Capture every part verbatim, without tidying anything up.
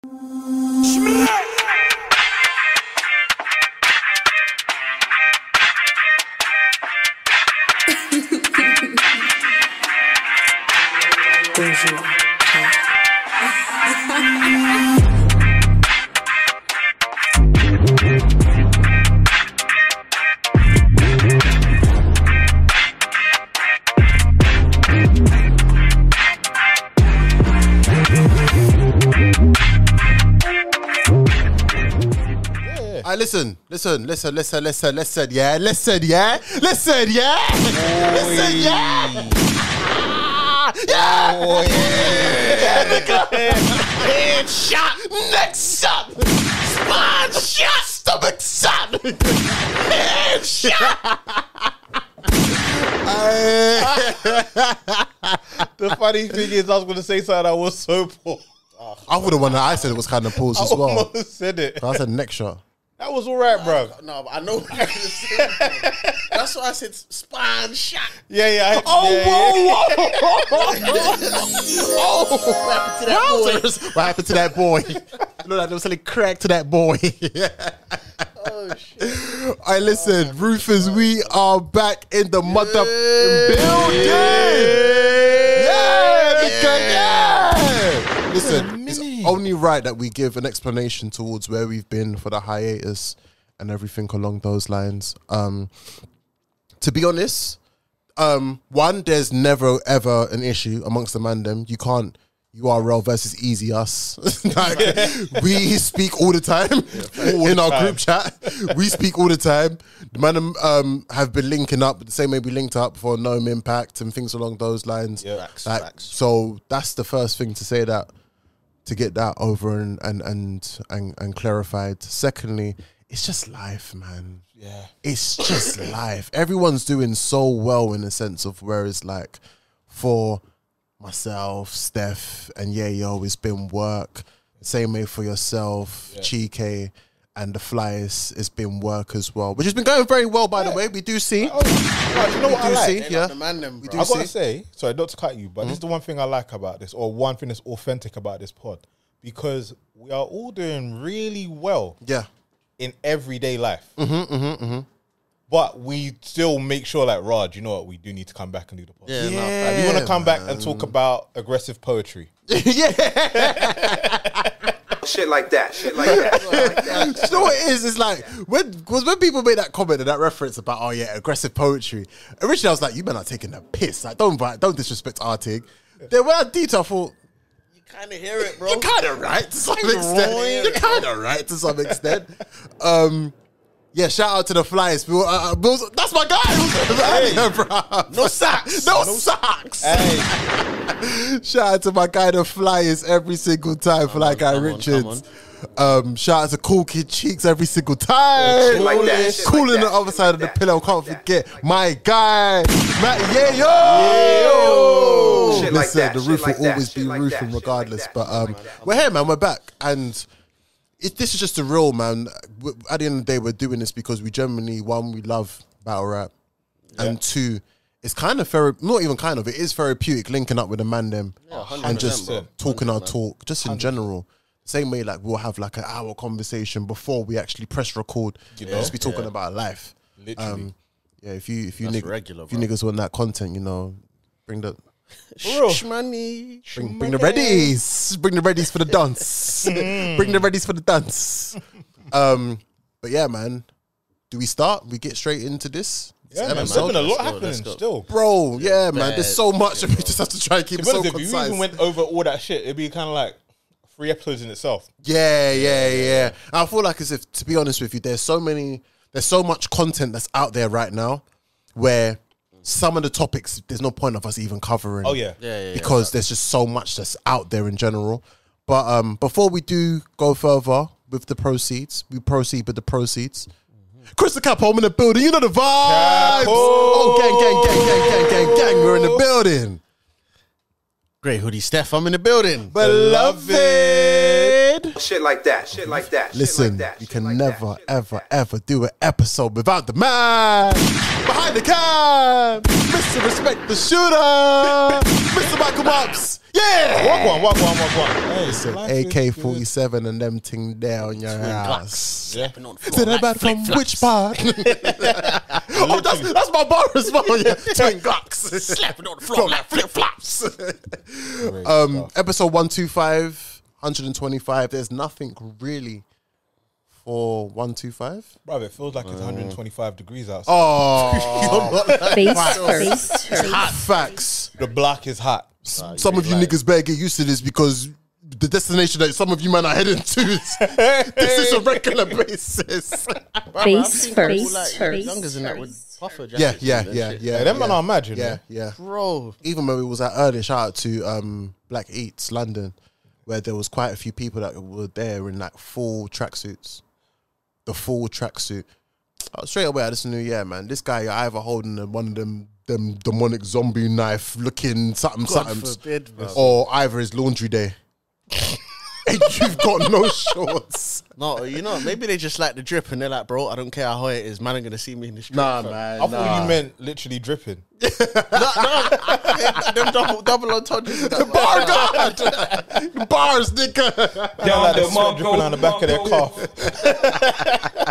Listen, listen, listen, listen, listen, listen, yeah, listen, yeah, listen, yeah, listen, yeah, yeah, oh, yeah. Headshot, neck shot, spine shot, stomach shot, headshot. The funny thing is, I was going to say something that was so poor. I would have won that. I said it was kind of pause as I well. almost said it. I said neck shot. That was all right, bro. No, I know what you're going to say. That's why I said spine shot. Yeah, yeah. I, Oh, yeah, whoa, yeah. whoa. Oh, what happened to that boy? What happened to that boy? You know, like they were selling crack to that boy. Oh, shit. All right, listen, Rufus, we are back in the mother building. Yeah, yeah. yeah. Listen, it's only right that we give an explanation towards where we've been for the hiatus and everything along those lines. Um, to be honest, um, one, there's never ever an issue amongst the mandem. You can't U R L versus Easy Us. Like, we speak all the time yeah, in our time. group chat. We speak all the time. The man um, have been linking up the same way we linked up for Gnome Impact and things along those lines. Yeah, facts, like, facts. So that's the first thing to say that, to get that over and and and and, and clarified. Secondly, it's just life, man. Yeah, it's just life. Everyone's doing so well in the sense of where it's like for myself, Steph, and Yayo, it's been work. Same way for yourself, yeah. Chike, and the Flyers, it's been work as well, which has been going very well, by yeah. the way. We do see. Oh, right, you know we what do I like? see, yeah. The man them, we bro. do I gotta see. say, sorry, not to cut you, but Mm-hmm. this is the one thing I like about this, or one thing that's authentic about this pod, because we are all doing really well. Yeah. In everyday life. Mm-hmm, mm-hmm, mm-hmm. But we still make sure, like, Raj, you know what? We do need to come back and do the podcast. Yeah, Yeah, no, we want to come man. back and talk about aggressive poetry. Yeah. Shit like that. Shit like that. Shit like that. You know what it is? It's like, when, because when people made that comment and that reference about, oh yeah, aggressive poetry, originally I was like, you better not taking a piss. Like, don't, don't disrespect Artig. Then when I detail, I thought, Kind of hear it, bro. you're kind of right to some You're extent. right. You're kind of right to some extent. Um, yeah, shout out to the Flyers. Bill, uh, Bill's, that's my guy. Hey. Earlier, bro. No socks. No, socks. Hey. Shout out to my guy, the Flyers, every single time for like Guy come on, Richards. Um, shout out to Cool Kid Cheeks every single time. Shit like that, shit Cool like on the that, other shit side like of the that, pillow. shit Can't like forget that. my guy, Matt Yayo. Shit like Listen, that, the shit roof like will that, always shit be like roofing that, shit regardless. like But that, um, shit like that. we're here, man. We're back, and it, this is just a real, man. W- At the end of the day, we're doing this because we genuinely, one, we love battle rap, Yeah. and two, it's kind of thera- not even kind of, it is therapeutic linking up with the man them Yeah, and just bro. talking our one hundred percent. talk, just in general. Same way, like we'll have like an hour conversation before we actually press record. You know, just be talking Yeah. about life. Literally. Um, yeah, if you if you That's nig- regular, if you bro. niggas want that content, you know, bring the real. Shmoney. bring, bring the readies, bring the readies for the dance, bring the readies for the dance. Um, but yeah, man, do we start? We get straight into this. Yeah, man. There's episode? been a lot Let's go, happening let's go. still. Bro, yeah, man. bad. There's so much, and we just have to try and keep To it be so honest, if you concise. even went over all that shit, it'd be kind of like three episodes in itself. Yeah, yeah, yeah. I feel like as if, to be honest with you, there's so many, there's so much content that's out there right now where some of the topics, there's no point of us even covering. Oh, yeah. Yeah, yeah, yeah. Because there's just so much that's out there in general. But um, before we do go further with the proceeds, we proceed with the proceeds. Chris the Capo, I'm in the building. You know the vibes. Capo. Oh, gang, gang, gang, gang, gang, gang, gang. We're in the building. Great hoodie, Steph. I'm in the building. Beloved. Shit like that. Shit like that. Listen, shit like that, you shit can like never, that, shit ever, like that. ever do an episode without the man behind the cam, Mister Respect the Shooter, Mister Michael Mops. Yeah! Walk one, walk one, walk one. Hey, Listen, life A is K good. forty-seven and them ting there on your ass. Yeah. Said that bad from which part? Oh, that's, that's my bar as well. Yeah. Twin Glocks. Slapping on the floor like flip flops. um, episode one twenty-five, one twenty-five. There's nothing really for one twenty-five. Bro, it feels like it's one hundred twenty-five degrees outside. Oh, Face first. hot facts. The block is hot. Some of you niggas better get used to this because the destination that some of you man are heading to is this is a regular basis. Face All first. like Face youngers and that with first. buffer Yeah, jackets. yeah, and that yeah, shit. yeah. Yeah, them yeah. man are imagine. Yeah, man. yeah. Bro, Even when we was at earlier, shout out to um, Black Eats London, where there was quite a few people that were there in like full tracksuits, the full tracksuit. Oh, straight away, this new year, man. This guy either holding a- one of them, them demonic zombie knife looking something, God something, forbid, bro. or either it's laundry day, and you've got no shorts. No, you know, maybe they just like the drip and they're like, bro, I don't care how hot it is, man, I'm gonna see me in the street. Nah, fam. man. I thought you meant literally dripping. No, no, them double, double entendres. in that, Bar God, bars, nigga. Yeah, like the sweat dripping on the back of their calf.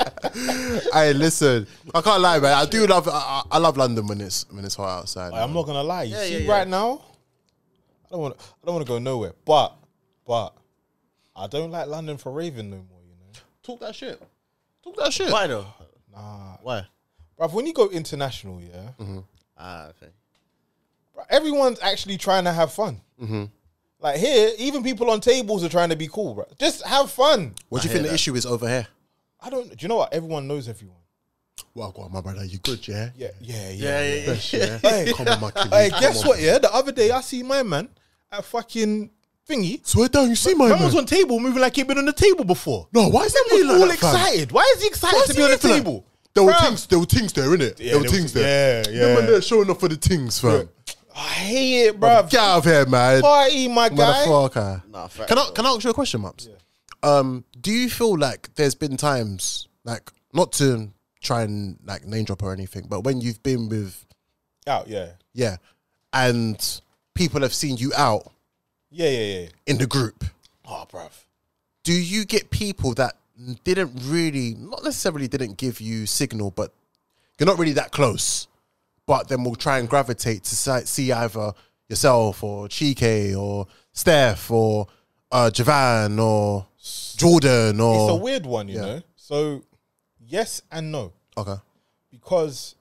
Hey, listen, I can't lie, man. I do love, I, I love London when it's when it's hot outside. Like, I'm not gonna lie. You Yeah, see, yeah, yeah. right now, I don't want. I don't want to go nowhere. But, but, I don't like London for raving no more. You know, Talk that shit. Talk that shit. Why though? nah, Why? bruv. When you go international, yeah, Ah, okay. bruv, everyone's actually trying to have fun. Like here, even people on tables are trying to be cool, bro. Just have fun. What do you I think hear the that. issue is over here? I don't. Do you know what? Everyone knows everyone. Well, go on, my brother. You good, yeah? Yeah, yeah, yeah. Yeah, yeah, yeah. Best, yeah. Hey, Come on, my kid. Hey, Come guess on. what? Yeah, the other day I see my man at fucking thingy. Swear down, you see my Man man. was on table moving like he'd been on the table before. No, why is He he was like all that, fam? excited. Why is he excited Why is to he be on the acting like- table? There were Bruv. things, there were things there, innit? Yeah, there were there things was- there. yeah, Them yeah. man there showing up for the things, fam. I hate it, bruv. Get out of here, man. Party, my guy. Motherfucker. Nah, facts, Can I bro. can I ask you a question, Maps? Um, do you feel like there's been times, like, not to try and like name drop or anything, but when you've been with, Out, yeah. yeah, and people have seen you out Yeah, yeah, yeah. in the group, Oh, bruv. do you get people that didn't really, not necessarily didn't give you signal, but you're not really that close, but then we'll try and gravitate to si- see either yourself or Chike or Steph or uh, Javan or Jordan or... It's a weird one, you Yeah. know? So, yes and no. Okay. Because,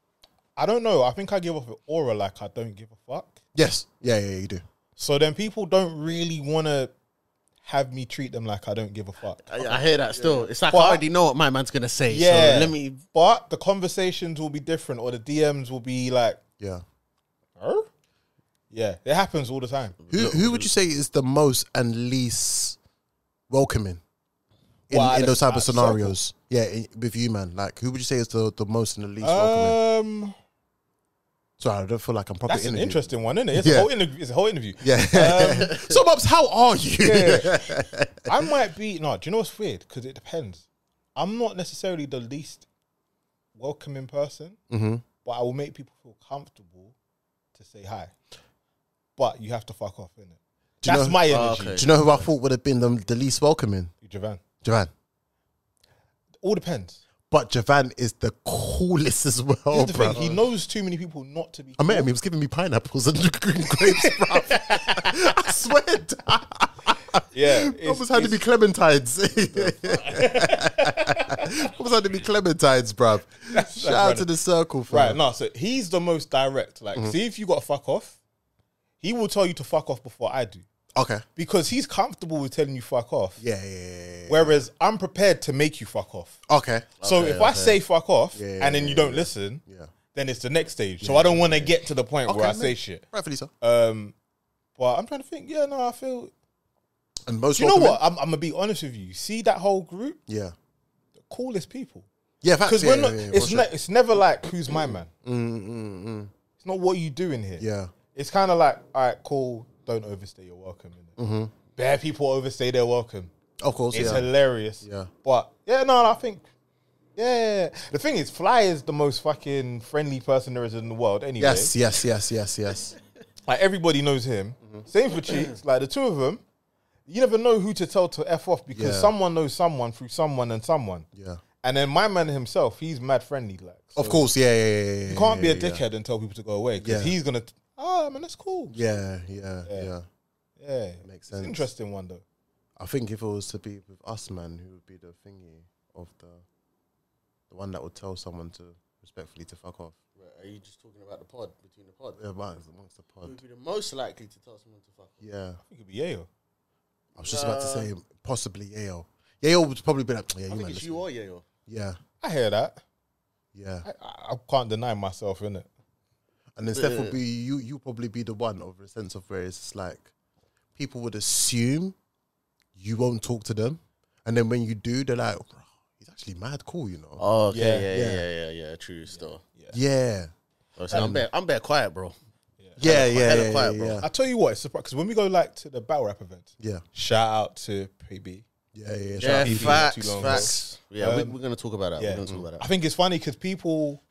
I don't know. I think I give off an aura like I don't give a fuck. Yes. Yeah, yeah, you do. So then people don't really want to have me treat them like I don't give a fuck. I, I hear that still. It's like But- I already know what my man's gonna say. Yeah. So let me. But the conversations will be different or the D Ms will be like, Yeah. huh? Yeah, it happens all the time. Who who would you say is the most and least welcoming in, Well, in at those the- type of at scenarios? Yeah, in, with you, man. Like, who would you say is the, the most and the least welcoming? Um, Sorry, I don't feel like I'm probably that's an interviewing. interesting one, isn't it? It's, Yeah. a whole interview. It's a whole interview. Yeah. Um, so, Bubs, how are you? yeah. I might be, no, do you know what's weird? Because it depends. I'm not necessarily the least welcoming person, Mm-hmm. but I will make people feel comfortable to say hi. But you have to fuck off, innit? Do you That's know- my Oh, energy. okay. Do you know who I thought would have been the, the least welcoming? Javan. Javan. All depends. But Javan is the coolest as well, Here's the bro. thing, he knows too many people not to be I met cool. him. He was giving me pineapples and green grapes, bro. I swear. Yeah. I was had to be clementines. I was had to be clementines, bruv. Shout out to the circle, fam. Right, no, so he's the most direct. Like, Mm-hmm. see if you got to fuck off, he will tell you to fuck off before I do. Okay. Because he's comfortable with telling you fuck off. Yeah, yeah, yeah, yeah. Whereas I'm prepared to make you fuck off. Okay. So Okay, if I okay. say fuck off Yeah, and then you don't listen, Yeah. then it's the next stage. So I don't want to get to the point where I Okay, say mate. shit. Rightfully so. Um, but I'm trying to think. Yeah, no, I feel. And most Do you know welcoming- what? I'm, I'm gonna be honest with you. See that whole group, Yeah. the coolest people. Yeah, facts. Because Yeah, we're yeah, not. yeah, it's for ne- sure. it's never like who's my man. Mm, mm, mm. It's not what you doing here. Yeah. It's kind of like, all right, cool. Don't overstay your welcome. Innit? Mm-hmm. Bare people overstay their welcome. Of course, It's yeah. hilarious. Yeah. But yeah, no, I think yeah. The thing is, Fly is the most fucking friendly person there is in the world. Anyway, Yes, yes, yes, yes, yes. like everybody knows him. Mm-hmm. Same for Cheeks. Like the two of them, you never know who to tell to f off because Yeah. someone knows someone through someone and someone. Yeah. And then my man himself, he's mad friendly. Like, so Of course, yeah, yeah, yeah. yeah you can't be a yeah, yeah. dickhead and tell people to go away because Yeah. he's gonna. Oh man, that's cool. Yeah, yeah, Yeah. yeah. Yeah, Makes It's sense. an interesting one though. I think if it was to be with us, man, who would be the thingy of the the one that would tell someone to respectfully to fuck off? Right, are you just talking about the pod, between the pod? Yeah, amongst, amongst the Who pod. would be the most likely to tell someone to fuck off? Yeah, I think it'd be Yayo. I was just about to say possibly Yale. Yale would probably be like, yeah, I you think man. it's listen. you or Yayo. Yeah, I hear that. yeah. I, I, I can't deny myself in it. And then Steph Yeah. would be you. You probably be the one over a sense of where it's like people would assume you won't talk to them, and then when you do, they're like, "Bro, he's actually mad cool," you know? Oh, okay, Yeah, yeah, yeah. yeah, yeah, yeah, yeah, true still. yeah, Oh, so I'm bare, I'm bare quiet, bro. yeah, Hella- yeah, hella yeah, quiet, yeah, bro. yeah, I tell you what, it's because when we go like to the battle rap events, yeah, shout out to P B. yeah, yeah. Shout Yeah, out to P you. B not facts, too long facts. Yeah, we, Um, we're gonna talk about that. Yeah, We're gonna talk about I that. think it's funny because people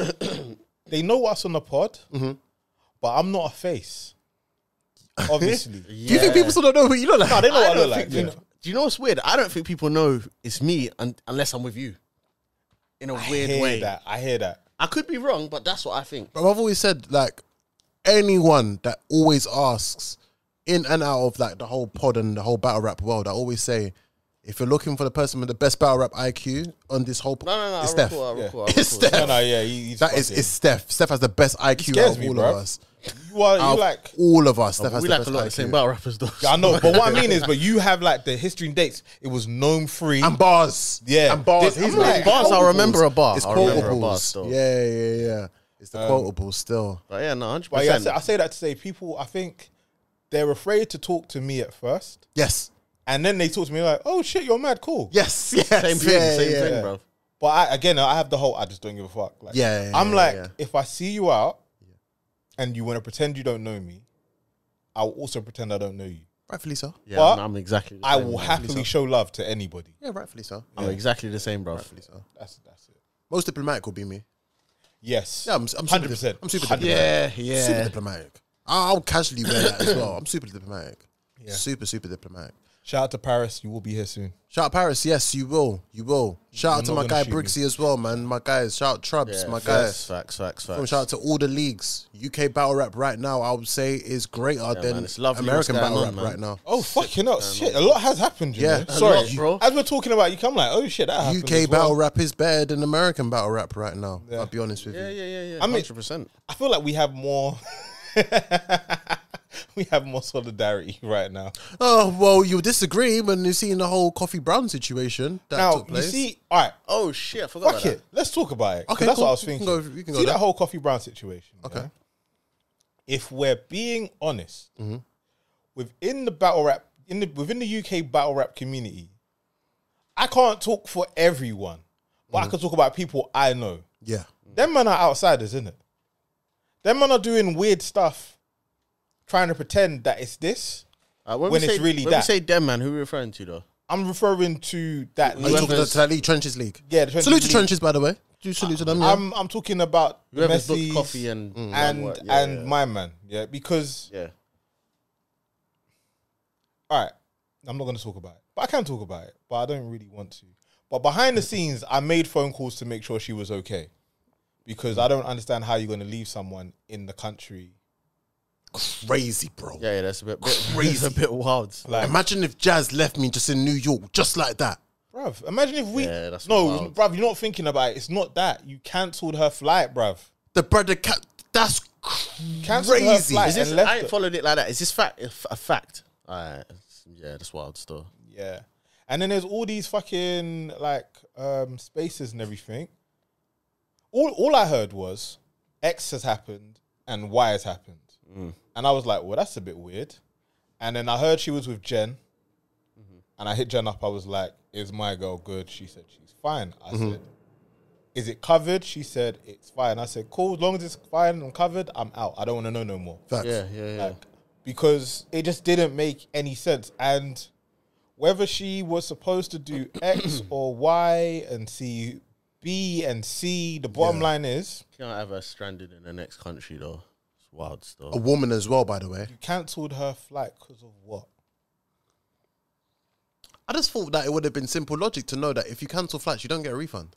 they know us on the pod, Mm-hmm. but I'm not a face. Obviously, Do you think people still don't know who you look like? no, they know I what I don't look like. think you know. people- Do you know what's weird? I don't think people know it's me un- unless I'm with you. In a I weird hear way. that. I hear that. I could be wrong, but that's what I think. But I've always said, like, anyone that always asks in and out of like the whole pod and the whole battle rap world, I always say, if you're looking for the person with the best battle rap I Q on this whole, No, no, no. it's I'll Steph. recall, I'll Yeah. recall, I'll It's recall. Steph. No, no, yeah, he, he's That is, fucking- it's Steph. Steph has the best I Q scares out of me, all bro. of us. You are, Out you of like. all of us, Steph has We the like best a lot of I the same Q. battle rappers, though. I know, but what I mean is, but you have like the history and dates. It was gnome free. And bars. Yeah. And bars. This- He's I'm like, got Bars, I remember a bar. It's I remember a bar quotables. still. Yeah, yeah, yeah. It's the quotables still. But yeah, no, one hundred But yeah, I percent. say, I say that to say people. I think they're afraid to talk to me at first, Yes. and then they talk to me like, "Oh shit, you're mad cool." Yes. Yes. Same thing, yeah, same yeah. thing, bro. But I, again, I have the whole. I just don't give a fuck. Like, Yeah, yeah, I'm yeah, like, yeah. if I see you out, and you want to pretend you don't know me, I will also pretend I don't know you. Rightfully so. Yeah, But I'm exactly the I same, will man. happily show love to anybody. Yeah, rightfully so. I'm exactly the same, bro. Rightfully so. That's that's it. Most diplomatic will be me. Yes. Yeah, I'm, I'm super Hundred percent. I'm super diplomatic. Yeah, yeah. Super diplomatic. I'll I'll casually wear that as well. I'm super diplomatic. Yeah. Super, super diplomatic. Shout out to Paris. You will be here soon. Shout out Paris, yes, you will. You will. Shout out You're to not my gonna guy shoot me. Brixie as well, man. My guys. Shout out Trubs, Yeah, my facts, guy. facts, facts, From facts. shout out to all the leagues. U K battle rap right now, I would say, is greater Yeah, than man, it's lovely American what's going battle on, rap man. right now. Oh fucking hell! Shit, a lot has happened. You Yeah. know? A sorry, lot, bro. As we're talking about, you come like, oh shit, that happened. U K as well. battle rap is better than American battle rap right now. Yeah. I'll be honest with Yeah, you. yeah, yeah, yeah. I mean- hundred percent. I feel like we have more. we have more solidarity right now. Oh, well, you disagree when you're seeing the whole Coffee Brown situation that now took you place. see, all right, Oh shit, I forgot fuck about it. Let's talk about it. 'cause Okay, that's cool. what I was We can thinking. go- we can go see there. that whole Coffee Brown situation. Okay. yeah? If we're being honest, Mm-hmm. within the battle rap, in the within the U K battle rap community, I can't talk for everyone, but Mm-hmm. I can talk about people I know. Yeah. Them men are outsiders, isn't it? Them men are doing weird stuff, trying to pretend that it's this. Uh, when we it's say, really when that. we say them, man, who are we referring to though? I'm referring to that. Are you league. talking to that league, Trenches League? Yeah, the Trenches Salute to League. Trenches, by the way. Do salute to them, yeah. I'm I'm talking about the Whoever's booked Messi's coffee and and what- yeah, and yeah. my man, yeah, because Yeah, all right, I'm not going to talk about it, but I can talk about it, but I don't really want to. But behind the scenes, I made phone calls to make sure she was okay, because I don't understand how you're going to leave someone in the country. Crazy, bro. yeah, yeah. That's a bit, bit Crazy. a bit wild. Like, Imagine if Jazz left me just in New York, just like that. bruv, imagine if we Yeah, that's no, wild. bruv, you're not thinking about it. It's not that you cancelled her flight, bruv. The brother cat, that's Cancelled her crazy. flight Is this? and left I ain't it. followed it like that. Is this fact a f- a fact? Alright, yeah, that's wild still. Yeah. And then there's all these fucking like um spaces and everything. All all I heard was X has happened and Y has happened. And I was like, well, that's a bit weird. And then I heard she was with Jen. And I hit Jen up. I was like, is my girl good? She said she's fine. I said, is it covered? She said it's fine. I said, cool, as long as it's fine and covered, I'm out. I don't want to know no more. Facts. Yeah, yeah, yeah. Like, because it just didn't make any sense. And whether she was supposed to do X or Y and C, B and C, the bottom Yeah. line is Can't have her stranded in the next country though. It's wild stuff. A woman as well, by the way. you cancelled her flight because of what? I just thought that it would have been simple logic to know that if you cancel flights, you don't get a refund.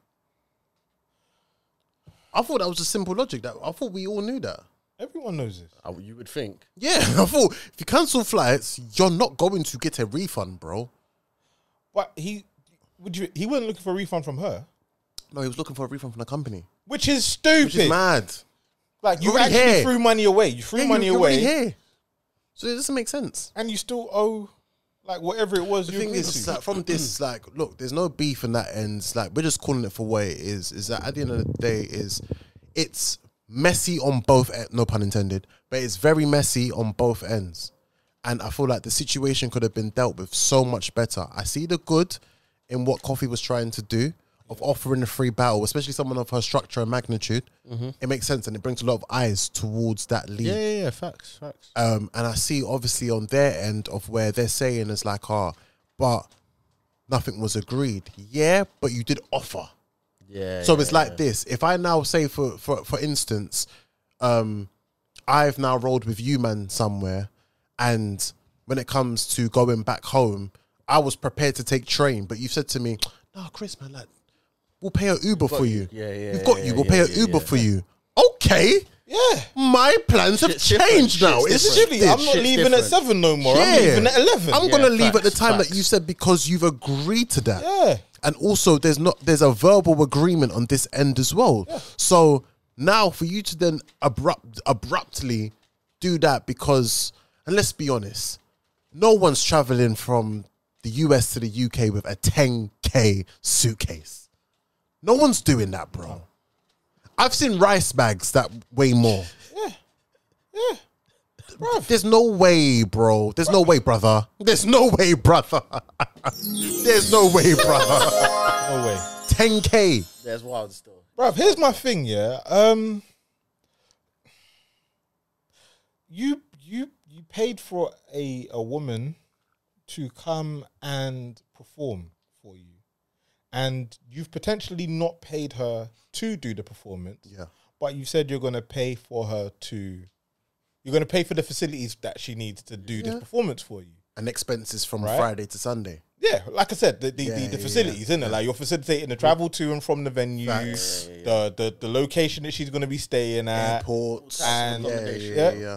I thought that was a simple logic. That I thought we all knew that. Everyone knows this. Uh, You would think. Yeah, I thought if you cancel flights, you're not going to get a refund, bro. But he would you he wasn't looking for a refund from her. No, he was looking for a refund from the company, Which is stupid. which is mad. Like you You're already actually here. threw money away. You threw Yeah, money you're away already here, so it doesn't make sense. and you still owe like whatever it was The you thing agreed is, to. like, from this, like, look, there's no beef in that ends. Like, we're just calling it for what it is. Is that at the end of the day, is it's messy on both, e- no pun intended, but it's very messy on both ends. And I feel like the situation could have been dealt with so much better. I see the good in what Coffee was trying to do of offering a free battle, especially someone of her structure and magnitude. It makes sense and it brings a lot of eyes towards that league. Yeah, yeah, yeah. Facts, facts. Um, and I see obviously on their end of where they're saying is like, ah, but nothing was agreed. Yeah, but you did offer. Yeah. So yeah, it's like this. If I now say, for for for instance, um, I've now rolled with you, man, somewhere, and when it comes to going back home, I was prepared to take train, but you said to me, "No, Chris, man, like we'll pay a Uber for you. Yeah, yeah, We've got yeah, you. We'll yeah, pay a yeah, Uber yeah. for you." Okay, yeah. my plans have Shit's different. changed now. Shit's It's different. Literally, I'm not Shit's leaving at different. seven no more. I'm Yeah. leaving at eleven. I'm Yeah, gonna leave at the facts, time that facts. you said because you've agreed to that. Yeah. And also there's not there's a verbal agreement on this end as well. So now for you to then abrupt abruptly do that because, and let's be honest, no one's traveling from the U S to the U K with a ten K suitcase. No one's doing that, bro. I've seen rice bags that weigh more. Yeah. There's no way, bro. There's no way, brother. There's no way, brother. There's no way, brother. No way. ten K. There's wild stuff. Bruv, here's my thing, yeah. Um You you you paid for a, a woman to come and perform for you. And you've potentially not paid her to do the performance. Yeah. But you said you're gonna pay for her to you're gonna pay for the facilities that she needs to do this performance for you. And expenses from Right. Friday to Sunday. Yeah, like I said, the the, Yeah, the, the yeah, facilities, isn't it? Like you're facilitating the travel to and from the venue, Facts. the, the the location that she's going to be staying at. Airports. and- yeah, yeah, Yeah. yeah, yeah.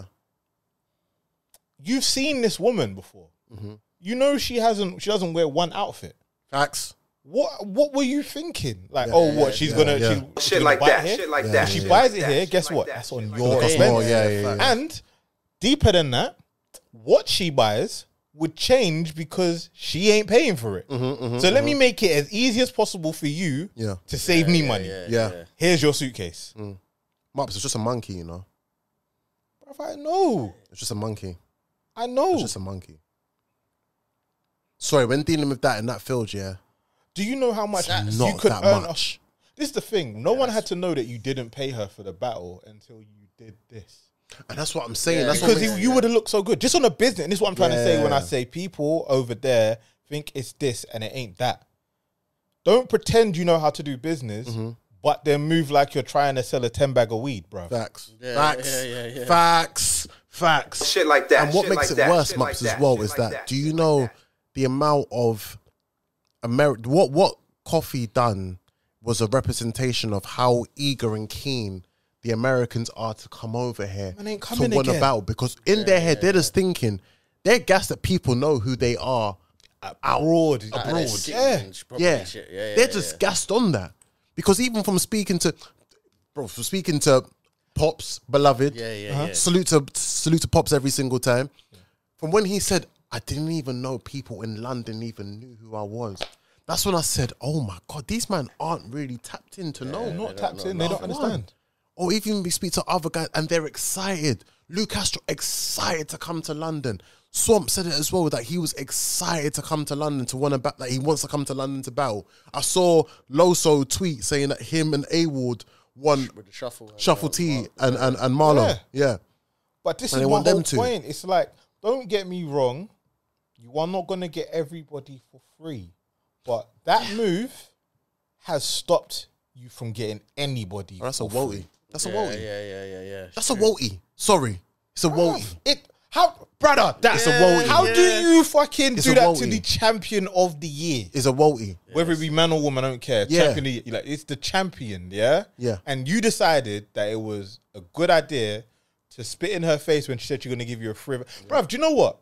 You've seen this woman before. Mm-hmm. You know she hasn't. She doesn't wear one outfit. Facts. What What were you thinking? Like, Yeah, oh, yeah, what she's yeah, gonna yeah. she's, she's Shit gonna like buy that. it here? Shit like Yeah, that. If she shit buys like it that, here, shit guess like what? that, That's shit on like your that. Cost expense. more, yeah, yeah, yeah. And deeper than that, what she buys would change because she ain't paying for it. so let me make it as easy as possible for you Mm-hmm, Yeah. to save me money. Yeah. Here's your suitcase. Mops, it's just a monkey, you know. Bruv, I know. It's just a monkey. I know. It's just a monkey. Sorry, when dealing with that in that field, yeah, Do you know how much it's you not could that earn? much. This is the thing. No one had to know that you didn't pay her for the battle until you did this. And that's what I'm saying. Yeah. That's Because what you, makes- you would have looked so good. Just on a business. And this is what I'm trying to say when I Yeah. say people over there think it's this and it ain't that. Don't pretend you know how to do business, Mm-hmm. but then move like you're trying to sell a ten bag of weed, bro. Facts. Yeah, Facts. yeah, yeah, yeah. Facts. Facts. Shit like that. And what shit makes like it that, worse, shit Mops, like as that, well, shit is like that, do you shit know like that. the amount of Ameri- what what Coffee done was a representation of how eager and keen the Americans are to come over here Man, ain't to coming win a again. battle, because in their head they're just thinking they're gassed that people know who they are Abroad. Abroad. Yeah. yeah, Shit. yeah, yeah, they're yeah, just yeah. gassed on that, because even from speaking to, bro, from speaking to Pops, beloved, Yeah, yeah, yeah. salute to salute to Pops every single time. From when he said, "I didn't even know people in London even knew who I was," that's when I said, "Oh my god, these men aren't really tapped in to know." Not tapped in. They don't understand. Or even we speak to other guys and they're excited. Luke Castro excited to come to London. Swamp said it as well, that he was excited to come to London to want to bat, that he wants to come to London to battle. I saw Loso tweet saying that him and A-Ward won With the shuffle. Shuffle T and, and, and Marlon. Yeah. Yeah. But this And is they my want them whole to. point. It's like, don't get me wrong. you are not going to get everybody for free. But that move has stopped you from getting anybody. Oh, that's a for free. Woti. That's yeah, a Woti. Yeah, yeah, yeah, yeah. That's a Woti. Sorry. It's a Woti. It how brother? That's It's a Woti. How do Yeah. you fucking It's do a that to Woti. the champion of the year? It's a Woti. Whether it be man or woman, I don't care. Yeah. Champion of the year, like it's the champion, yeah. Yeah. And you decided that it was a good idea to spit in her face when she said you're going to give you a free. Bruv, do you know what?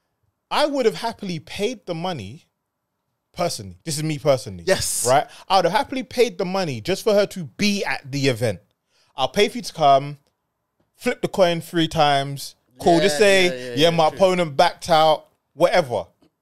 I would have happily paid the money. Personally, this is me personally. Yes. Right? I would have happily paid the money just for her to be at the event. I'll pay for you to come, flip the coin three times, call, Yeah, just say, yeah, yeah, yeah, yeah, my true. opponent backed out, whatever.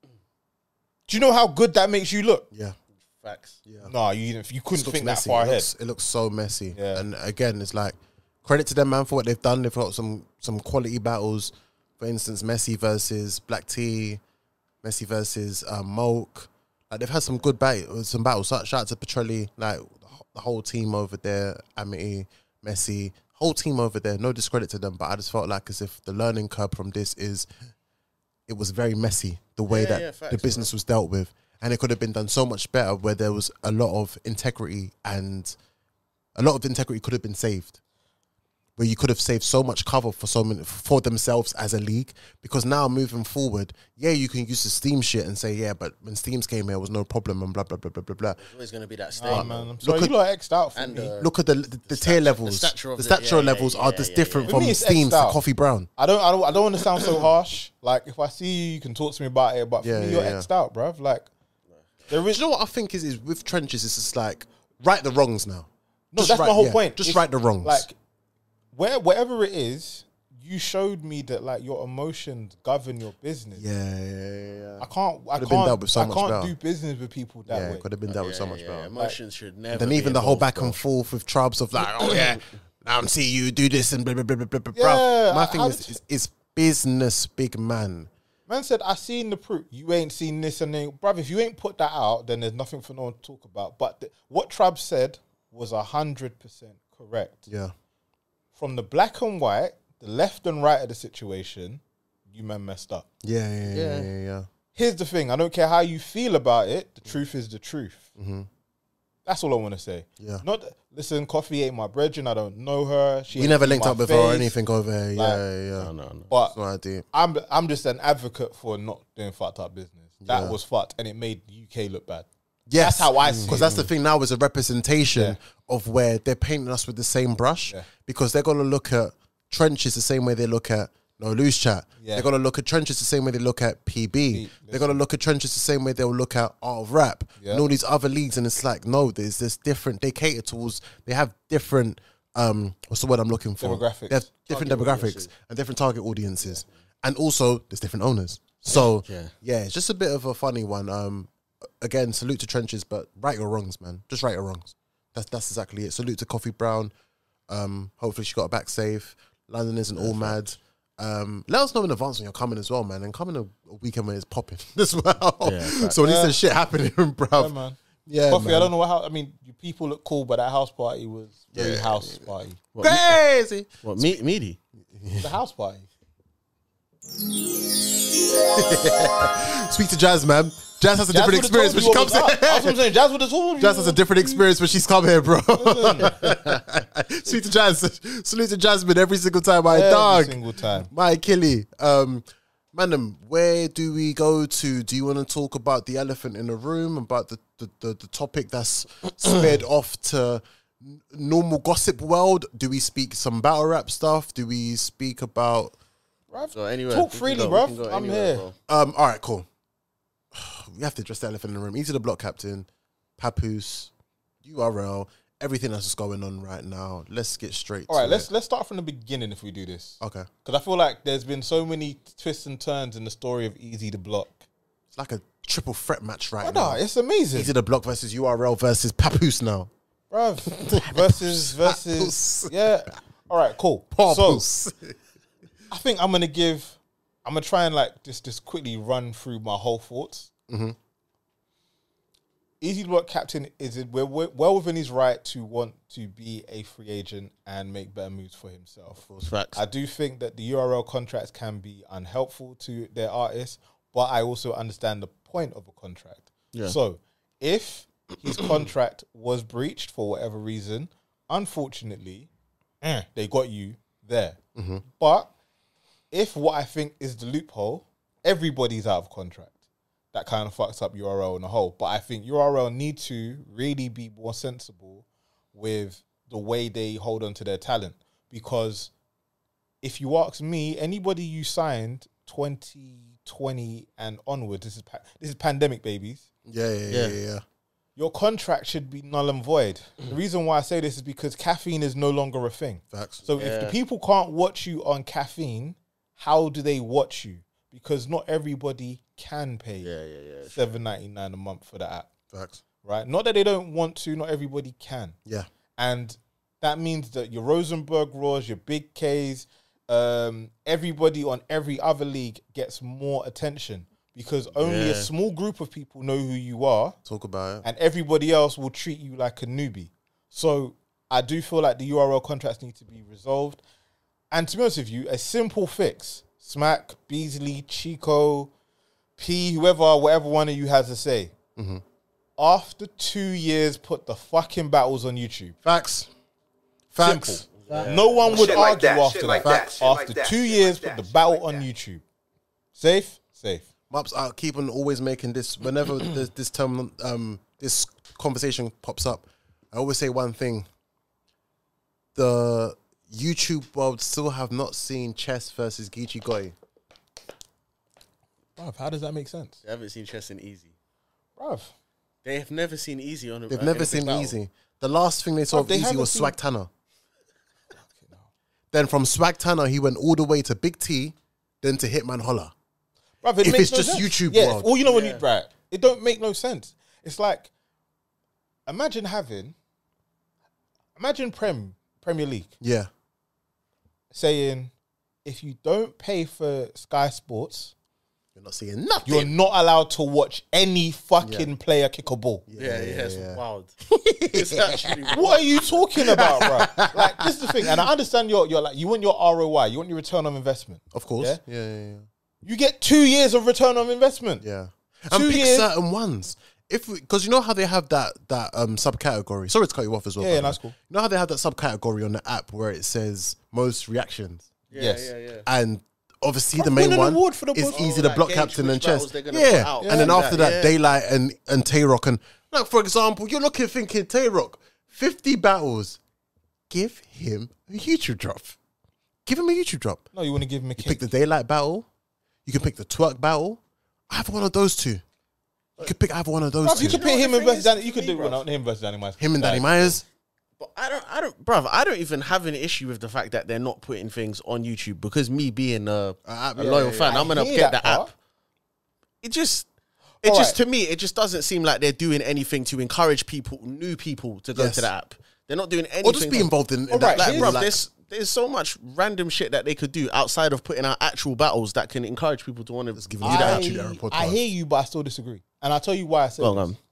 Do you know how good that makes you look? Yeah. Facts. Yeah. No, you didn't- you couldn't It looks think that messy. far it ahead. Looks, it looks so messy. Yeah. And again, it's like credit to them, man, for what they've done. They've got some some quality battles. For instance, Messi versus Black T, Messi versus um, Moke. Like they've had some good battles, some battles. Shout shout out to Petrelli, like the whole team over there, Amity, Messi, whole team over there. No discredit to them, but I just felt like as if the learning curve from this is, it was very messy the way Yeah, that yeah, facts, the business was dealt with, and it could have been done so much better where there was a lot of integrity and a lot of integrity could have been saved. Where you could have saved so much cover for so many, for themselves as a league, because now moving forward, yeah, you can use the Steam shit and say, yeah, but when Steams came here, it was no problem and blah blah blah blah blah blah. There's always going to be that Oh, state. man, I'm sorry. Look You lot X'd out for And, me. uh, Look at the the, the, tier stature- levels, the stature of the the- stature yeah, yeah, levels are yeah, just yeah, different yeah. from For me, it's Steams X'd to out. Coffee Brown. I don't, I don't, I don't want to sound so harsh. Like if I see you, you can talk to me about it. But for Yeah, me, yeah, you're yeah. X'd out, bruv. Like there Do is you know what I think is is with trenches? It's just like right the wrongs now. no. Just That's right- my whole yeah, point. Just If- right the wrongs. Like where, wherever it is, you showed me that like your emotions govern your business. yeah, yeah, yeah, yeah. I can't. I Could've been can't. dealt with so I much can't better. do business with people that Yeah, way. it could have been dealt with so Yeah, much yeah, better. Emotions should never. Then be even the whole involved, back bro. and forth with Trubs of like, oh yeah, now I'm seeing you do this and blah blah blah blah blah. blah. Yeah, Bruv, my I- thing I- is, is is business, big man. Man said, I seen the proof. You ain't seen this and then, bruv, if you ain't put that out, then there's nothing for no one to talk about. But the, what Trub said was one hundred percent correct. Yeah, From the black and white, the left and right of the situation, you man messed up. yeah, yeah, yeah, Yeah. yeah. yeah. Here's the thing. I don't care how you feel about it. The truth is the truth. That's all I want to say. Mm-hmm. Yeah. Not, listen, Coffee ain't my brethren. I don't know her. She We ain't never seen linked my up with her or face. anything over here. Yeah, Like, yeah, yeah. No, no, no. But No idea. I'm I'm just an advocate for not doing fucked up business. That Yeah. was fucked, and it made the U K look bad. Yes, That's how I see Because it. that's the thing now is a representation Yeah. of where they're painting us with the same brush. Yeah. Because they're gonna look at trenches the same way they look at No Loose Chat. Yeah. They're gonna look at trenches the same way they look at P B. Pete, They're gonna look at trenches the same way they'll look at Art of Rap Yeah. and all these other leagues. And it's like, no, there's this different. They cater towards. They have different. Um, what's the word I'm looking for? Demographics. They have different Target demographics audiences. and different target audiences, and also there's different owners. So Yeah. yeah, it's just a bit of a funny one. Um, again, salute to trenches, but right your wrongs, man. Just right your wrongs. That's that's exactly it. Salute to Coffee Brown. Um, hopefully she got her back safe. London isn't all mad. Um, let us know in advance when you're coming as well, man, and come in a, a weekend when it's popping as well. Yeah, fact. so at least Yeah. there's shit happening, Yeah, bruv. man. Yeah, Coffee, man. I don't know how. I mean, you people look cool, but that house party was very Yeah. house party. What, me- Crazy. what me- meaty? The house party. Speak to Jazz, man. Jazz has a different Jazz would've experience when she told comes you what was up. That's what in. I'm saying. Jazz would have told you. Jazz has a different experience when she's come here, bro. Speak to Jazz. Salute to Jasmine every single time, my Every dog. single time. My Achilles. Um, Madam, where do we go to? Do you want to talk about the elephant in the room, about the, the, the, the topic that's sped off to n- normal gossip world? Do we speak some battle rap stuff? Do we speak about... Bruv, So anyway, talk we can freely, go- we bruv. can go I'm anywhere, here. bro. Um, all right, cool. We have to address the elephant in the room. Easy the block captain, Papoose, U R L, everything that's just going on right now. Let's get straight All to right, let's it. let's start from the beginning if we do this, Okay. because I feel like there's been so many twists and turns in the story of Easy the Block. It's like a triple threat match right Brother, now. it's amazing, Easy the block versus U R L versus Papoose now. bruv. versus versus, Papoose. yeah. All right, cool. So Papoose. I think I'm gonna give. I'm gonna try and like just just quickly run through my whole thoughts. Mm-hmm. Easy Block captain is it well well within his right to want to be a free agent and make better moves for himself. Facts. I do think that the U R L contracts can be unhelpful to their artists, but I also understand the point of a contract. Yeah. So if his contract was breached for whatever reason, unfortunately, eh, they got you there. But if what I think is the loophole, everybody's out of contract. That kind of fucks up U R L in a whole. But I think U R L need to really be more sensible with the way they hold on to their talent. Because if you ask me, anybody you signed twenty twenty and onwards, this is pa- this is pandemic babies. Yeah, yeah, yeah, yeah. yeah. Your contract should be null and void. The reason why I say this is because caffeine is no longer a thing. Facts. So if the people can't watch you on caffeine, how do they watch you? Because not everybody can pay Yeah, yeah, yeah. seven ninety nine a month for the app, Facts. right? Not that they don't want to. Not everybody can, Yeah. and that means that your Rosenberg Raws, your Big K's, um, everybody on every other league gets more attention because only a Yeah. small group of people know who you are, Talk about it. and everybody else will treat you like a newbie. So I do feel like the U R L contracts need to be resolved. And to be honest with you, a simple fix. Smack, Beasley, Chico, P, whoever, whatever one of you has to say. Mm-hmm. After two years, put the fucking battles on YouTube. Facts. Facts. Simple. No one would Shit like argue that, after shit that. like that, shit After like that, two shit years, like that, put the shit battle like on that. YouTube. Safe? Safe. Maps are keep on always making this whenever this, this term um this conversation pops up. I always say one thing. The YouTube world still have not seen Chess versus Geechee Gotti. Bruv, how does that make sense? They haven't seen Chess and Easy. Bruv. They have never seen Easy on a They've uh, in never a big seen battle. Easy. The last thing they saw Bruv, of they Easy haven't was seen- Swag Tanner. Then from Swag Tanner, he went all the way to Big T, then to Hitman Holla. Bruv, it If makes it's no just sense. YouTube yeah, world. all you know when you right, it don't make no sense. It's like, imagine having, imagine Prem Premier League Yeah. saying, if you don't pay for Sky Sports, You're not seeing nothing. you're not allowed to watch any fucking Yeah. player kick a ball. Yeah, yeah, it's yeah. wild. It's actually What are you talking about, bro? Like, this is the thing, and I understand your, your like, you want your R O I, you want your return on investment. Of course. Yeah? Yeah, yeah, yeah. You get two years of return on investment. Yeah. And Two pick years- certain ones. If because you know how they have that that um subcategory. Sorry to cut you off as well. Yeah, by yeah, the way. that's cool. You know how they have that subcategory on the app where it says most reactions, yeah, Yes. yeah, yeah. and obviously the I've main won an one award for the is most- easy Oh, the like block gauge captain which and battles chess. they're gonna Yeah. put out. and then Yeah. after that, Yeah. Daylight and and Tay Rock and like for example, you're looking thinking Tay Rock fifty battles, give him a YouTube drop. Give him a YouTube drop. No, you want to give him a You kick. pick the Daylight battle. You can pick the Twerk battle. Have one of those two. You could pick either one of those Bruv, two. you could know pick what him the and thing versus is Danny. for You could me, do bruv? well, him versus Danny Myers. Him and Danny Like, Myers. But I don't, I don't, bruv, I don't even have an issue with the fact that they're not putting things on YouTube because me being a, Uh, a yeah, loyal yeah, fan, I I'm gonna hear get that the app. part. It just, it All just right. to me, it just doesn't seem like they're doing anything to encourage people, new people, to go Yes. to the app. They're not doing anything. Or just be involved in, in All that. right, Like, here's- bruv, like- there's there's so much random shit that they could do outside of putting out actual battles that can encourage people to want to Just do giving you that. that Attitude Era I, podcast. I hear you, but I still disagree. And I'll tell you why I said Well, this. um,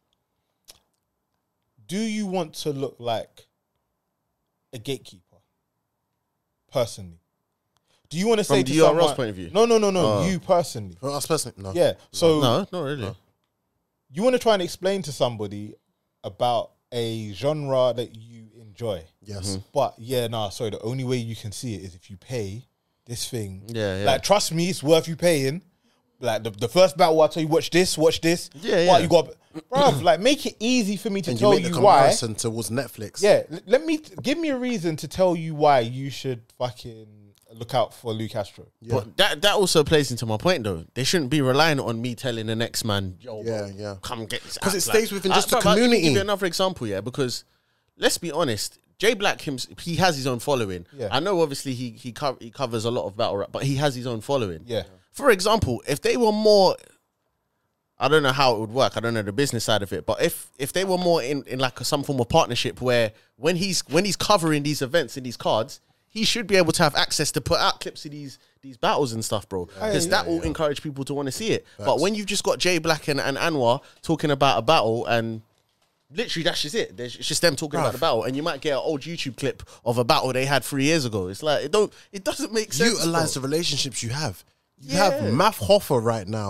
Do you want to look like a gatekeeper? Personally. Do you want to say From to the U R L's someone, point of view? No, no, no, no. Oh. You personally. For us personally, no. Yeah. So no, not really. you want to try and explain to somebody about a genre that you enjoy. Yes. But yeah, nah, sorry, the only way you can see it is if you pay this thing. Yeah, yeah. Like, trust me, it's worth you paying. Like, the, the first battle, I'll tell you, watch this, watch this. Yeah, What, yeah. you got, bruv, like, make it easy for me to And you tell make you, the why. comparison towards Netflix. Yeah, l- let me, give me a reason to tell you why you should fucking look out for Lou Castro. Yeah. But that that also plays into my point though. They shouldn't be relying on me telling the next man, yo, Yeah, bro, yeah. come get this. 'Cause app. it stays within just the bruv, I'll community. give you another example, yeah, because let's be honest, Jay Black, him, he has his own following. Yeah. I know obviously he he, co- he covers a lot of battle rap, but he has his own following. Yeah. For example, if they were more, I don't know how it would work. I don't know the business side of it, but if if they were more in, in like a, some form of partnership where when he's when he's covering these events and these cards, he should be able to have access to put out clips of these these battles and stuff, bro. Because that will encourage people to want to see it. But when you've just got Jay Black and, and Anwar talking about a battle and literally that's just it. There's, it's just them talking about the battle, and you might get an old YouTube clip of a battle they had three years ago. It's like it don't it doesn't make sense. Utilize bro. the relationships you have. You Yeah. have Math Hoffer right now,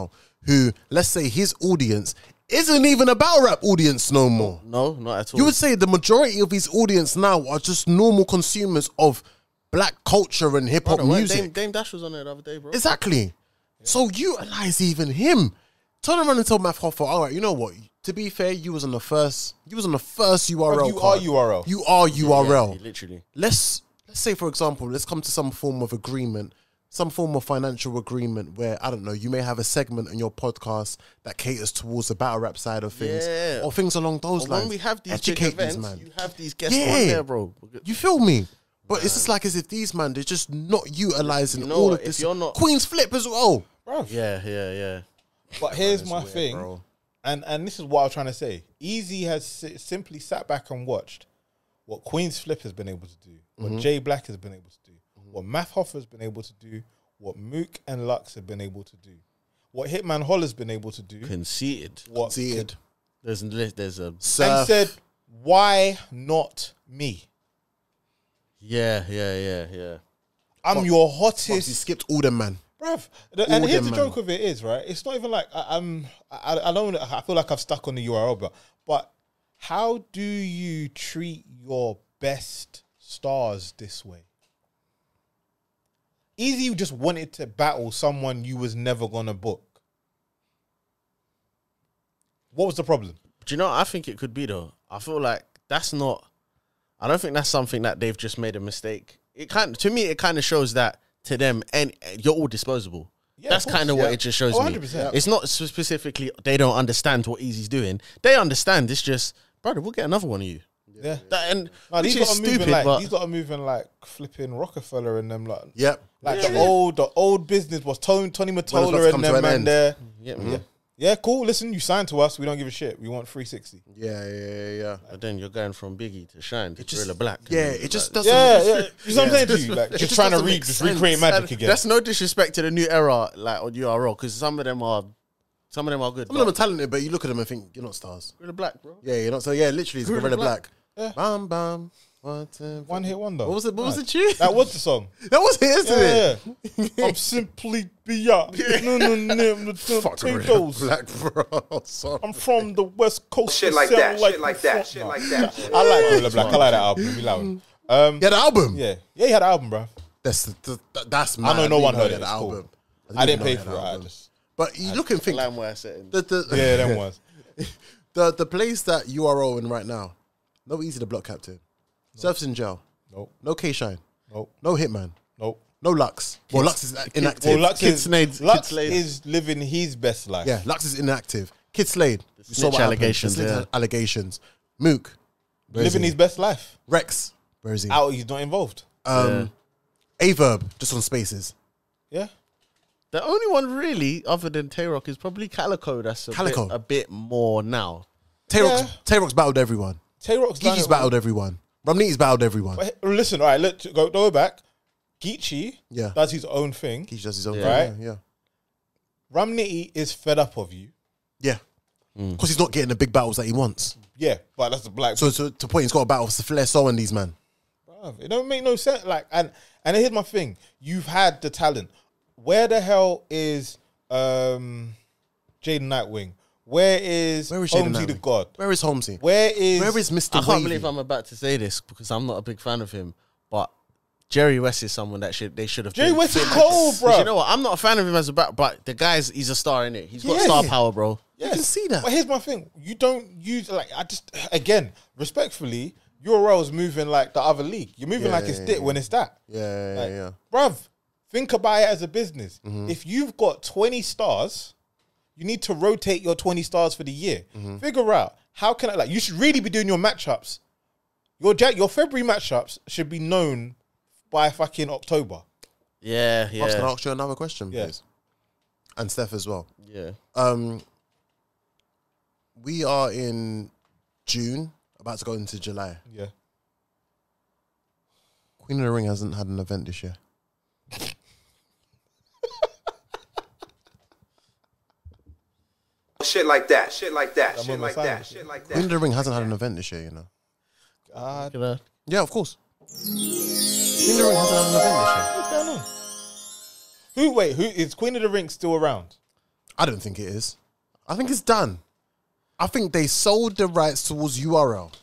who, let's say, his audience isn't even a battle rap audience no more. No, not at all. You would say the majority of his audience now are just normal consumers of black culture and hip hop Brother, music. Dame, Dame Dash was on there the other day, bro. Exactly. So utilize even him. Turn around and tell Math Hoffa, all right, you know what? To be fair, you was on the first. You was on the first U R L. You card. are U R L. You are U R L. Yeah, literally. Let's let's say, for example, let's come to some form of agreement, some form of financial agreement where I don't know. You may have a segment in your podcast that caters towards the battle rap side of things, Yeah. or things along those But lines. when we have these big Educate events, these man. you have these guests Yeah. on there, bro. You feel me? But it's just like as if these man, they're just not utilizing You know all what, of if this. you're not- Queen's Flip as well. Bruv. Yeah, yeah, yeah. But here's That's my weird, thing, bro. and and this is what I was trying to say. Easy has si- simply sat back and watched what Queen's Flip has been able to do, what Mm-hmm. Jay Black has been able to do, what Math Hoffa has been able to do, what Mook and Lux have been able to do, what Hitman Holler's been able to do, Conceited. what Conceited. There's there's a and Surf. said, why not me? yeah, yeah, yeah, yeah. I'm your Foxy hottest. skipped all them man. Bruv, the- and All here's them, the man. joke of it is, right? It's not even like I, I'm. I, I don't. I feel like I've stuck on the U R L, but but how do you treat your best stars this way? Easy, you just wanted to battle someone you was never gonna book. What was the problem? Do you know what I think it could be though? I feel like that's not. I don't think that's something that they've just made a mistake. It kind to me, it kind of shows that to them, and you're all disposable. Yeah, that's of course, kind of what yeah. it just shows Oh, me. one hundred percent. It's not specifically they don't understand what Easy's doing. They understand. It's just, brother, we'll get another one of you. Yeah. That, and No, which these is got to moving stupid, like but these got to moving like flipping Rockefeller and them like Yep. like Yeah. the old the old business was Tony Tony When it's about Mottola to come and to them an man end. there. yeah, Yeah. Yeah, cool. Listen, you signed to us. We don't give a shit. We want three sixty. Yeah, yeah, yeah, yeah. But then you're going from Biggie to Shine to It just- Gorilla Black. Yeah, And it just like, doesn't. Yeah, yeah. You know what I'm saying to you? Like, It just just trying to doesn't re- make just sense. recreate magic And again. That's no disrespect to the new era, like on U R L, because some of them are, some of them are good. Some of them are but talented, but you look at them and think you're not stars. Gorilla Black, bro. Yeah, you're not. So yeah, literally, it's Gorilla Gorilla Black. Yeah. Bam, bam. One, two, One hit wonder. What was it? What was Right. the tune? That was the song. That was it, isn't Yeah, it? yeah. I'm simply beyond. No, no, no, no, Fuck Gorilla potatoes. Black, bro. Sorry. I'm from the West Coast. Shit I like sound that, shit like a that, front shit man. like that. I like Gorilla Black. I like that album. Let me loud. Um, Yeah, the album. yeah, yeah, he had an album, bro. That's the, the, that's. I Mad. know no didn't one heard he it. had It's the cool. album. I didn't know pay he had for the it. I album. just But you look and think Lamware setting. the the yeah, them ones. the the place that U R O in right now. No Easy the Block Captain. Surf's in jail. Nope, No K Shine. nope, No Hitman. nope. No Lux. Well, Lux is inactive. Well, Lux, Kid is, Slade- Lux Kid Slade. is living his best life. Yeah, Lux is inactive. Kid Slade. We saw snitch what happened. allegations, The snitch yeah. allegations. Mook. Where is living he? his best life. Rex. Where is he? Out, he's not involved. Um, Averb. Just on Spaces. Yeah, The only one really, other than Tay Rock, is probably Calico. That's a Calico. bit, a bit more now. Tay Rock's, Yeah. Tay Rock's battled everyone. Tay Rock's done Geechee's it. battled everyone. Ramniti's battled everyone. But hey, listen, all right, let's go go back. Geechee Yeah. does his own thing. Geech does his own Yeah. thing. Yeah. Yeah. Ramniti is fed up of you. Yeah. Because he's not getting the big battles that he wants. Yeah, but that's the black. So to, to point, he's got a battle for Flair So and these man. Bruv, it don't make no sense. Like, and and here's my thing: you've had the talent. Where the hell is um, Jaden Nightwing? Where is, Where is Jaden Holmesy the Nightwing? God? Where is Holmesy? Where is Where is Mister I can't Wavy? believe I'm about to say this because I'm not a big fan of him, but Jerry West is someone that should they should have. Jerry been- West is been- cold, 'Cause bro? You know what? I'm not a fan of him as a bat, but the guy's he's a star in it. He's got Yeah. star power, bro. You can see that. But here's my thing: you don't use like I just again respectfully. U R L's moving like the other league. You're moving Yeah, like it's yeah, dit yeah. when it's that. Yeah, yeah, Like, yeah. bruv, think about it as a business. Mm-hmm. If you've got twenty stars, you need to rotate your twenty stars for the year. Mm-hmm. Figure out how can I like you should really be doing your matchups. Your Jack, your February matchups should be known by fucking October. Yeah, Austin, I'll yeah, ask you another question, Yeah. please. And Steph as well. yeah. Um, we are in June, about to go into July. Yeah. Queen of the Ring hasn't had an event this year. Shit like that, shit like that, I'm shit on my like side that, with it. shit like Queen of that. the Ring hasn't had an event this year, you know. God, You know, Yeah, of course. Queen of the Ring hasn't had an event this year. what's going on? Who wait? Who is Queen of the Ring still around? I don't think it is. I think it's done. I think they sold the rights towards U R L.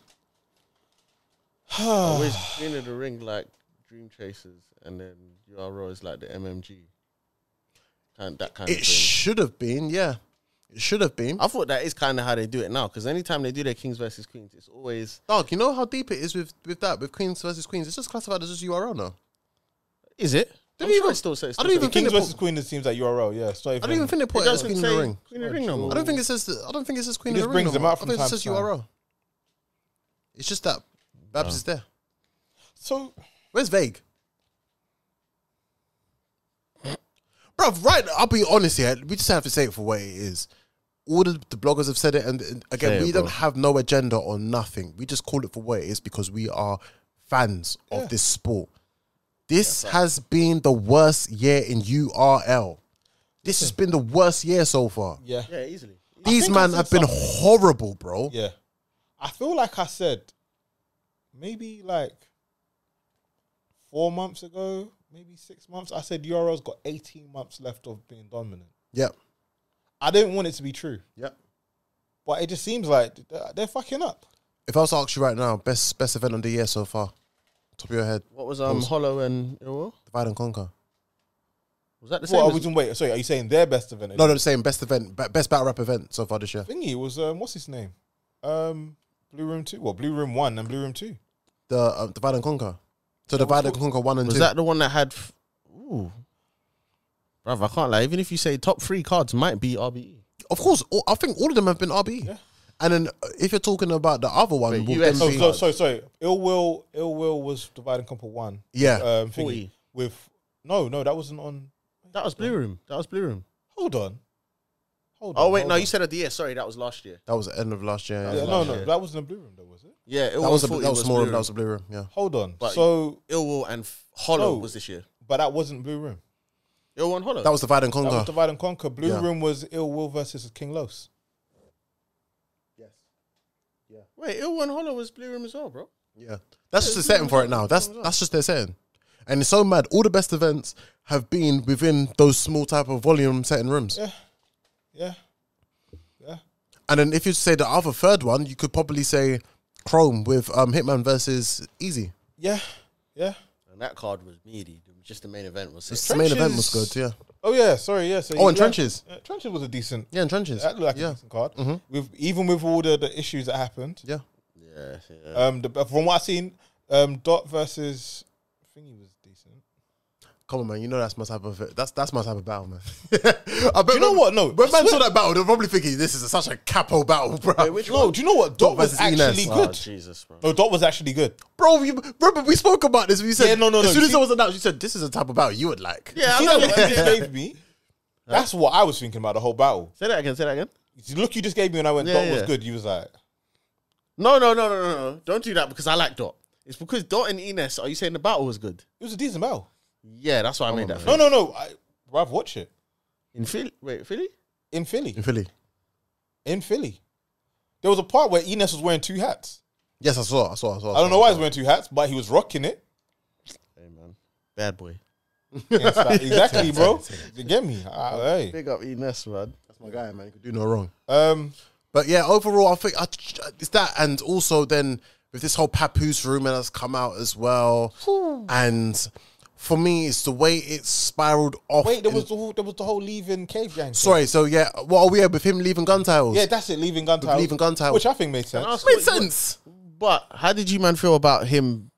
Oh, is Queen of the Ring like Dream Chasers, and then U R L is like the M M G, kind that kind It of thing. should have been, yeah. It should have been. I thought that is kind of how they do it now, because anytime they do their Kings versus Queens, it's always Dog, you know how deep it is with, with that, with Queens versus Queens? It's just classified as just U R L now. is it? Don't I'm even- sure it still says. I don't even Kings think they versus put- Queen, it seems like U R L. Yeah, it's not I even, don't even think they put It it as doesn't Queen of the say Ring. Queen of the Ring no more. I don't think it says. The, I don't think it says Queen He of the just Ring. brings no them more. out I from think it time says to U time. R L. It's just that Babs is there. So Where's Vague? Bruv, right, I'll be honest here. We just have to say it for what it is. All the, the bloggers have said it, and, and again, Say it, we bro. don't have no agenda or nothing. We just call it for what it is because we are fans of this sport. This has been the worst year in U R L. This has been the worst year so far. yeah, Yeah, easily. These think I man said have been something. horrible, bro. yeah. I feel like I said maybe like four months ago, maybe six months. I said U R L's got eighteen months left of being dominant. Yep. I didn't want it to be true, Yep. but it just seems like they're, they're fucking up. If I was to ask you right now, best best event of the year so far, top of your head, What was um was- Hollow and Ill? divide and conquer. Was that the same? Well, as- I was in, wait, sorry, are you saying their best event? No, no, the same best event, be- best battle rap event so far this year. Thingy was um, what's his name? Um, Blue Room Two. Well, Blue Room One and Blue Room Two. The uh, divide and conquer. So divide and conquer one and was two. that the one that had? F- Ooh, bruv, I can't lie. Even if you say top three cards might be R B E. Of course, all, I think all of them have been R B. Yeah. And then uh, if you're talking about the other one, Wait, will U S then Oh, be- so, sorry, sorry. Ill Will, Ill Will was Divide and Conquer One. yeah, Um, thingy, forty. with no, no, that wasn't on. That was Blue Room. That was Blue Room. Hold on, hold on. Oh wait, hold no, on. you said of the year. Sorry, that was last year. that was the end of last year. Yeah, Yeah, no, last no, year. that wasn't a Blue Room, though, was it? Yeah, it that was a, forty that was was more. Blue That was a Room. blue room. Yeah, Hold on. But- so, Ill Will and F- Hollow No. was this year. but that wasn't Blue Room. Ill Will and Hollow. that was divide and That was conquer. Divide and Conquer. Blue Yeah. Room was Ill Will versus King Los. Wait, Ill Will and Hollow was Blue Room as well, bro. Yeah, that's just the setting for it now. That's that's just their setting, and it's so mad. All the best events have been within those small type of volume setting rooms. Yeah, yeah, yeah. And then if you say the other third one, you could probably say Chrome with um, Hitman versus Easy. Yeah, yeah. And that card was meaty. Just the main event was The sick. main event was Trenches- good. Yeah, Oh yeah, sorry, yeah. So Oh, you and learned- Trenches. uh, Trenches was a decent. yeah, in trenches. That looked like a yeah, decent card. Mhm. With even with all the, the issues that happened. yeah. Yeah, yeah. Um, the, from what I've seen, um, Dot versus Thingy was decent. Come on, man. You know that's my type of that's that's my type of battle, man. I bet Do you know when- what? No, when man swear- saw that battle, they're probably thinking this is such a capo battle, bro. No, do you know what? Dot, Dot was versus Ines. actually Oh, good. Jesus, bro. No, Dot was actually good. Bro, you remember we spoke about this. We said Yeah, no, no, as no, soon as see- it was announced, you said this is a type of battle you would like. Yeah, See I that know. look you just gave me? That's what I was thinking about the whole battle. Say that again. Say that again. The look you just gave me when I went Yeah, Dot was yeah. good. You was like, No, no, no, no, no, no. Don't do that because I like Dot. It's because Dot and Ines. Are you saying the battle was good? it was a decent battle. Yeah, that's why I made that. No, no, no. I, bruv, watch it In Philly, wait, Philly? in Philly. In Philly. In Philly, there was a part where Ines was wearing two hats. Yes, I saw. I saw. I saw. I don't know why he was wearing two hats, but he was rocking it. Hey man, bad boy. It's like- exactly, bro. You get me? Ah, hey. Big up Ines, man. That's my guy, man. You could do no wrong. Um, But yeah, overall, I think I, it's that, and also then with this whole Papoose rumor that's come out as well, and for me, it's the way it spiraled off. wait, there in- was the whole, there was the whole leaving cave gang. thing. sorry. So yeah, what are we at with him leaving gun titles? Yeah, that's it. Leaving gun titles. leaving gun titles. which I think made sense. ask- made sense. But how did you man feel about him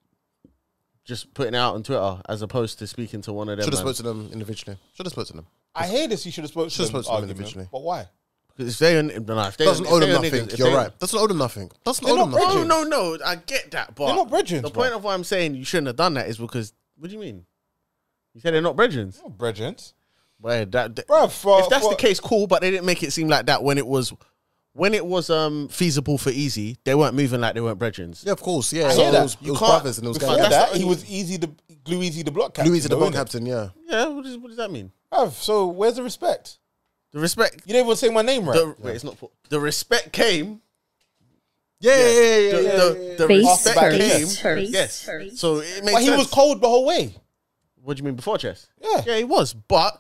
just putting it out on Twitter as opposed to speaking to one of them? Should have man? spoken to them individually. Should have spoken to them. I hear this. You should have spoken to Should've them, spoke to them argument, individually. but why? Because if they, no, no, if they Doesn't if owe they them are nothing. niggas- if You're they- right. Doesn't owe them nothing. Doesn't They're owe them not nothing. No, no, no. I get that, but They're not brethren, the bro. point of why I'm saying you shouldn't have done that is because what do you mean? You said they're not brethren. Oh, brethren. Well, that, that- Bruv, for- if that's for- the case, cool. But they didn't make it seem like that when it was when it was um feasible for Easy. They weren't moving like they weren't brethren. Yeah, of course. Yeah, I so hear it that. was, it You was can't- brothers and it was Before guys. that's that, the- he was easy the glue easy the block captain. Louis the though, block innit? captain. Yeah. Yeah, what, is, what does that mean? Bruv, so where's the respect? The respect. You didn't even say my name right. The, wait, it's not. The respect came. Yeah, yeah, yeah, yeah. The, yeah, the, the Face respect first. came. Face Yes. first. So it makes but he sense. was cold the whole way. What do you mean before chess? Yeah. Yeah, he was. But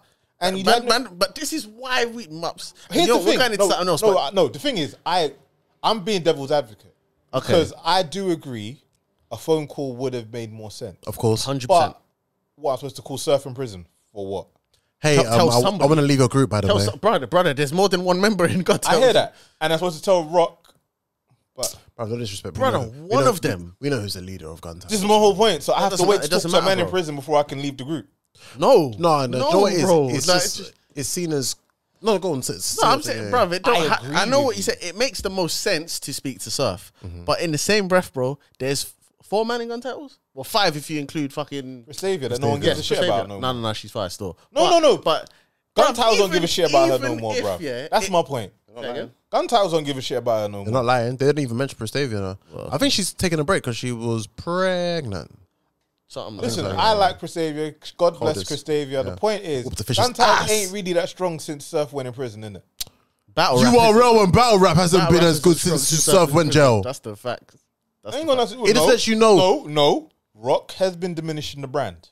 And you man, don't- man, but this is why we mups. Here's Yo, the thing. We're going into no, something else. no, but uh, no, the thing is, I, I'm being devil's advocate. Okay. Because I do agree a phone call would have made more sense. Of course. one hundred percent. But what, I'm supposed to call Surf in prison? For what? Hey, Tell- um, tell I, I somebody. want to leave your group, by the Tell way. some, brother, brother, there's more than one member in God. I hear that. And I'm supposed to tell Rock, but Bro, no disrespect. Brother, we know- we one know- of them. We know who's the leader of Gun Town. this is my whole point. So I have to doesn't wait matter- to it talk to doesn't a man matter, in bro. prison before I can leave the group. No, No, no, no, no, you know what it is? bro. It's Like, just, it's seen as no. Go on. It's, No, I'm it's- saying, yeah. bro, it don't I ha- agree I know with what you you. said. It makes the most sense to speak to Surf, Mm-hmm. but in the same breath, bro, there's f- four man in gun titles. Well, five if you include fucking. Prestavia that no one gives a shit Prestavia. about no No, more. no, no, she's five still. No, But- no, no. But Gun bruv, Titles don't give a even- shit about her no even more, if, bro. yeah, That's it- my point. Say again? Gun Titles don't give a shit about her no They're more. not lying. They didn't even mention Prestavia. No. I think she's taking a break because she was pregnant. Something. Listen, so, I yeah. like Prestavia. God bless Coldest. Prestavia. The Yeah. point is, Whooped the fish's Gun Titles ass. ain't really that strong since Surf went in prison, innit? battle rap is- U R L and battle rap hasn't battle been rap as is good strong since Surf Surf is went good. jail. That's the fact. That's I ain't the gonna. fact. No, It just lets you know. No, no. Rock has been diminishing the brand.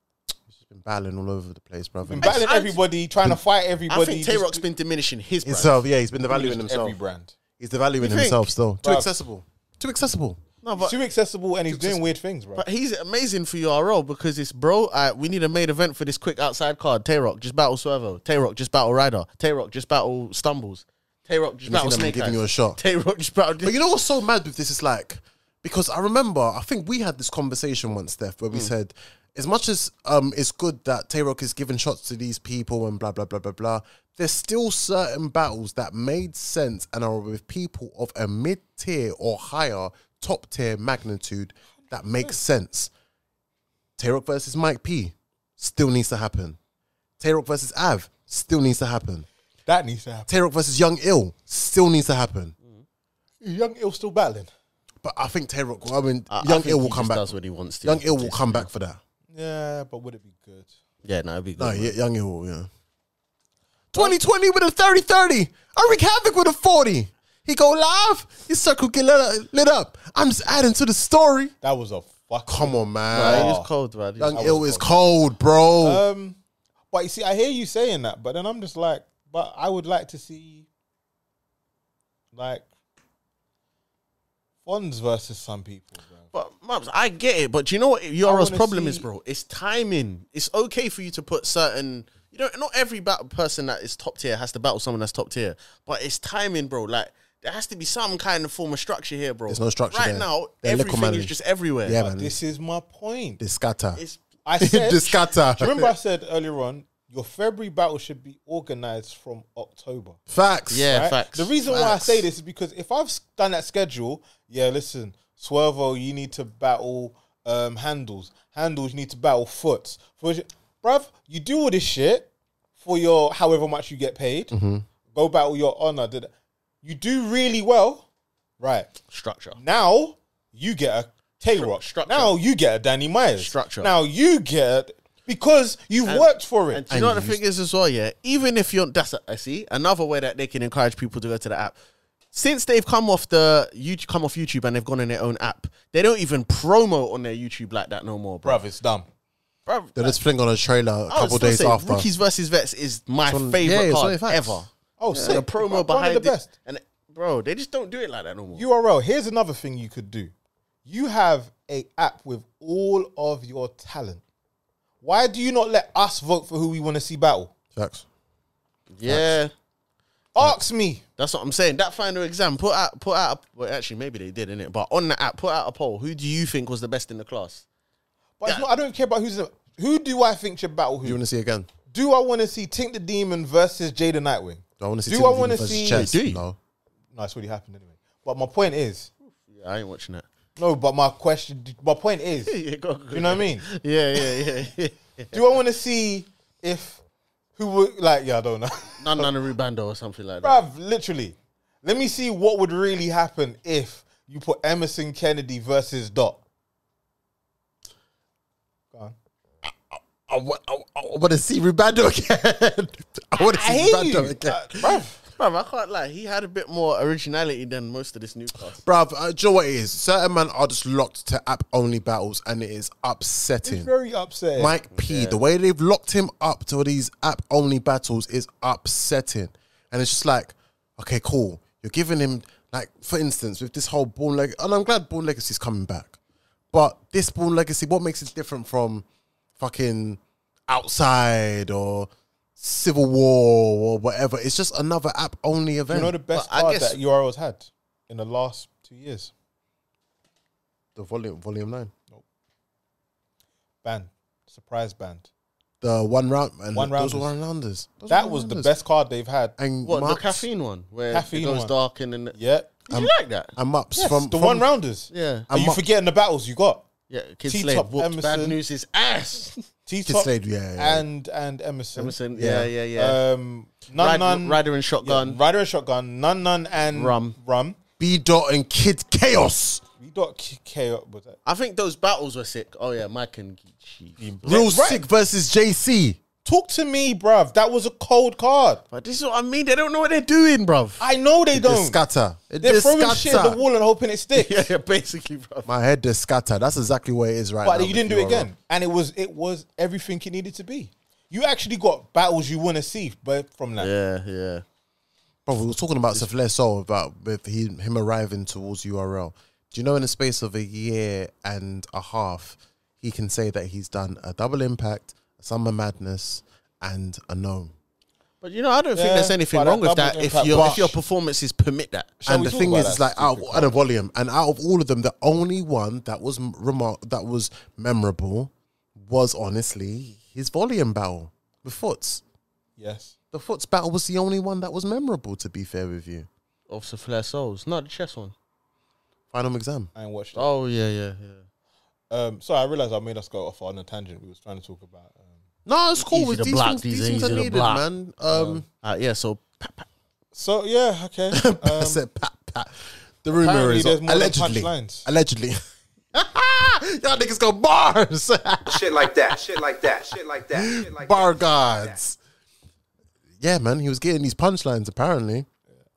Been battling all over the place, brother. Been battling I- everybody, trying to fight I everybody. think just Tay Rock's been diminishing his brand. Himself, yeah, he's been devaluing diminished himself. every brand. He's devaluing You think? himself still. Too Bruv. accessible. Too accessible. No, but Too accessible, and he's doing weird things, bro. But he's amazing for U R L because it's bro. Uh, we need a main event for this quick outside card. Tay Rock just battle Swervo. Tay Rock just battle Ryder. Tay Rock just battle Stumbles. Tay Rock just You think battle I'm Snake giving Eyes. you a shot? Tay Rock just battle. But you know what's so mad with this is like, because I remember, I think we had this conversation once, Steph, where we said, as much as um, it's good that Tay-Rock is giving shots to these people and blah, blah, blah, blah, blah, there's still certain battles that made sense and are with people of a mid-tier or higher top-tier magnitude that makes sense. Tay-Rock versus Mike P still needs to happen. Tay-Rock versus Av still needs to happen. That needs to happen. Tay-Rock versus Young Ill still needs to happen. Young Ill still battling. But I think Tay-Rock, I mean, I- I Young think Ill he will come just back. Does what he wants to. Young Ill will come back for that. Yeah, but would it be good? Yeah, no, it'd be good. No, man. yeah, Young Ill, yeah. twenty twenty with a thirty thirty. I wreak havoc with a forty. He go live, his circle get lit, lit up. I'm just adding to the story. That was a fuck. Come on, Nah, man. he was cold, man. He was Young cold. Ill is cold, bro. Um, but you see, I hear you saying that, but then I'm just like, but I would like to see, like, Fonz versus some people, bro. But Mubs, I get it, but do you know what U R L's wanna problem see- is, bro? It's timing. It's okay for you to put certain. You know, not every battle person that is top tier has to battle someone that's top tier, but it's timing, bro. Like there has to be some kind of form of structure here, bro. There's no structure right there. now. They're Everything little is man. just everywhere. Yeah, But man. This is my point. They scatter. It's I said, They scatter. do you remember I said earlier on, your February battle should be organized from October. Facts. Yeah. right? facts. The reason why I Facts. say this is because if I've s- done that schedule, yeah, listen, Swervo, you need to battle um, handles. Handles, you need to battle foots. For, bruv, you do all this shit for your however much you get paid. Mm-hmm. Go battle your honor. Did- You do really well, right? structure. Now you get a Tay-Rock. structure. Now you get a Danny Myers. Structure. Now you get because you've worked for it. And do you know what the thing is as well? Yeah, even if you're that's a, I see another way that they can encourage people to go to the app. Since they've come off the YouTube, come off YouTube and they've gone on their own app, they don't even promo on their YouTube like that no more, bro. Bruv, it's dumb. Bruv, They're just fling on a trailer a I was couple supposed to days say, after. Rookies versus Vets is my one- favorite yeah, it's one card of the facts. ever. Oh, And sick. the promo One of behind the it, best. and bro, they just don't do it like that no more. U R L, here's another thing you could do. You have a app with all of your talent. Why do you not let us vote for who we want to see battle? Facts. yeah, Ask me. that's what I'm saying. That final exam, put out, put out. Well, actually, maybe they did, innit? But on the app, put out a poll. Who do you think was the best in the class? But it's not, I don't care about who's the, who do I think should battle Do you who? want to see again? Do I want to see Tink the Demon versus Jada Nightwing? Do I want to see Do Timothy I wanna versus see- Chess? Do you? No. No, it's already happened anyway. But my point is, Yeah, I ain't watching that. no, but my question, my point is, Yeah, go, go, you know what I mean? Yeah, yeah, yeah. yeah. Do I want to see if, who would, like, yeah, I don't know. None, none of Rubando or something like that. Bruv, literally. Let me see what would really happen if you put Emerson Kennedy versus Dot. Go on. I, wa- I, I want to see Rubando again. I want to I see hear Rubando you. again. Uh, bruv. Bro, I can't lie. He had a bit more originality than most of this new cast. Bruv, uh, do you know what it is? Certain men are just locked to app-only battles, and it is upsetting. It's very upsetting. Mike P, the way they've locked him up to these app-only battles is upsetting. And it's just like, okay, cool. You're giving him, like, for instance, with this whole Born Legacy, and I'm glad Born Legacy is coming back. But this Born Legacy, what makes it different from fucking Outside or Civil War or whatever? It's just another app-only event. You know the best But I card guess- that U R L's had in the last two years? the volume, volume nine. Band. Surprise band. The one round, and One those were rounders. one rounders. Those That were was the one-rounders. best card they've had. And What, the Mups- caffeine one? Where Caffeine it goes one. dark and then... Yeah. Did you like that? And Mups Yes, from the from- one rounders. Yeah. Are you Mups- forgetting the battles you got? Yeah, Kid T-Top, Slade whooped Emerson. Bad News is ass. T Kid Top Slade, yeah, yeah. and and Emerson. Emerson, Yeah. yeah, yeah, yeah. Um, none, Rider, none, Rider and yeah, Shotgun. Rider and Shotgun. None, none, and Rum. Rum. B Dot and Kid Chaos. We got K. K- was that? I think those battles were sick. Oh, yeah, Mike and Geechee. Real Right. Sick versus J C. Talk to me, bruv. That was a cold card. But this is what I mean. They don't know what they're doing, bruv. I know they The don't. scatter. It They're is throwing scatter. shit at the wall and hoping it sticks. yeah, yeah, basically, bruv. My head is scatter. That's exactly what it is right But now. you didn't do it again, and it was it was everything it needed to be. You actually got battles you want to see, but from that, Yeah, yeah. Bro, we were talking about Safle Soul, about with he, him arriving towards U R L. Do you know in the space of a year and a half, he can say that he's done a Double Impact, a Summer Madness, and a Gnome. But you know, I don't think Yeah, there's anything but wrong that with that double if impact your rush. if your performances permit that. Shall and we the talk thing about is, that it's like out of, stupid out of volume, and out of all of them, the only one that was m- remar- that was memorable was honestly his volume battle with Foots. yes, The Foots battle was the only one that was memorable. To be fair with you, Officer Flair Souls, not the chess one. Final exam. I ain't watched it. Oh yeah, yeah, yeah. Um, sorry, I realized I made us go off on a tangent. We was trying to talk about. Um, No, it's cool. Easy With to these block, things, these these things easy are to needed, block. man. Um, Uh, yeah. So pa- pa- so yeah, okay. I Um, said pat pat. The rumor apparently is there's more than allegedly. punchlines. Allegedly. Y'all niggas go bars. Shit like that. Shit like that. Shit like that. Shit like Bar that. guards. Yeah, man. He was getting these punchlines apparently.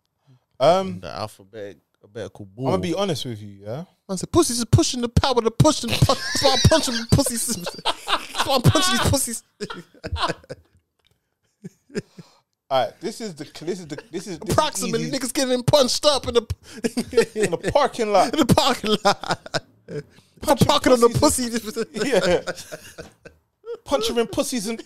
um, the alphabet, alphabetical I'm ball. gonna be honest with you. Yeah, I said, pussies is pushing the power to push and punch. That's why I'm punching pussies. That's why I'm punching these pussies. all right. This is the this is the this is this Approximately, is easy. niggas getting punched up in the in the parking lot. in the parking lot. I'm parking on the pussy. Yeah, punching in pussies and.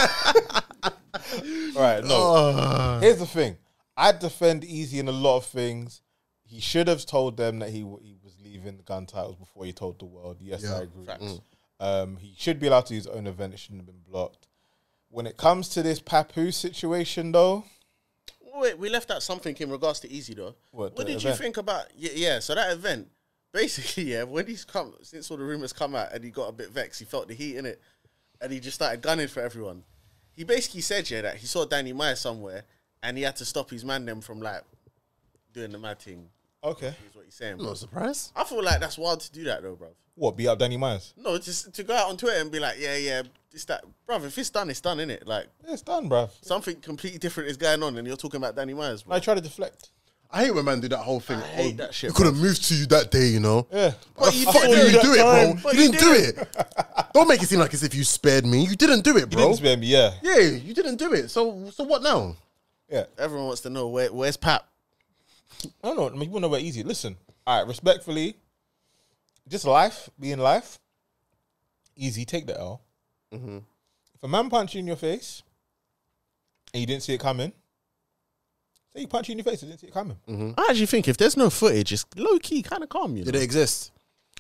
All right, no. Oh. Here's the thing. I defend Easy in a lot of things. He should have told them that he w- he was leaving the gun titles before he told the world. Yes, Yeah, I agree. facts. Um, he should be allowed to use his own event. It shouldn't have been blocked. When it comes to this Papoose situation, though, Wait, we left out something in regards to Easy though. What, What, the did event? you think about? Yeah, yeah. So that event, basically, yeah. When he's come, since all the rumors come out, and he got a bit vexed, he felt the heat in it, and he just started gunning for everyone. He basically said, yeah, that he saw Danny Meyer somewhere, and he had to stop his man them from like doing the mad thing. okay. Is what he's saying. I'm Bro. not surprised. I feel like that's wild to do that though, bro. What, beat up Danny Myers? No, just to go out on Twitter and be like, yeah, yeah, this that, bro. If it's done, it's done, innit? Like Yeah, it's done, bruv. something completely different is going on, and you're talking about Danny Myers, bro. I try to deflect. I hate when man do that whole thing. I hate that shit, You could have moved to you that day, you know. Yeah. What the you fuck did did you that do it, time. bro? But You you didn't do it. Don't make it seem like as if you spared me. You didn't do it, You bro. didn't spare me, yeah. Yeah, you didn't do it. So, so what now? Yeah. Everyone wants to know where, where's Pap? I don't know. I mean, you want to know about Easy. Listen. All right, respectfully, just life, being life, Easy, take the L. Mm-hmm. If a man punch you in your face and you didn't see it coming, say you punch you in your face and didn't see it coming. I actually think if there's no footage, it's low key kind of calm, you know. Did it exist?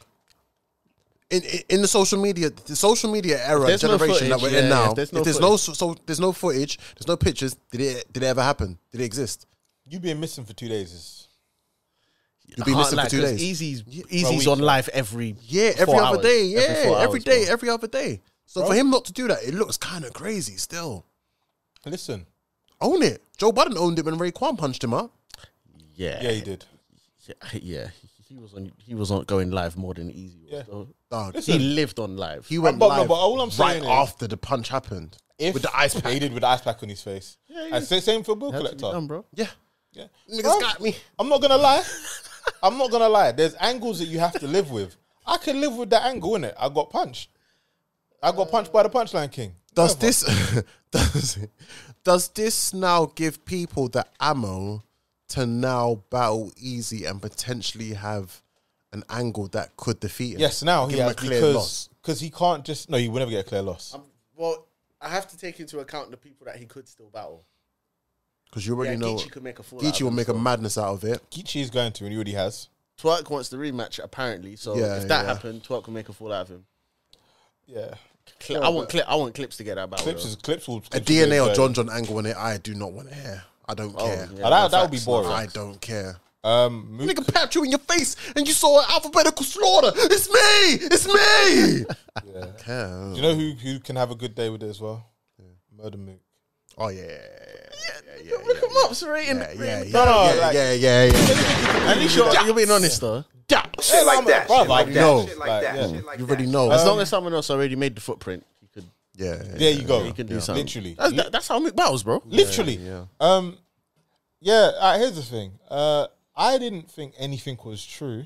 In, in in the social media, the social media era there's no generation that footage, we're in yeah, now, if there's no if there's no so, so there's no footage, there's no pictures. Did it did it ever happen? Did it exist? You being missing for two days is You'll be I missing can't for lie, two 'cause days. Easy's, a Easy's week, on yeah. live every Yeah, every four other hours. day. Yeah, Every four every hours, day, bro. every other day. So Bro. for him not to do that, it looks kind of crazy. Still, listen. own it. Joe Budden owned it when Raekwon punched him up. Yeah, Yeah, he did. Yeah, yeah. He was on. He was on going live more than Easy was. Yeah. though. Dog, He lived on live. he went But- no, live but all I'm saying right is- after the punch happened. if With the ice pack. he did with the ice pack on his face. Yeah, And sa- same for Bill Had to be Collector. done, bro. Yeah. Yeah. Niggas Bruv, got me. I'm not gonna lie. I'm not gonna lie. There's angles that you have to live with. I can live with that angle, innit? I got punched. I got punched by the Punchline King. Does Whatever. this does does this now give people the ammo to now battle Easy and potentially have an angle that could defeat him? Yes, now Give he him has a clear because loss. because he can't just no. He will never get a clear loss. Um, well, I have to take into account the people that he could still battle. Because you already Yeah, know Geechee could make a fool. out Geechee of will him, make a so. madness out of it. Geechee is going to, and he already has. Twerk wants the rematch apparently, so Yeah, if that yeah. happened, Twerk will make a fool out of him. Yeah, Cli- I want clip. I want clips to get that battle. clips though. is clips will. A Clips D N A will or be John John angle on it, I do not want to hear. I don't Oh, care. yeah, Oh, that that would be facts. boring. I don't care. Um, Mook, Nigga papped you in your face and you saw an alphabetical slaughter. It's me. It's me. yeah. Yeah. Do you know who who can have a good day with it as well? Murder Mook. Oh yeah. Yeah, yeah, Look him up, so rating. yeah, yeah, yeah, No, no, yeah, like- yeah, yeah, yeah. At least you're, you're being honest though. Shit like that. Bruv, Shit like I that. know. Shit like Like, that. yeah. Shit like You that. already know. As long as someone else already made the footprint, you could. yeah, There you go. He can do something. Literally. That's, that, that's how Mick battles, bro. Literally. yeah. Um, yeah. Uh, here's the thing. Uh, I didn't think anything was true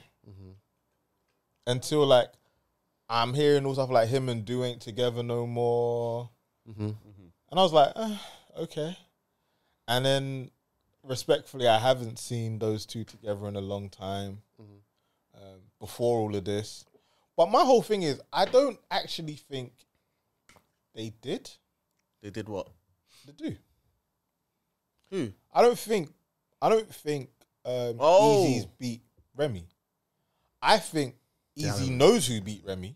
until like I'm hearing all stuff like him and Do ain't together no more, and I was like, uh, okay. And then, respectfully, I haven't seen those two together in a long time. Um, before all of this, but my whole thing is, I don't actually think they did. They did what? They do. Who? I don't think. I don't think um, Oh. Easy's beat Remy. I think Easy Damn. knows who beat Remy,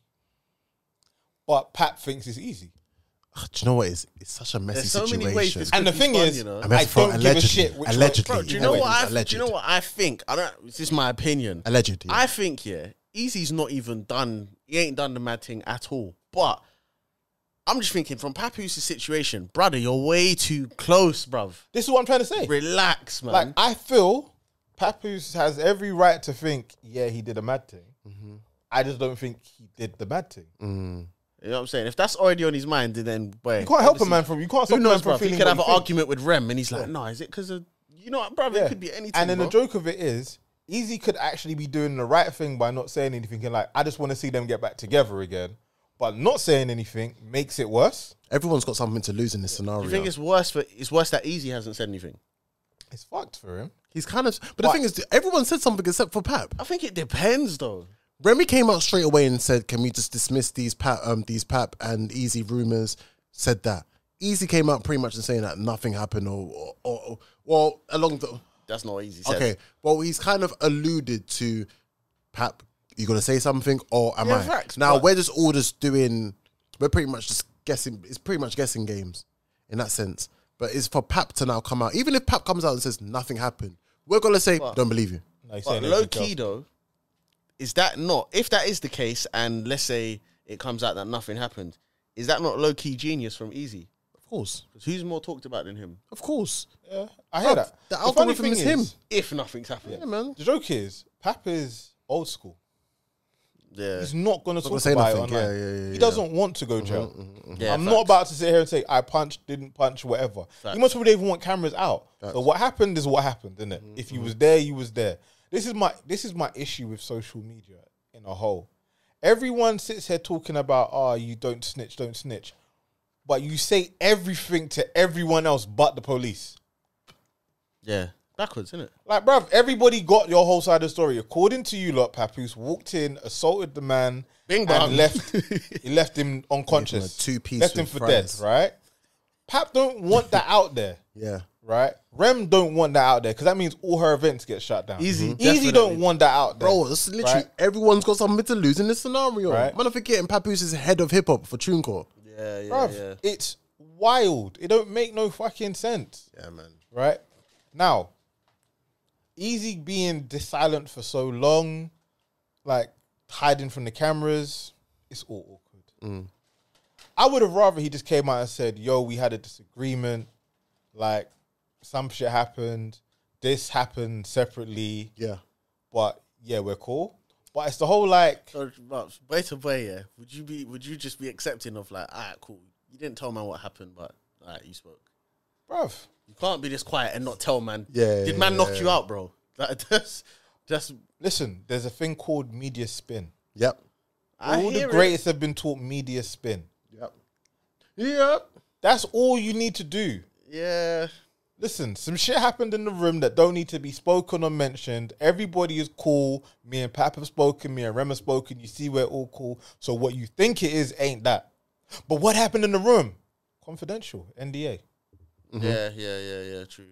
but Pat thinks it's Easy. Ugh, do you know what? It's, it's such a messy There's so situation. many ways this And could the be thing fun, is, you know? I mean, I for- don't give a allegedly, shit which allegedly. way- Bro, do you know Alleged, what I? alleged. Do you know what I think? I don't. This is my opinion. Alleged. Yeah. I think yeah, Easy's not even done. He ain't done the mad thing at all. But I'm just thinking from Papoose' situation, brother. You're way too close, bruv. This is what I'm trying to say. Relax, man. Like I feel Papoose has every right to think, yeah, he did a mad thing. I just don't think he did the mad thing. Mm. you know what I'm saying? If that's already on his mind, then boy, You can't help a obviously- man from you can't stop Who a man knows, from bruv? He feeling could what have he an thinks. argument with Rem, and he's like, "No, is it because of you know, what, bruv? Yeah. It could be anything." And then bro. the joke of it is, Easy could actually be doing the right thing by not saying anything. And like, I just want to see them get back together again. But not saying anything makes it worse. Everyone's got something to lose in this scenario. Do you think it's worse for it's worse that Easy hasn't said anything? It's fucked for him. He's kind of. But, the But- thing is, everyone said something except for Pap. I think it depends, though. Remy came out straight away and said, "Can we just dismiss these Pap, um, these Pap and Easy rumors?" Said that. Easy came out pretty much and saying that nothing happened, or, or, or, or well, along the. That's not what Easy said. Okay, well, he's kind of alluded to Pap. You gonna say something, or am Yeah, I? facts, now but- we're just all just doing. We're pretty much just guessing. It's pretty much guessing games in that sense. But it's for Pap to now come out. Even if Pap comes out and says nothing happened, we're gonna say But- don't believe you. No, he's But saying low everything key else. though, is that not if that is the case, and let's say it comes out that nothing happened, is that not low key genius from Easy? Of course, 'Cause who's more talked about than him? of course. Yeah, I hear Bruv, that. the funny algorithm thing is him. If nothing's happened, Yeah, man. The joke is, Pap is old school. yeah, He's not going to Not talk gonna say about nothing. it online. Yeah, yeah, yeah, he yeah. doesn't want to go jail. Yeah, I'm facts. not about to sit here and say I punched, didn't punch, whatever. Facts. You must probably even want cameras out. So what happened is what happened, isn't it? If you was there, you was there. This is my this is my issue with social media in a whole. Everyone sits here talking about, oh, you don't snitch, don't snitch. But you say everything to everyone else but the police. yeah, backwards, isn't it? Like, bruv, everybody got your whole side of the story. According to you lot, Papoose walked in, assaulted the man, Bing bong. and left. He left him unconscious. Gave him a two-piece Left him with for fries. dead. Right? Pap don't want that out there. Yeah. Right? Rem don't want that out there because that means all her events get shut down. Easy, Easy definitely. don't want that out there, Bro, this is literally Right? everyone's got something to lose in this scenario. Right. Man, I'm forgetting Papoose is head of hip hop for TuneCore. Yeah, yeah, Bruv, yeah. it's wild. It don't make no fucking sense. Yeah, man. Right? Now, Easy being this silent for so long, like hiding from the cameras, it's all awkward. I would have rather he just came out and said, yo, we had a disagreement, like some shit happened, this happened separately, Yeah. but yeah, we're cool. But it's the whole like, So, but way to way, yeah. Would you be? Would you just be accepting of like, alright, cool. you didn't tell man what happened, but alright, you spoke. Bruv. You can't be this quiet and not tell man. Yeah, Did man yeah, knock yeah. you out, bro? Like, that's just. Listen, there's a thing called media spin. Yep. I All the hear it. greatest have been taught media spin. Yep. Yep. That's all you need to do. Yeah. Listen, some shit happened in the room that don't need to be spoken or mentioned. Everybody is cool. Me and Pap have spoken. Me and Rem have spoken. You see, we're all cool. So what you think it is ain't that. But what happened in the room? Confidential. N D A. Yeah, yeah, yeah, yeah, true.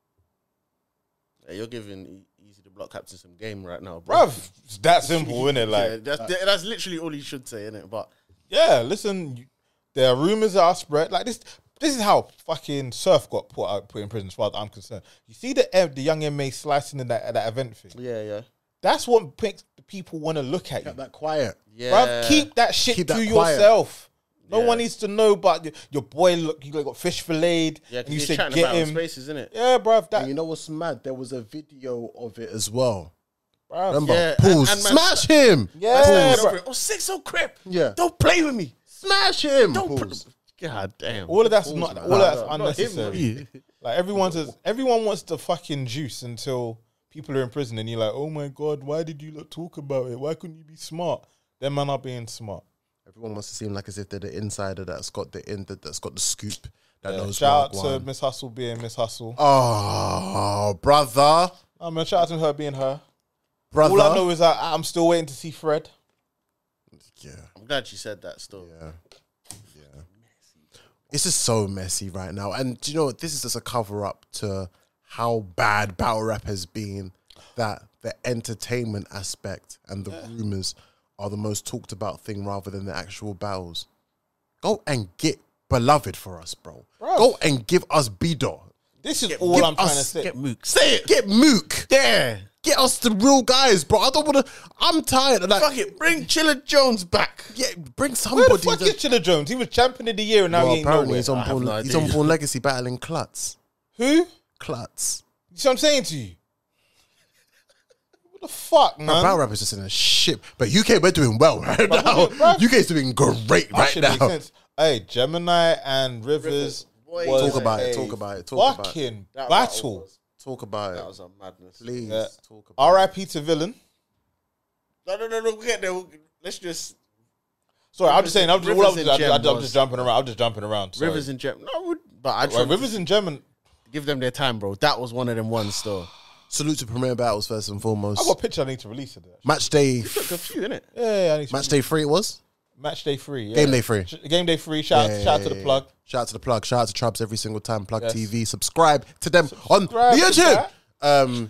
Yeah, you're giving e- Easy the block captain some game right now, bro. Bruv, it's that simple, isn't it? Like, yeah, that's, that's literally all you should say, innit? But yeah, listen, you, there are rumors that are spread. Like this, this is how fucking Surf got put out, put in prison, as far as I'm concerned. You see the M- the young M A slicing in that that event thing. yeah, yeah, That's what makes the people want to look at you. Kept that quiet. yeah. Bruv, keep that shit Keep to that quiet. yourself. No Yeah. one needs to know about your, your boy. Look, you got fish filleted. Yeah, and because you you're said chatting get about him. spaces, innit? Yeah, bruv. That And you know what's mad? There was a video of it as well. bruv. Remember? Yeah, Pause. and- and man- Smash him. Yeah, Get bruv. over it. Oh, six oh crip. Yeah. Don't play with me. Smash him. Don't Pause. put. God damn. All of that's Pause, not. man. All of that's Not him, unnecessary. Like everyone says, everyone wants the fucking juice until people are in prison, and you're like, oh my god, why did you not talk about it? Why couldn't you be smart? Them man are being smart. Everyone wants to seem like as if they're the insider that's got the in that, that's got the scoop. That Yeah, knows shout out to Wagwan. Miss Hustle being Miss Hustle. Oh, brother, Oh man, shout out to her being her. brother. All I know is that I'm still waiting to see Fred. yeah, I'm glad you said that still. yeah, yeah. It's just so messy right now, and do you know what? This is just a cover up to how bad battle rap has been. That the entertainment aspect and the rumors are the most talked about thing rather than the actual battles. Go and get Beloved for us, bro. Bruv. Go and give us Bido. This is Give all I'm trying to us- say. Get Mook. Say it. Get Mook. Yeah. Get us the real guys, bro. I don't want to. I'm tired of that. Fuck it. Bring Chilla Jones back. Yeah, bring Where somebody. the fuck that- is Chilla Jones? He was champion of the year and now Well, he ain't apparently nowhere. he's on I have Born, no he's idea. on Born Legacy battling Klutz. Who? Klutz. You see what I'm saying to you? What the fuck, man? Battle rap is just in a shit. But U K, we're doing well right But now. look, bruv. U K's doing great That right shit now. makes sense. Hey, Gemini and Rivers. Boy, was Talk about it, a talk about it, talk about it. fucking That battle. was- Talk about That it. was a madness. Please Yeah. talk about R I P to Villain. No, no, no, no. We'll get there. Let's just. Sorry, I'm just saying. I'm just, all I was, Rivers I, and Gem I, I'm was- just jumping around. I'm just jumping around. Sorry. Rivers and Gem. No, would- but I just Well, want Rivers and Gem. And to give them their time, bro. That was one of them ones, still. it. Salute to Premier Battles first and foremost. I got a picture. I need to release it. Actually. Match day, Took a few, innit? Yeah, yeah, I need to match day three it was. match day free. Yeah. Game day free. Sh- Game day free. Shout, Yeah, out, shout out yeah, to the yeah, plug. yeah. Shout out to the plug. Shout out to Trubs every single time. Plug Yes. T V. Subscribe to them on Subscribe the to YouTube. Um,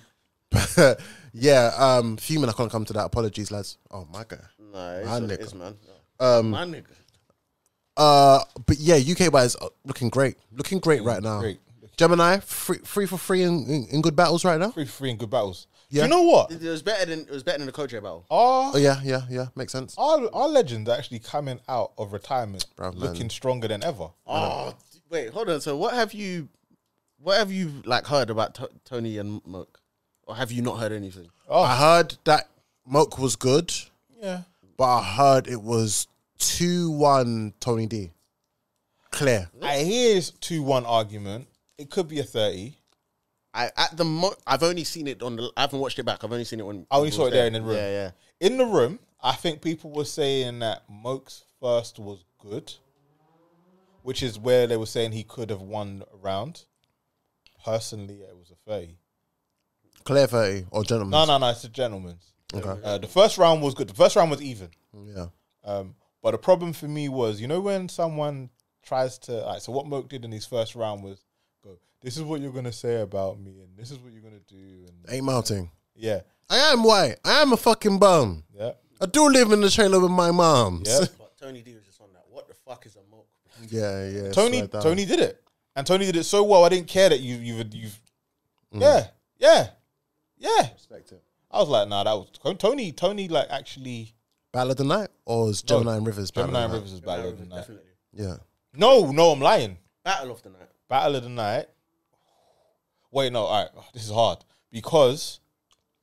yeah. Um, fuming. I can't come to that. Apologies, lads. Oh my god. No, it's My what nigga. it is, man. Um, My nigga. Uh, but yeah, U K wise, uh, looking great. Looking great right now. Great. Gemini, free, free for free in, in, in good battles right now. Free, free and good battles. Yeah. Do you know what? It was better than it was better than the Coach battle. Our, Oh yeah, yeah, yeah. Makes sense. our our legends are actually coming out of retirement, Bruv, man. looking stronger than ever. Oh, d- wait, hold on. So, what have you, what have you like heard about T- Tony and Mook, or have you not heard anything? Oh, I heard that Moke was good, yeah. but I heard it was two one Tony D. Clear. I hear it's two one argument. It could be a thirty. I at the mo- I've only seen it on the. I haven't watched it back. I've only seen it when I only was saw it there in the room. Yeah, yeah. In the room, I think people were saying that Moke's first was good, which is where they were saying he could have won a round. Personally, it was a thirty. Clear thirty or gentlemen. No, no, no, it's a gentleman's. Okay. Uh, the first round was good. The first round was even. Yeah. Um, but the problem for me was, you know, when someone tries to, like, so what Moke did in his first round was go, this is what you're going to say about me, and this is what you're going to do. And Ain't melting. yeah, I am white. I am a fucking bum. yeah, I do live in the trailer with my moms. yeah. But Tony D was just on that. What the fuck is a Mook? yeah, yeah. Tony, swear down. Tony did it. And Tony did it so well, I didn't care that you, you've, you've, yeah, yeah, yeah. Respect it. I was like, nah, that was, Tony, Tony, like, actually, Battle of the night or is Gemini and Rivers? Battle Gemini of and the Rivers is better than that. Definitely. Night? Yeah. No, no, I'm lying. Battle of the night. Battle of the night. Wait, no, all right. This is hard because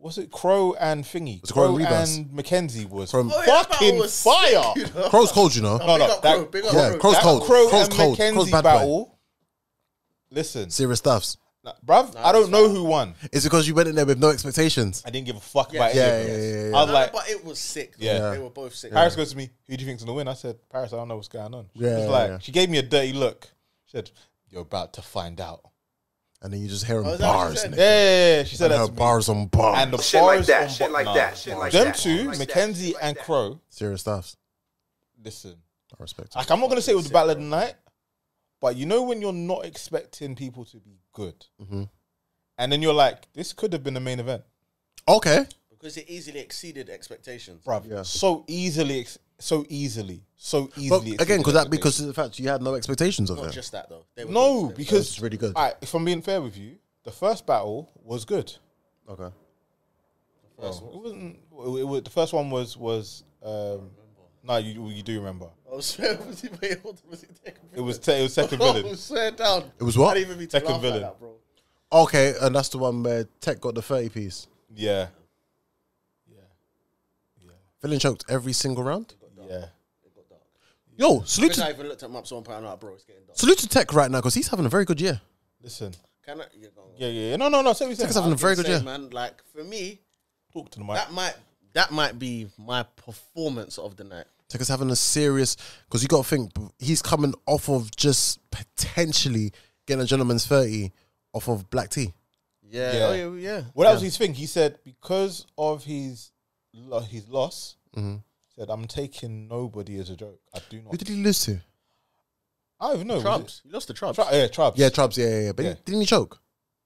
Was it Crow and Thingy? Was it Crow Crow and Rebus? and Mackenzie was Crow- Oh, yeah, that fucking was fire. sick, you know? Crow's cold, you know. No, no, Big up that, Crow, big up Yeah, Crow. Crow's that cold. Crow Crow's and cold. Crow's Mackenzie bad boy. battle. Listen, Serious stuffs. nah, bruv, I don't know who won. It's because you went in there with no expectations. I didn't give a fuck Yeah. about Yeah, any yeah, of yeah, this. yeah, I yeah. was No, like, but it was sick. Yeah. Yeah, they were both sick. Paris goes to me, who do you think's gonna win? I said, Paris, I don't know what's going on. She Yeah, was yeah, like, yeah. she gave me a dirty look. She said, you're about to find out. And then you just hear them Oh, is that what she bars. said? nigga. Yeah, yeah, yeah. She said And that her to me. bars on bars. And the Shit like bars that, on shit bo- like nah. that, shit like Them that, two, shit like that, Mackenzie shit like and that. Crow, Serious stuffs. listen. I respect it. Like, I'm not going to say it was the battle of the night, but you know when you're not expecting people to be good, Mm-hmm. and then you're like, this could have been the main event, Okay. Because it easily exceeded expectations. bruv. Yeah. So easily, ex- so easily, so But easily. again, because that exceeded because of the fact you had no expectations of Not it. just that though. They were no, good. because It's really good. All right, if I'm being fair with you, the first battle was good. Okay. Oh, it wasn't. It, it was, the first one was was. Um, no, you you do remember. I swear, was it, wait, hold on, was it second It was te- it was second villain. Oh, swear down. It was what? I didn't even mean to Second laugh villain. Like that, bro. Okay, and that's the one where Tech got the thirty piece. Yeah, Villain choked every single round. yeah. Yo, salute Because I to, even looked at maps one point out, bro. It's getting dark. salute to Tech right now because he's having a very good year. Listen. Can I? Yeah, go on. Yeah, yeah, yeah. No, no, no. Say what you Tech's said. having a I was very gonna good say, year. man. Like for me, Talk to the mic. that might that might be my performance of the night. Tech is having a serious because you got to think he's coming off of just potentially getting a gentleman's thirty off of Black Tea. Yeah, Yeah. oh, yeah, yeah. Well, that was his thing. He said because of his lo- his loss, Mhm. said I'm taking nobody as a joke. I do not. Who did he lose to? I don't even know. was Trubs. You lost the Trubs. it- Tra- yeah, Trubs. Yeah, Trubs. Yeah, yeah, yeah. But Yeah. didn't he choke?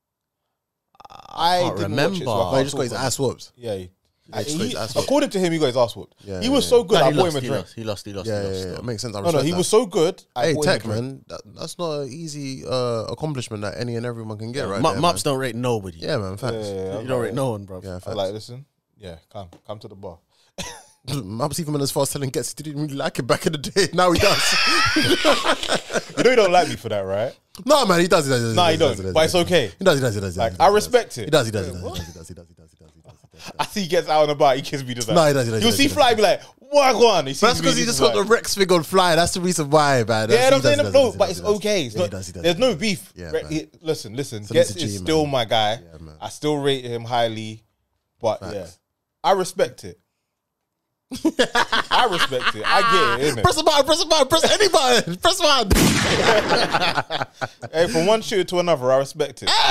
I can't didn't remember. Watch it, so I No, can't he just got his talk about ass whooped. it. Yeah. He, Yeah, he just he- got his ass whooped. according to him, he got his ass whooped. Yeah, he was yeah, so yeah. good. No, I he bought lost, him a he drink. lost. He lost. He lost. Yeah, he yeah, lost. yeah. though. It makes sense. I No, no, respect he that. was so good. I Hey, bought him a Tech, drink. man, that, that's not an easy uh, accomplishment that any and everyone can get right Mu- there. Mups man. don't rate nobody. Yeah, man, facts. Yeah, yeah, yeah. You don't rate no one, bro. Yeah, I facts. like, listen. Yeah, come, come to the bar. Mups even as far as telling gets, he didn't really like it back in the day. Now he does. You know you don't like me for that, right? No, man, he does. He does. He does Nah, he you does, don't. he does, But he it's does. okay. He does. He does. He does. he Like, does, I he does. respect it. He does. He does. He does. He does. He does. He does. He does. He does. He does. I see he gets out and about. He kisses me just like. No, he does, he does, You'll he see does, he Fly be like, "What on?" He But that's because he just got the Rex thing on Fly. That's the reason why, man. Yeah, That's- I'm he saying does, he no, does, he but does, it's he does. okay. It's Yeah, not, he does, he does, there's he no does. beef. Yeah, Re- man. he- listen, listen. So Gets he's a is G, still man. my guy. Yeah, man. I still rate him highly, but Facts. yeah, I respect it. I respect it. I get it, innit? Press the button. Press the button. Press any button. Press the button. Hey, from one shooter to another, I respect it.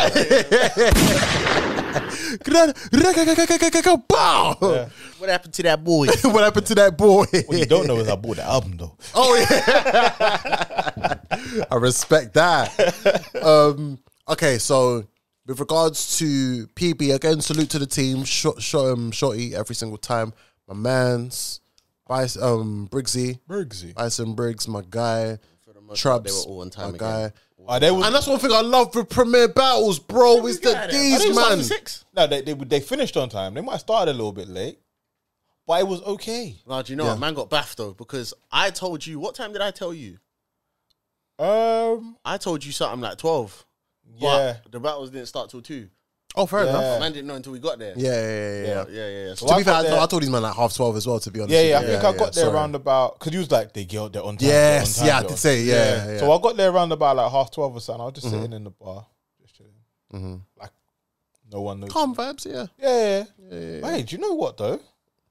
Bow. Yeah. What happened to that boy? What happened to that boy? What you don't know is I bought the album though. Oh yeah, I respect that. Um, okay, so with regards to P B, again, salute to the team. Shot, shot him, shorty every single time. My man's, Bison, um, Briggsy, Bergsy. Bison Briggs, my guy. most part, Trubs, they were all on time my again. guy. Oh, they was, And that's one thing I love with Premier Battles, bro. Is the Are these they starting man. six? no, they, they they finished on time. They might have started a little bit late, but it was okay. Well, do you know Yeah. what? Man got baffed though because I told you. What time did I tell you? Um, I told you something like twelve. yeah. But the battles didn't start till two. Oh, fair Yeah. enough. Man didn't know until we got there. Yeah, yeah, yeah, yeah. yeah, yeah. yeah. So To I be fair, got I, there- I told these man like half twelve as well. To be honest, Yeah, with yeah, I you. think I got there sorry. around about because you was like they get they're on time. Yes, they're on time, yeah, I they're did on- say, yeah, yeah. So I got there around about like half twelve or something. I was just sitting in the bar, just chilling. Mm-hmm. Like no one knows. Calm vibes, yeah. Yeah, yeah. yeah, yeah, Hey, do you know what though?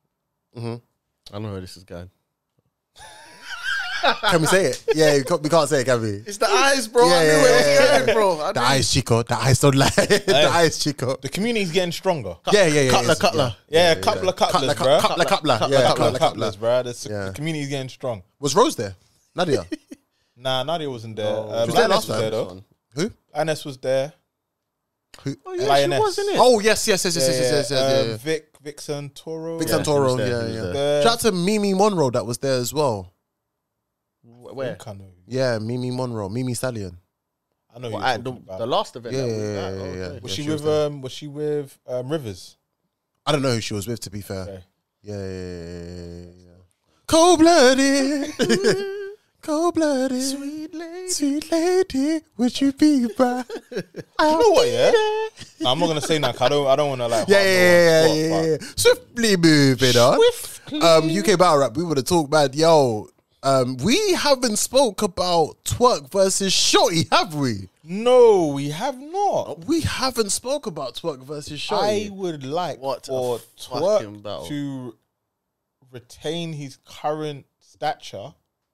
I know where this is going. Can we say it? Yeah, we can't, we can't say it, can we? It's the eyes, bro. Yeah, I knew yeah, where it yeah, was yeah. going, bro. I The knew. eyes, Chico. The eyes don't lie. The eyes, Chico. The community's getting stronger. Yeah, yeah, yeah. Cutler, yes, Cutler. Yeah, a couple of Cutler, couplers, bro. Cutler, Cutler. Yeah, Yeah, a couple Cutler, of couplers, Cutler. bro. The, Yeah. the community's getting strong. Was Rose there? Nadia. Nah, Nadia wasn't there. No. um, She was there Ines last was time. there though. Who? Ines was there. Oh yeah, Lioness. she wasn't it? Oh, yes, yes, yes, yes, yes, yes, yes, yes, um, yeah, yeah. Vic, Vic Santoro. Vic Yeah, Santoro, he was there, yeah, he was yeah. there. Shout out to Mimi Monroe that was there as well. Where? I think I know. Yeah, Mimi Monroe, Mimi Stallion. I know who Well, you're at the, talking about. the last event. Yeah, that we yeah, were yeah, at, yeah, okay. yeah. was Yeah, she she was with there. um? Was she with um, Rivers? I don't know who she was with, to be fair. Okay. Yeah, yeah, yeah, yeah, yeah. Cold blooded. Cold blooded. Sweet lady. Sweet lady, would you be my? You know what? Yeah, no, I'm not gonna say that. I don't. I don't want to like. Yeah, yeah, hard yeah, no yeah, spot, yeah. Swiftly moving on. Swiftly. Um, U K battle rap. We would have talked about yo. Um, we haven't spoke about Twerk versus Shorty, have we? No, we have not. We haven't spoke about Twerk versus I Shorty. would like What a for fucking Twerk battle. to retain his current stature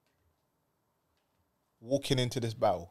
walking into this battle.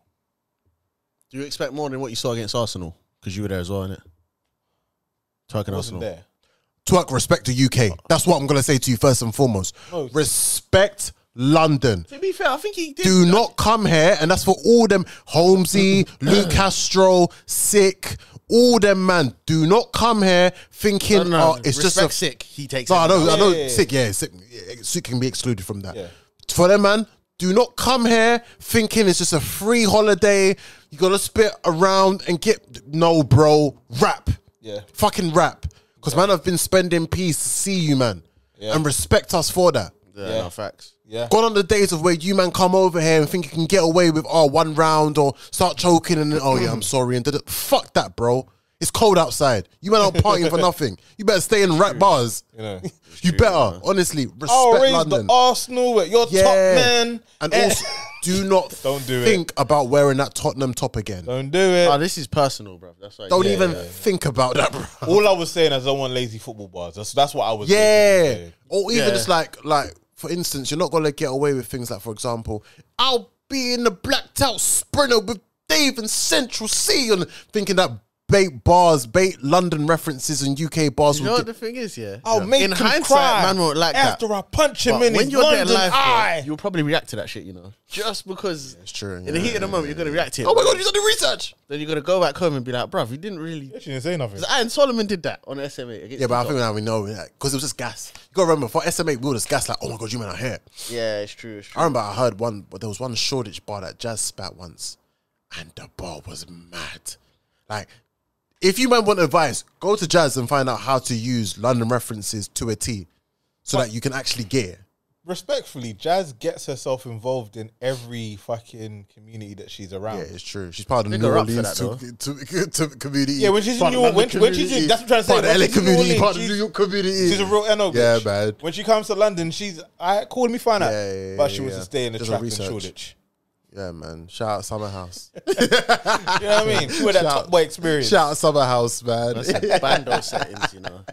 Do you expect more than what you saw against Arsenal? Because you were there as well, innit? Twerk and I wasn't Arsenal. there. Twerk, respect to U K. That's what I'm gonna say to you first and foremost. No. Respect London. To be fair, I think he did. Do not come here, and that's for all them Holmesy, Luke Castro, Sick, all them man. Do not come here thinking No, no, oh, it's just respect a sick. He takes. No, I know, I know. Yeah, yeah, yeah. Sick, yeah, sick, yeah, sick can be excluded from that. Yeah. For them, man, do not come here thinking it's just a free holiday. You gotta spit around and get no, bro. Rap, Yeah. fucking rap. Because man, I've been spending peace to see you, man, Yeah. and respect us for that. Yeah, Yeah. no facts. Yeah. Gone on the days of where you man come over here and think you can get away with oh one round or start choking and then oh yeah I'm sorry and da-da. Fuck that, bro. It's cold outside. You man aren't partying for nothing. You better stay in rap bars. You know. You better, honestly, respect Oh, raise London. the Arsenal with your Yeah. top man. And Eh. also, do not Don't do it. think about wearing that Tottenham top again. Don't do it. Oh, this is personal, bro. That's why. Don't yeah, even yeah, yeah. think about that, bro. All I was saying is I don't want lazy football bars. That's that's what I was. Yeah. saying. Or even Yeah. just like, like for instance, you're not going to get away with things like, for example, I'll be in the blacked out sprinter with Dave and Central C and thinking that bait bars, bait London references and U K bars You will know get- what the thing is, yeah? I'll Yeah. make in him hindsight, cry man won't like that. after I punch him But in when his you're there London live, bro, eye. you'll probably react to that shit, you know, just because It's true. in the heat of the moment you're gonna react to it. Oh my God, you done the research. Then you're gonna go back home and be like, bruv, you didn't really. She didn't say nothing. And Solomon did that on S M A. Against Yeah, but I T-Top. think now we know because it was just gas. You got to remember, for S M A, we were just gas like, oh my God, you man are here. Yeah, it's true. It's true. I remember I heard one, but there was one Shoreditch bar that Jazz spat once, and the bar was mad. Like, if you man want advice, go to Jazz and find out how to use London references to a T, so that you can actually get it. Respectfully, Jazz gets herself involved in every fucking community that she's around. Yeah, it's true. She's part of the Big New her up for Orleans that, to, to, to community. Yeah, when she's in Part New of York, when, London when she's in, community, that's what I'm trying to say. part of when the L A she's in New community, Orleans, part of the she's- New York community. She's a real N O bitch. Yeah, man. When she comes to London, she's all right, cool, let me find out. Yeah, yeah, yeah, but she yeah, wants yeah. to stay in the Does trap her in research. Shoreditch. Yeah, man. Shout out Summer House. You know what I mean? She with that Shout- top boy experience. Shout out Summer House, man. That's like bando settings, you know.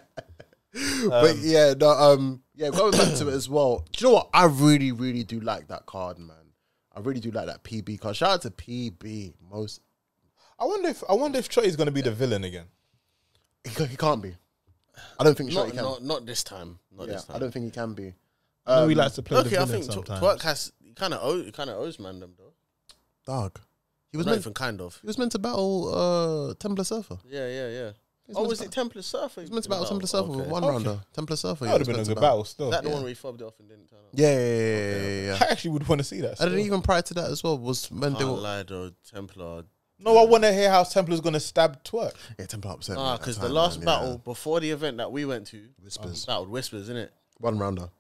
But yeah, no, um, yeah, going back to it as well. Do you know what? I really, really do like that card, man. I really do like that P B card. Shout out to P B. Most I wonder if I wonder if Trotty's gonna be the villain again. he, ca- he can't be. I don't think Not, Shorty can. not, not this time. Not yeah, this time. I don't think he can be. I know he Um, likes to play Okay, the I villain think Tw- sometimes. Twerk has kind of owes, kind of owes man them though. Dog. He was Not meant. even kind of. He was meant to battle uh, Templar Surfer. Yeah, yeah, yeah. He's Oh, meant was to it Templar Surfer? He was meant to battle Templar Surfer with okay. one Okay. rounder. Templar Surfer. That yeah, would was have been a meant to good battle. battle still. Is that the Yeah. one where he fobbed it off and didn't turn up? Yeah, yeah, yeah, yeah, yeah, I actually would want to see that. And still. then even prior to that as well was when they Can't were lie though, Templar. No, I want to hear how Templar's gonna stab Twerk. yeah Templar upset. me Ah, at that because the time, last man, battle yeah. before the event that we went to, Whispers. um, battled Whispers, innit? One rounder.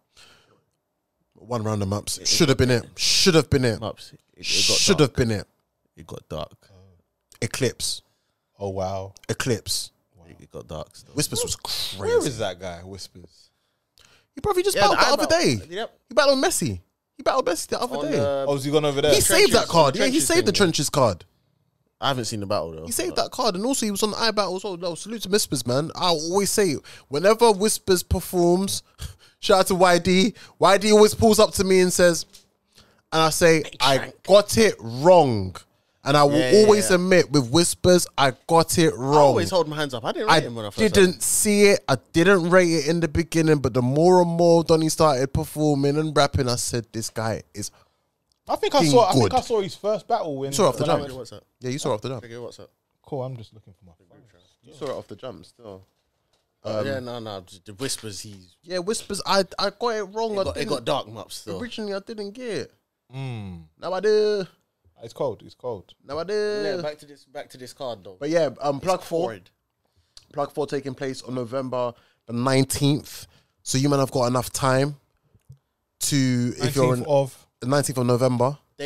One rounder maps. Should have been it. Should have been it. Ups. It, it got Should dark. have been it. It got dark. Eclipse. Oh wow, Eclipse. It, it got dark. Still. Whispers was crazy. where is that guy? Whispers. He probably just Yeah, battled the, the other eyebrow. day. Yep. He battled Messi. He battled Messi the other On day. the- Oh, has he gone over there? he saved that trenches, card. the Yeah, he trenches saved the thing, trenches card. I haven't seen the battle though. He saved that card, and also he was on the eye battle as well. No, salute to Whispers, man. I always say, whenever Whispers performs, shout out to Y D. Y D always pulls up to me and says, and I say, I got it wrong. And I will Yeah, yeah, always yeah. admit with Whispers, I got it I wrong. always hold my hands up. I didn't rate I him when I first didn't see it. I didn't rate it in the beginning, but the more and more Donny started performing and rapping, I said, this guy is. I think I Being saw. I think good. I saw his first battle when. saw it off the when I jump. went- Okay, what's up? Yeah, you saw it off the jump. Okay, what's up? Cool. I'm just looking for my phone. You saw it off the jump still. Oh, yeah, no, no. The Whispers, he's. Yeah, Whispers, I I got it wrong. It I got, it didn't- got dark maps still. Originally, I didn't get it. Mm. Now I do. It's cold. It's cold. Now I Yeah, do. back to this. Back to this card though. But yeah, um, plug four. Horrid. Plug four taking place on November the nineteenth. So you man have got enough time to, if you're in nineteenth of the nineteenth of November. Day before my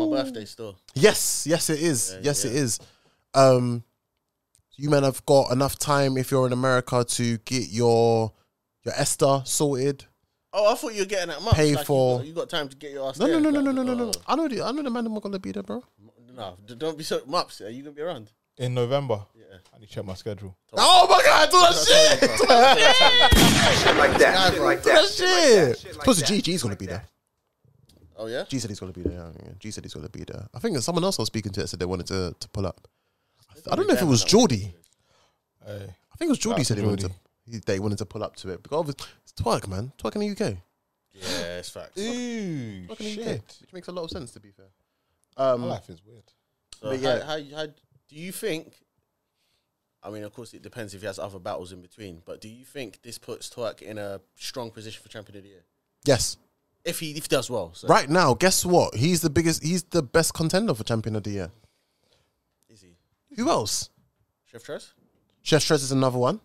birthday still. Yes, yes, it is. Yeah, yes, yeah. it is. Um, you men have got enough time if you're in America to get your your Esther sorted. Oh, I thought you were getting that much. Pay like for- You got, you got time to get your ass No, no, there. no, no, Like, no, no, no, no. oh. I know the I know the man are gonna be there, bro. No, d- don't be so mups. Are you gonna be around? In November. Yeah. I need to check my schedule. Oh my god, do that shit! Do that Shit like that. Shit like that. shit! Shit like Plus, that. G G's gonna Like be there. Oh yeah. G said he's gonna be there. Yeah. G said he's gonna be there. I think there's someone else I was speaking to that said they wanted to to pull up. I don't know if it was Geordie. Hey. I think it was Geordie That's said he wanted to. Geordie. He, they wanted to pull up to it because obviously it's twerk, man. Twerk in the U K. Yeah, it's facts. Ooh, Twerk in the U K, shit. which makes a lot of sense to be fair. My Um, life is weird. So But how, yeah. how, how do you think? I mean, of course, it depends if he has other battles in between. But do you think this puts Twerk in a strong position for Champion of the Year yes. if he if he does well? So. Right now, guess what? He's the biggest. He's the best contender for Champion of the Year. Is he Who else? Chef Tress? Chef Stress is another one.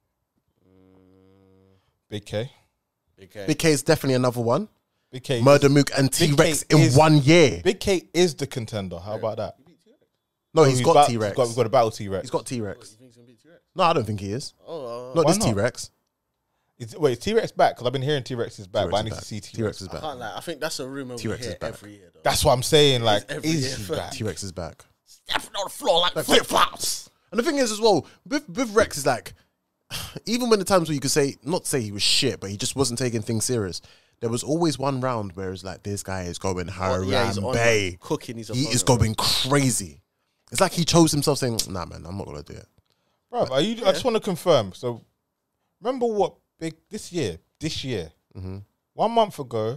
Big K. Big K. Big K is definitely another one. Big K. Murder Mook and Big T Rex K in is- one year. Big K is the contender. How about that? No, he's got about- T Rex. He's got, he's got a battle T Rex. He's got T You Rex. think he's gonna beat T-Rex? No, I don't think he is. Oh, uh, Not Why this not? T Rex. Wait, is T Rex back? Because I've been hearing T Rex is back, T-Rex but I is need back. to see T T Rex Rex. is I back. can't lie. I think that's a rumor we T-Rex hear is back. every year. Though. That's what I'm saying. Like, every is year, he fam. back? T Rex is back. Stepping on the floor like flip flops. And the thing is, as well, with, with Rex is like, even when the times where you could say, not say he was shit, but he just wasn't taking things serious. There was always one round where it's like, this guy is going Oh, yeah, he's on Harambe. cooking his He is opponent, going crazy. It's like he chose himself saying, nah, man, I'm not going to do it. Bro, are you, I just want to confirm. So, remember what big this year, this year, Mm-hmm. one month ago,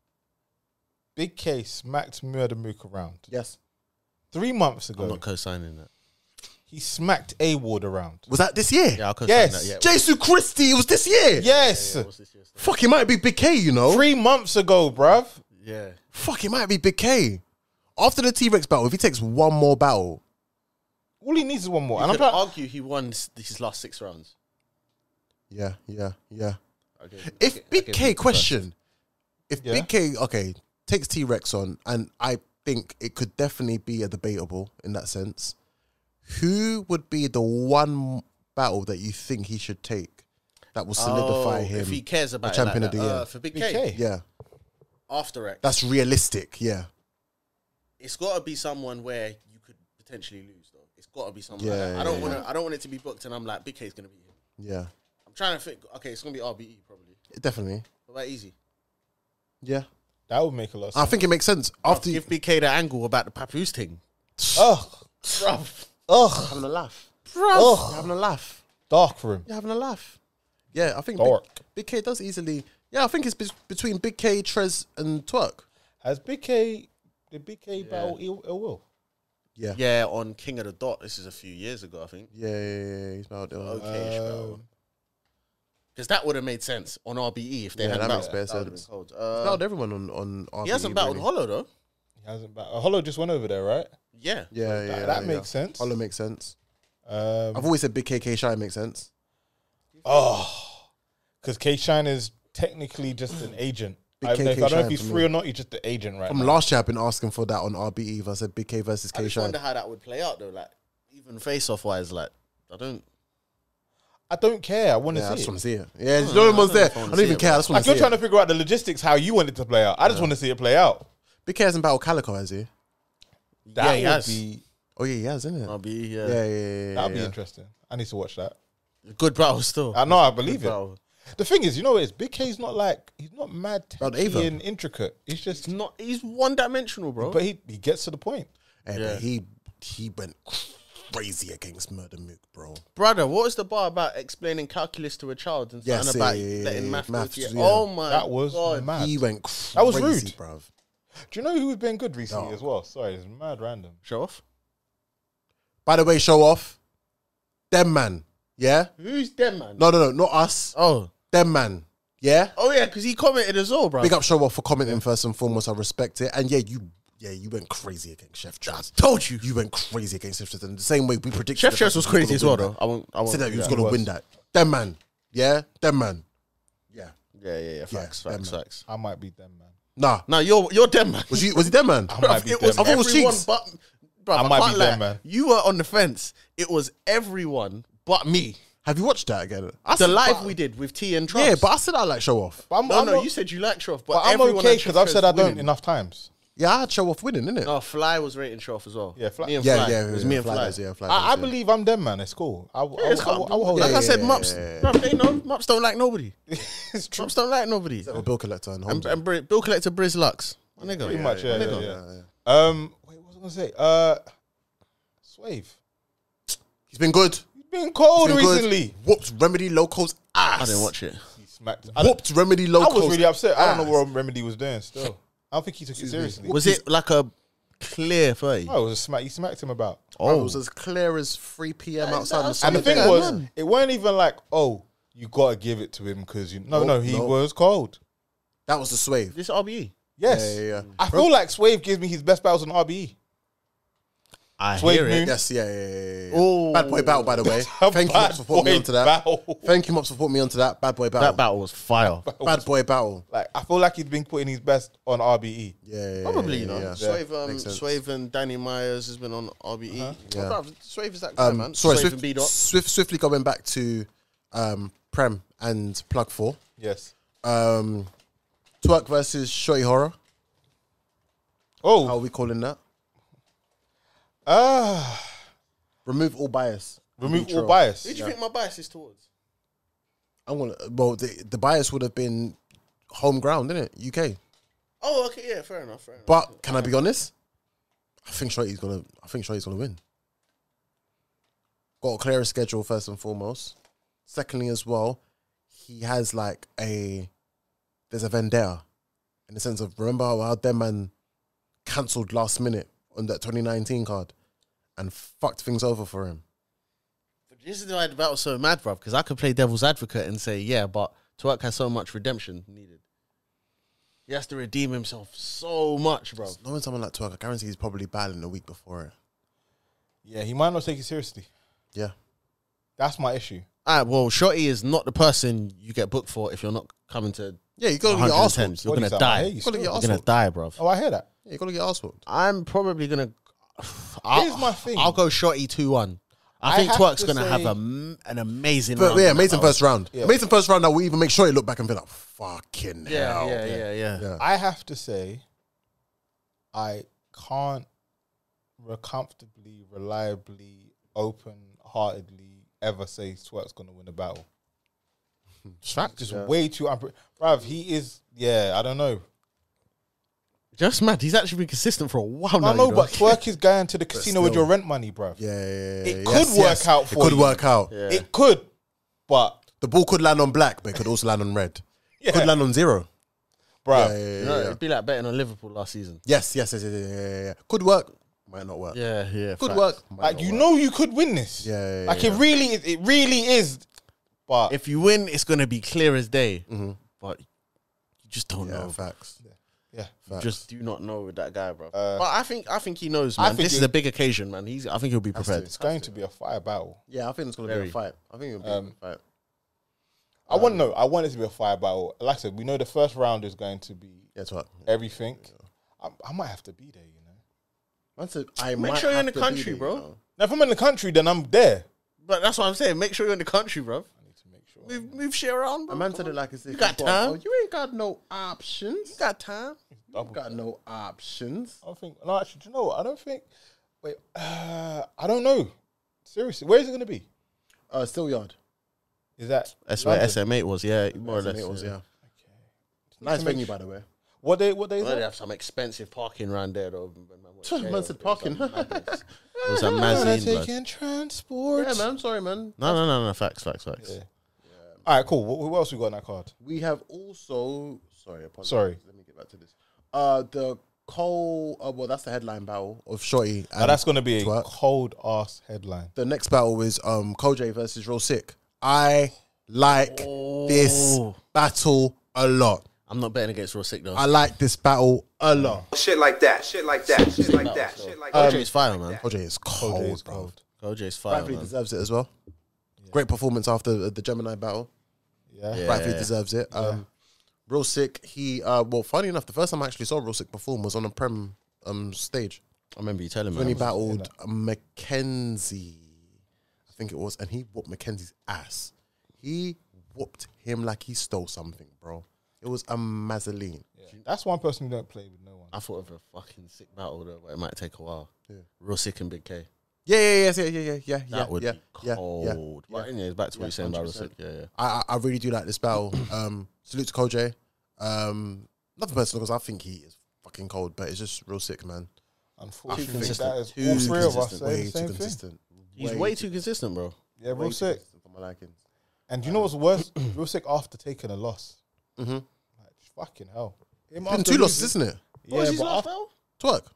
Big K smacked Murder Mook around. Yes. Three months I'm ago, not co-signing that. he smacked A Ward around. Was that this year? Yeah, I'll co-sign Yes. that. Yeah. Jesus Christi, it was this year. Yes, Yeah, what's this year's thing? Fuck, it might be Big K, you know. three months ago, bruv. Yeah. Fuck, it might be Big K. After the T Rex battle, if he takes one more battle, All he needs is one more. You And I'm could trying. argue he won s- his last six rounds. yeah, yeah, yeah. Okay. If okay, Big okay, K Big question, if Yeah. Big K okay takes T Rex on, and I think it could definitely be a debatable in that sense. Who would be the one battle that you think he should take that will solidify Oh, him? if he cares about it champion like of the that. year. Uh, for Big, Big K, K. Yeah, after X, that's realistic. Yeah, it's got to be someone where you could potentially lose. Though it's got to be someone. Yeah, like that. I don't yeah, want to. I don't want it to be booked, and I'm like, Big K's gonna be here. yeah, I'm trying to think. Okay, it's gonna be R B E probably. definitely. What about Easy? Yeah, That would make a lot of I sense. think it makes sense after you Give Big K the angle about the Papoose thing. Ugh, Bruv. ugh, having a laugh. ugh. You're having a laugh. Dark room. You're having a laugh. Yeah, I think Big, Dark. Big K does easily. Yeah, I think it's be- between Big K, Trez, and Twerk. Has Big K, did Big K battle Ill, Ill Will? Yeah, Yeah, on King of the Dot. This is a few years ago, I think. yeah, yeah, yeah, yeah, he's about uh, Okay, Um, because that would have made sense on R B E if they Yeah, had that battled. makes better That would've sense. been cold. He's Uh, battled everyone on on. R B E, he hasn't battled really. Hollow though. He hasn't battled. Hollow just went over there, right? Yeah. Yeah, that- yeah, that yeah. makes sense. Hollow makes sense. Um, I've always said Big K K Shy makes sense. oh, because K Shine is technically just an agent. Big I don't, know if, K K I don't know if Shine he's for free me. or not. He's just the agent right From now. last year, I've been asking for that on R B E. If I said Big K versus I K just Shy, wonder how that would play out though. Like even face off wise, like I don't. I don't care. I want to yeah, I see just it. want to see it. Yeah, No, no I one's don't know there. if I I wanna don't see even it, care. I bro. just want Like to you're see trying it. to figure out the logistics how you want it to play out. I just want to see it play out. Big K hasn't battled Calico, has he? That Yeah, he would has. be Oh yeah, he has, isn't it? R B E, yeah. Yeah, yeah, yeah. yeah, that'd be yeah. interesting. I need to watch that. Good battle still. I know. I Good believe it. battle. The thing is, you know, what it is Big K's not like he's not mad About Ava. techy and intricate. He's just, He's not. He's one dimensional, bro. but he he gets to the point. Hey, Yeah. but he he went crazy against Murder Mook, bro. Brother, what was the bar about explaining calculus to a child and Yes, something about yeah, yeah, letting yeah, math? maths, go to- yeah. Oh my That was god! mad. He went crazy, That was rude. bruv. Do you know who's been good recently No. as well? Sorry, it's mad random. Show off. By the way, show off. Them man, yeah. Who's them man? No, no, no, not us. Oh, Them man, yeah. oh yeah, because he commented as well, bro. Big up show off for commenting first and foremost. I respect it. And yeah, you, yeah, you went crazy against Chef Trez. Told you. You went crazy against Chef Trez. And the same way we predicted. Chef the Chess fact was that he crazy was as well, gonna win though. I won't. I that. won't. Said that he do was that. going to was. win that. Them man, yeah. Them man, yeah. Yeah, yeah, yeah. Facts, them facts, man. facts. I might be them, man. Nah. No, you're you're dead, man. Was he was he dead, man? I might be It was dead, I thought it was everyone Cheeks. but. Bruv, I I, might can't be lie. dead, man. You were on the fence. It was everyone but me. Have you watched that again? I The said- live but- we did with T and Truffs. Yeah, but I said I like show off. But I'm, no, I'm no, not- you said you like Shroff, but, but I'm everyone okay had because I've Shroff said I don't winning. enough times. Yeah, I had show off winning, innit? No, Fly was rating Shroff as well. Yeah, Fly- Me and Yeah, Fly. yeah, It was yeah, me and Fly Fly. does, yeah, Fly I, I does, yeah. believe I'm them, man. It's cool. I, I, Yeah, it's I, I, cool. I will hold like that. I said, yeah, Mops, yeah, yeah. bruv, they know. Mops don't like nobody. It's true. Mops don't like nobody. A bill collector and, And, Homesy. and Bri- Bill Collector Briz Lux. My nigga. Pretty much, yeah, My yeah, nigga. yeah. Um, wait, what was I gonna say? Uh, Swave. He's been good. He's been cold He's been good. recently. Whooped Remedy Loco's ass. I didn't watch it. He smacked. I, don't- Whooped Remedy I Loco's was really upset. I don't know ass. what Remedy was doing. Still, I don't think he took it seriously. Was it like a clear thirty? Oh, it was a smack. He smacked him about. Oh, it was as clear as three p.m. outside the And summer the thing day. was, it weren't even like, oh, you gotta give it to him because you. No, Nope, no, he nope. was cold. That was the swave. This R B E. Yes, Yeah, yeah, yeah. I feel like Swave gives me his best battles on R B E. I Sway hear Moon. it. Yes, yeah, yeah, yeah, yeah. Oh. Bad boy battle, by the way. A Thank you, bad Mops, for putting me boy onto that. battle. Thank you, Mops, for putting me onto that. Bad boy battle. That battle was fire. Bad boy battle. Like I feel like he's been putting his best on R B E. Yeah, yeah, yeah, Probably, yeah, you know. yeah. Swave, um, Makes sense. Swave and Danny Myers has been on R B E. Uh-huh. Oh, Yeah. bruv, Swave is that guy, Um, man. sorry, Swave Swift, and B-Dot. Swift, swiftly going back to um, Prem and Plug four. Yes. Um, Twerk versus Shorty Horror. Oh. How are we calling that? Ah. Remove all bias. remove all Neutral. bias. Who do you think my bias is towards? I'm gonna. Well, the, the bias would have been home ground, didn't it? U K. Oh, okay, yeah, fair enough, fair enough. But can I be honest? I think Shorty's gonna. I think Shorty's gonna win. Got a clearer schedule first and foremost. Secondly, as well, he has like a. There's a vendetta, in the sense of remember how, how them man cancelled last minute on that twenty nineteen card, and fucked things over for him. But this is why the battle's so mad, bruv, because I could play devil's advocate and say, yeah, but Twerk has so much redemption needed. He has to redeem himself so much, bro. Knowing someone like Twerk, I guarantee he's probably battling a week before it. Yeah, he might not take it seriously. Yeah. That's my issue. All right, well, Shorty is not the person you get booked for if you're not coming to Yeah, you gotta get your one arse ten. whooped. You're What going is to that? I die. hear You're you You gotta still. get your arse going to whooped. die, bro. Oh, I hear that. Yeah, you gotta get your arse whooped. I'm probably going to... Here's my thing. I'll go Shorty two one. I, I think have Twerk's to going to have say- a m an amazing But round yeah, in that amazing battle. first round. Yeah. Amazing first round that we even make sure you look back and be like, fucking Yeah, hell. yeah, yeah, yeah, Yeah. I have to say, I can't re- comfortably, reliably, open-heartedly ever say Twerk's going to win a battle. Fact. Just Yeah. way too... Unpre- Bruv, he is... Yeah, I don't know. Just mad. He's actually been consistent for a while now. I know, you but Twerk is going to the casino with still. your rent money, bruv. Yeah, yeah, yeah, It yeah. could work out for It could you. work out. Yeah. It could, but... The ball could land on black, but it could also land on red. Yeah. Could land on zero. Bruv. Yeah, yeah, yeah, You know, yeah. it'd be like betting on Liverpool last season. Yes, yes, yes, yes, yeah, yeah, yeah. Could work. Might not work. Yeah, yeah. Could facts. work. Might Like, not you work. know you could win this. Yeah, yeah, yeah, Like, yeah. it really is. It really is. But... If you win, it's going to be clear as day. But you just don't Yeah, know. facts. yeah. You just do not know with that guy, bro. Uh, but I think I think he knows, I man. think This is it- a big occasion, man. He's. I think he'll be prepared. It's going to be a fire battle. Yeah, I think it's gonna be Very. a fight. I think it'll be Um, a fight. I want to know. I want it to be a fire battle. Like I said, we know the first round is going to be Yeah, it's what. everything. I, I might have to be there, you know. Man said, I Make might sure you're in have the to be country, there, bro. you know. Now, if I'm in the country, then I'm there. But that's what I'm saying. Make sure you're in the country, bro. I need to make sure. Move, move shit around, bro. A man said it like as if You got you've time? oh, you ain't got no options. You got time. You got no options. I don't think. No, actually, do you know what? I don't think. Wait, uh, I don't know. Seriously, where is it going to be? Uh, still yard. Is that That's where London? S M eight was, yeah, more or less. It was, yeah. yeah. Nice venue, by the way. What day? What day is Well, they that? have some expensive parking around there, though. Man said parking. It was a Oh, mezzanine, they're blood. taking transport. Yeah, man. Sorry, man. No, no, no, no. Facts, facts, facts. Yeah. All right, cool. What, what else we got on that card? We have also. Sorry, apologies. Sorry. Let me get back to this. Uh, the Cole. Uh, well, that's the headline battle of Shorty. Now and that's going to be a Twerk. cold ass headline. The next battle is um Koj versus Real Sick. I like this battle a lot. I'm not betting against Raw Sick, though. I like this battle a lot. Shit like that. Shit like that. Shit like that. Shit like O that. J's fire, man. Koj is cold, Cold is bro. cold. O J's fire, Rightfully man. deserves it as well. Great performance after the Gemini battle. Yeah. Yeah. Rightfully deserves it. Um, Real Sick. He uh, well, funny enough, the first time I actually saw Real Sick perform was on a Prem um stage I remember you telling me. when he that. battled Mackenzie, I think it was, and he whooped Mackenzie's ass. He whooped him like he stole something, bro. It was a mazzoline. Yeah. That's one person who don't play with no one. I thought of a fucking sick battle though, but it might take a while. Yeah. Real Sick and Big K. Yeah, yeah, yeah, yeah, yeah, yeah, yeah. That yeah, would yeah, be yeah, cold. Yeah, But anyways, back to what Yeah, you're saying about Real one hundred Sick. percent. Yeah, yeah. I, I I really do like this battle. Um, salute to Koj. Um, nothing personal because I think he is fucking cold, but it's just Real Sick, man. Unfortunately, consistent. that is Too all three of us consistent. saying Way the too same thing. consistent. He's way too consistent, bro. Yeah, way real too sick. consistent for my liking. And do you know what's worse? Real sick after taking a loss. Mm-hmm. Like, fucking hell. Him Been after two losses, losing- isn't it? What was Yeah, his but last after, battle? Twerk.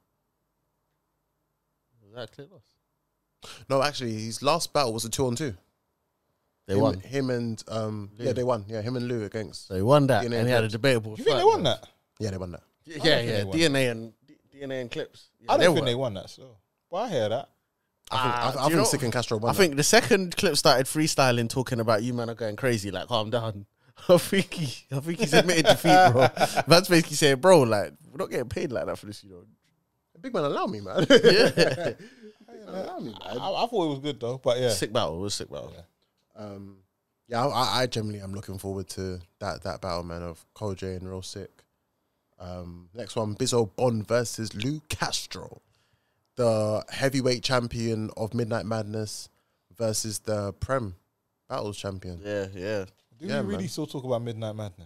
Was that a clear loss? No, actually, his last battle was a two on two. They him, won. Him and um, Lou. yeah, they won. Yeah, him and Lou against. So he won that, D N A and he had a clips. debatable. you think they fight, won bro. that? Yeah, they won that. Yeah, don't yeah, think they won. D N A and D N A and clips. Yeah, I don't think won. they won that still. But I hear that. I think, Ah, I, I do you think know- Sick and Castro won. I think the second clip started freestyling, talking about you man are going crazy, like calm down. I think he, I think he's admitted defeat, bro. Man's basically saying, bro, like we're not getting paid like that for this, you know. that. Big man, allow me, man. Yeah, Big man, allow me, I, man. I thought it was good though. But yeah. sick battle. It was a sick battle. Yeah. Um, yeah, I, I generally am looking forward to that that battle, man, of Koj and Real Sick. Um, next one, Bizzo Bond versus Lou Castro, the heavyweight champion of Midnight Madness versus the Prem Battles champion. Yeah, yeah. Do Yeah, we really man. still talk about Midnight Madness?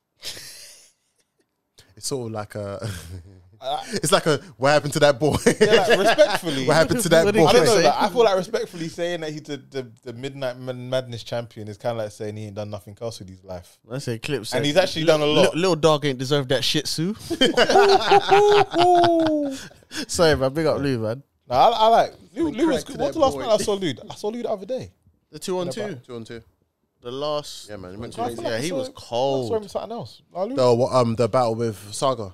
It's sort of like a, Uh, it's like a what happened to that boy? yeah, like, respectfully. what happened to that What boy? did I don't know. say? Like, I feel like respectfully saying that he's the, the, the Midnight Mad- Madness champion is kind of like saying he ain't done nothing else with his life. I say clips, And said, he's actually done a lot. Little dog ain't deserved that shit, Sue. Sorry, man. Big up Lou, man. Nah, I, I like Lou. Lou was crack to good. What's that the last boy. man I saw Lou? I saw Lou the other day. The two on Yeah, two. Two on two. The last. Yeah, man. He went I to feel Yeah, like I he saw- was I saw him cold. with something else. Nah, Lou, the what, um the battle with Saga.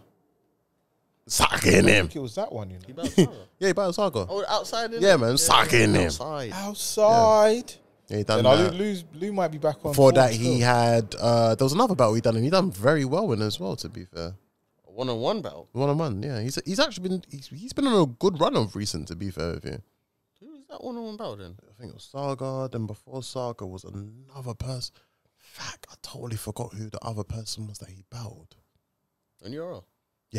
Sucking I him. think it was that one. You know, Yeah, he battled Saga. Oh, outside. innit? Yeah, man, sucking him. Outside. outside. Yeah, he Then done nah, that. Lou, Lou, Lou might be back on. Before form that, he still. had uh, there was another battle he done, and he done very well in as well. To be fair, One on one battle. one on one, yeah, he's he's actually been he's, he's been on a good run of recent. To be fair with you, Who was that one on one battle then? I think it was Saga. Then before Saga was another person. Fuck, I totally forgot who the other person was that he battled. And you're all. Yeah,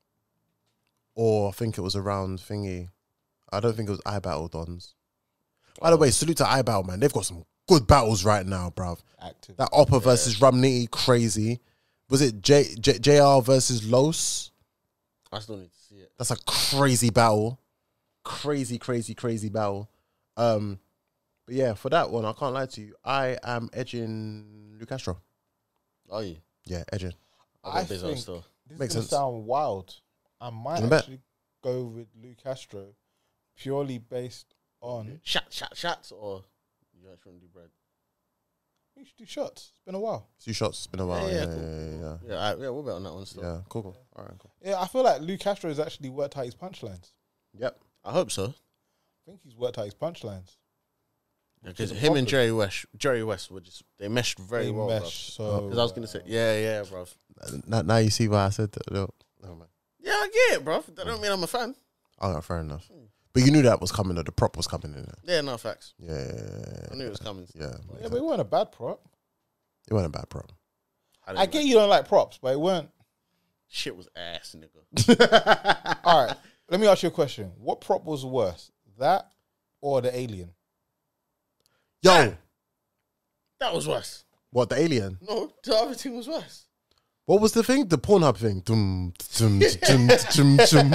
or I think it was around thingy. I don't think it was I Battle Dons. By the way, salute to I Battle, man. They've got some good battles right now, bruv. active. That Oppa versus Ramniti, crazy. Was it J, J, JR versus Los? I still need to see it. That's a crazy battle. Crazy, crazy, crazy battle. Um, but yeah, for that one, I can't lie to you. I am edging Lou Castro. Are you? Yeah, edging. I I got Bizzo think still. this Makes is gonna sense. sound wild. I might In a bit. actually go with Lou Castro purely based on. Shot, shot, shots, or you actually want to do bread? We should do shots. It's been a while. Two shots. It's been a while. Yeah, Yeah, yeah, yeah, cool. yeah. Yeah, yeah. Yeah, I, yeah, we'll bet on that one still. Yeah, cool, cool. All right, cool. Yeah, I feel like Lou Castro has actually worked out his punchlines. Yep. I hope so. I think he's worked out his punchlines. Because is a him and problem. Jerry West, Jerry West were just they meshed very They well. mesh, Because so I was gonna say, yeah, yeah, bro. Now, now you see why I said that. No, no man. Yeah, I get it, bro. That don't mean I'm a fan. Oh, yeah, fair enough. But you knew that was coming, or the prop was coming in there. Yeah, no facts. Yeah, yeah, yeah, I knew it was coming. yeah. yeah, but it wasn't a bad prop. It wasn't a bad prop. didn't I like get it. you don't like props, but it weren't. Shit was ass, nigga. All right, let me ask you a question. What prop was worse, that or the alien? Yo, That was worse. what, the alien? No, the other thing was worse. What was the thing? The Pornhub thing. Dum, dum, dum, dum, dum.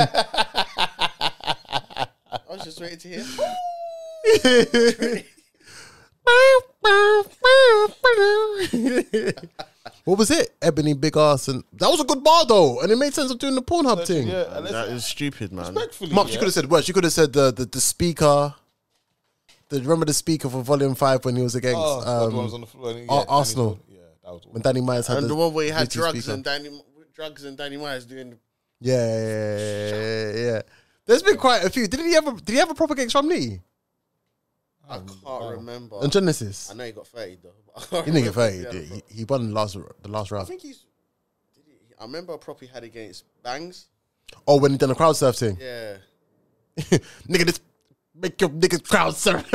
I was just waiting to hear. What was it? Ebony Big Ass, and that was a good bar though, and it made sense of doing the Pornhub thing. Yeah, and That let's- is stupid, man. respectfully, Mark, yeah. you could have said worse. You could have said the, the the speaker. The remember the speaker for Volume Five when he was against Oh, God, the one um, was on the floor. Yeah, Ar- Danny Arsenal. Ford. Yeah, that was. when Danny Myers had And the, the one where he had Bluetooth drugs speaker. and Danny, drugs and Danny Myers doing. Yeah, yeah, yeah, yeah, yeah, yeah. There's been quite a few. Did he ever? Did he ever prop against Romney I can't remember. on Genesis? I know he got thirty though. but I can't He didn't get remember thirty. the other He, he won the last the last I round. think he's. I remember a prop he had against Bangs. Oh, when he done the crowd surf thing. Yeah. Nigga, this make your niggas crowd surf.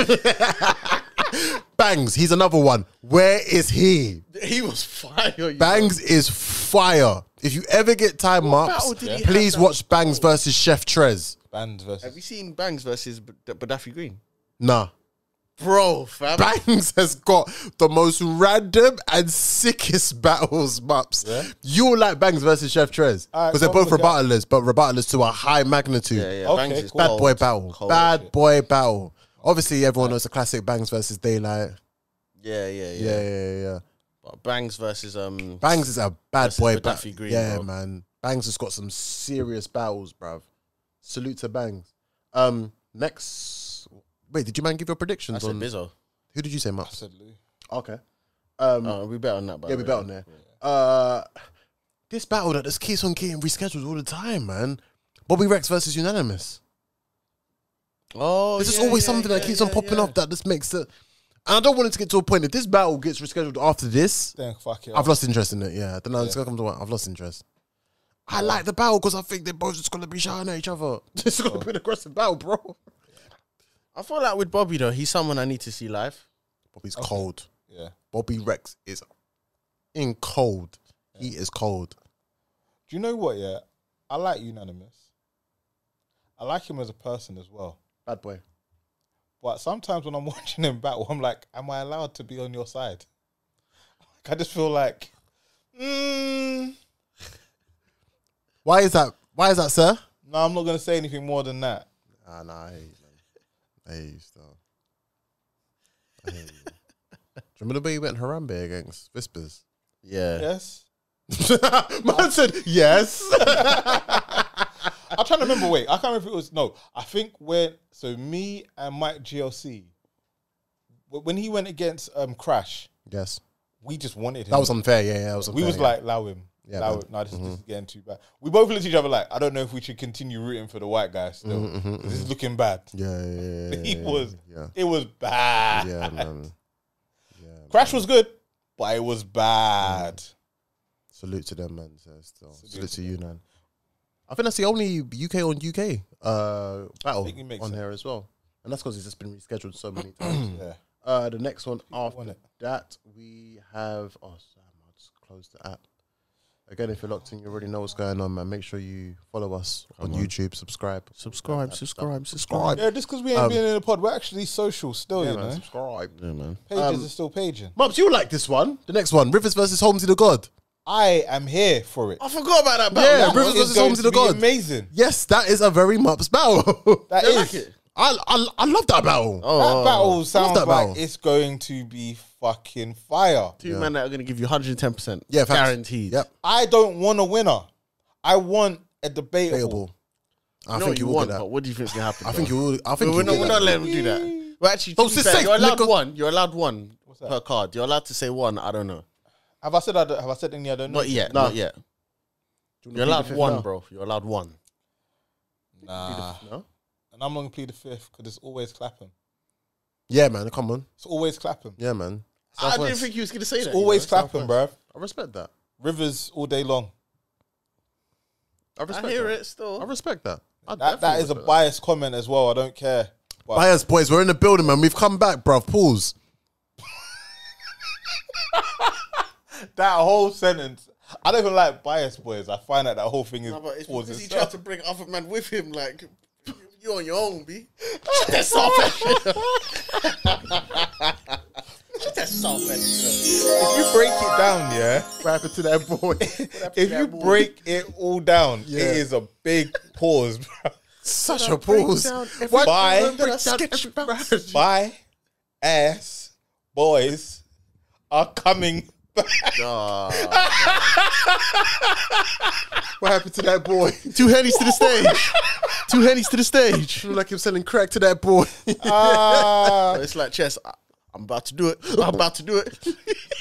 Bangs, he's another one. Where is he? He was fire. you Bangs is fire. If you ever get time ups, battle did he please have that watch Bangs versus Chef Trez. Bands know. Have you versus. seen Bangs versus B- Gaddafi Green? Nah. Bro, fam. Bangs has got the most random and sickest battles, Mups. Yeah? You'll like Bangs versus Chef Trez. Alright, Because they're go on, both look at- rebuttalers, but rebuttalers to a high magnitude. Yeah, yeah. Okay, Bangs is cool. Bad cold. boy battle. Cold. Bad boy battle. Obviously, everyone knows the classic Bangs versus Daylight. Yeah, yeah, yeah. Yeah, yeah, yeah. But Bangs versus um. Bangs is a bad Versus boy Gaddafi battle. Green, Yeah, bro. man. Bangs has got some serious battles, bruv. Salute to Bangs. Um, next. Wait, did you man give your predictions I said on? Bizzo. Who did you say, I Mups? said Lou. Okay. Um, Oh, we bet on that. By yeah, the we way. bet on there. Uh, this battle that just keeps on getting rescheduled all the time, man. Bobby Rex versus Unanimous. Oh, There's just yeah, always yeah, something yeah, that keeps yeah, on popping yeah. off that just makes it. And I don't want it to get to a point if this battle gets rescheduled after this. Then fuck it. I've up. lost interest in it. Yeah, I don't know. It's gonna come to what I've lost interest. I like the battle because I think they're both just gonna be shouting at each other. It's gonna be an aggressive battle, bro. I feel like with Bobby though, he's someone I need to see live. Bobby's cold. Yeah. Bobby Rex is in cold. He is cold. Do you know what? Yeah, I like Unanimous. I like him as a person as well. Bad boy. But sometimes when I'm watching him battle, I'm like, am I allowed to be on your side? Like, I just feel like, mm, Why is that? Why is that, sir? no, I'm not going to say anything more than that. Ah, nah, I hate you, man. I hate you still. I hate you. Do you remember the way you went Harambe against Whispers? Yeah. Yes. Man said yes. I'm trying to remember. Wait, I can't remember if it was. No, I think when. So me and Mike G L C, wh- when he went against um, Crash, yes. we just wanted him. That was unfair. Yeah, yeah, that was unfair. we was yeah. like, allow him. Yeah, allow man. him. No, this, this is getting too bad. We both looked at each other like, I don't know if we should continue rooting for the white guy still. Mm-hmm, This is looking bad. Yeah, yeah, yeah, yeah. He yeah, was. Yeah, It was bad. yeah, man. Yeah, Crash was good, but it was bad. salute to them, man. So still, salute, Salute to to you, man. I think that's the only U K on U K uh, battle think it makes on sense. here as well, and that's because it's just been rescheduled so many times. Yeah. Uh, the next one want after it. that, we have. Oh, Sam, I just closed the app. Again, if you're locked in, you already know what's going on, man. Make sure you follow us on, YouTube, subscribe, Subscribe, subscribe, subscribe. Yeah, just because we ain't Um, been in the pod, we're actually social still, Yeah, you man, know. subscribe. Yeah, man. Pages Um, are still paging. Mubs, you like this one? The next one, Rivers versus Holmesy the God. I am here for it. I forgot about that battle. Yeah, That Rivers is versus going Holmesy to the be God. amazing. Yes, that is a very Mubs battle. That You is. like it? I, I I love that battle. Oh, That battle sounds that like battle. it's going to be fucking fire. two men that are going to give you one hundred ten percent. Yeah, facts. guaranteed. Yep, I don't want a winner. I want a debatable. debatable. I I know think what you you will want, get that. but what do you think's going to happen? I think you will. I think We're you not, will we're get not that. letting them do that. Well, actually, to Oh, be so fair, say- you're allowed nigga. one. You're allowed one that? per card. You're allowed to say one. I don't know. Have I said I don't, have I said any I don't know? Not yet. No. Not yet. Do you You're wanna plead allowed the fifth one, now? bro. You're allowed one. Nah. No? And I'm not gonna plead the fifth because it's always clapping. Yeah, man. Come on. It's always clapping. Yeah, man. I didn't Southwest. think you was going to say It's that. always you know? clapping, bruv. I respect that. Rivers all day long. I respect I hear that. it still. I respect that. I That that definitely is a respect biased comment as well. I don't care. But Bias boys, we're in the building, man. We've come back, bruv. Pause. that whole sentence, I don't even like biased boys. I find that that whole thing is No, but it's was because he itself. tried to bring other man with him. Like, you on your own, B. Shut that soft ass shit. Shut that soft ass shit. If you break it down, yeah. What happened to that boy? If you break it all down, Yeah. it is a big pause, bro. Such a pause. Why- Bye. Sketch My ass boys are coming back. What happened to that boy? Two hennies to the stage. Two hennies to the stage. Look like him selling crack to that boy. Ah, It's like chess. I- I'm about to do it. I'm about to do it.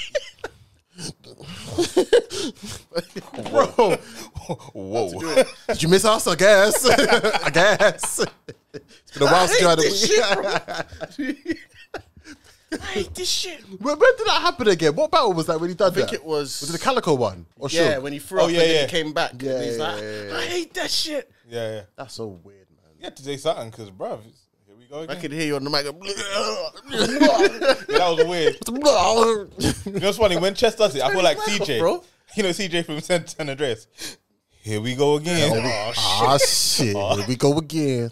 Bro, whoa. did you miss us? I guess. I guess. It's been a while since you had a I hate this shit, bro. I hate this shit. When, when did that happen again? What battle was that when he done I think that? it was. Was it the Calico one? Or Yeah, Suge? when he threw Oh, up yeah, and then yeah. he came back. Yeah, and he's yeah, like, yeah, yeah. I hate that shit. Yeah, yeah. That's so weird, man. You had to say something because, bruv, here we go I again. could hear you on the mic. Yeah, that was weird. You know what's funny? When Chess does it, I feel like C J. bro. You know C J from San San Andreas. Here we go again. Oh, shit. Ah, shit. Here we go again.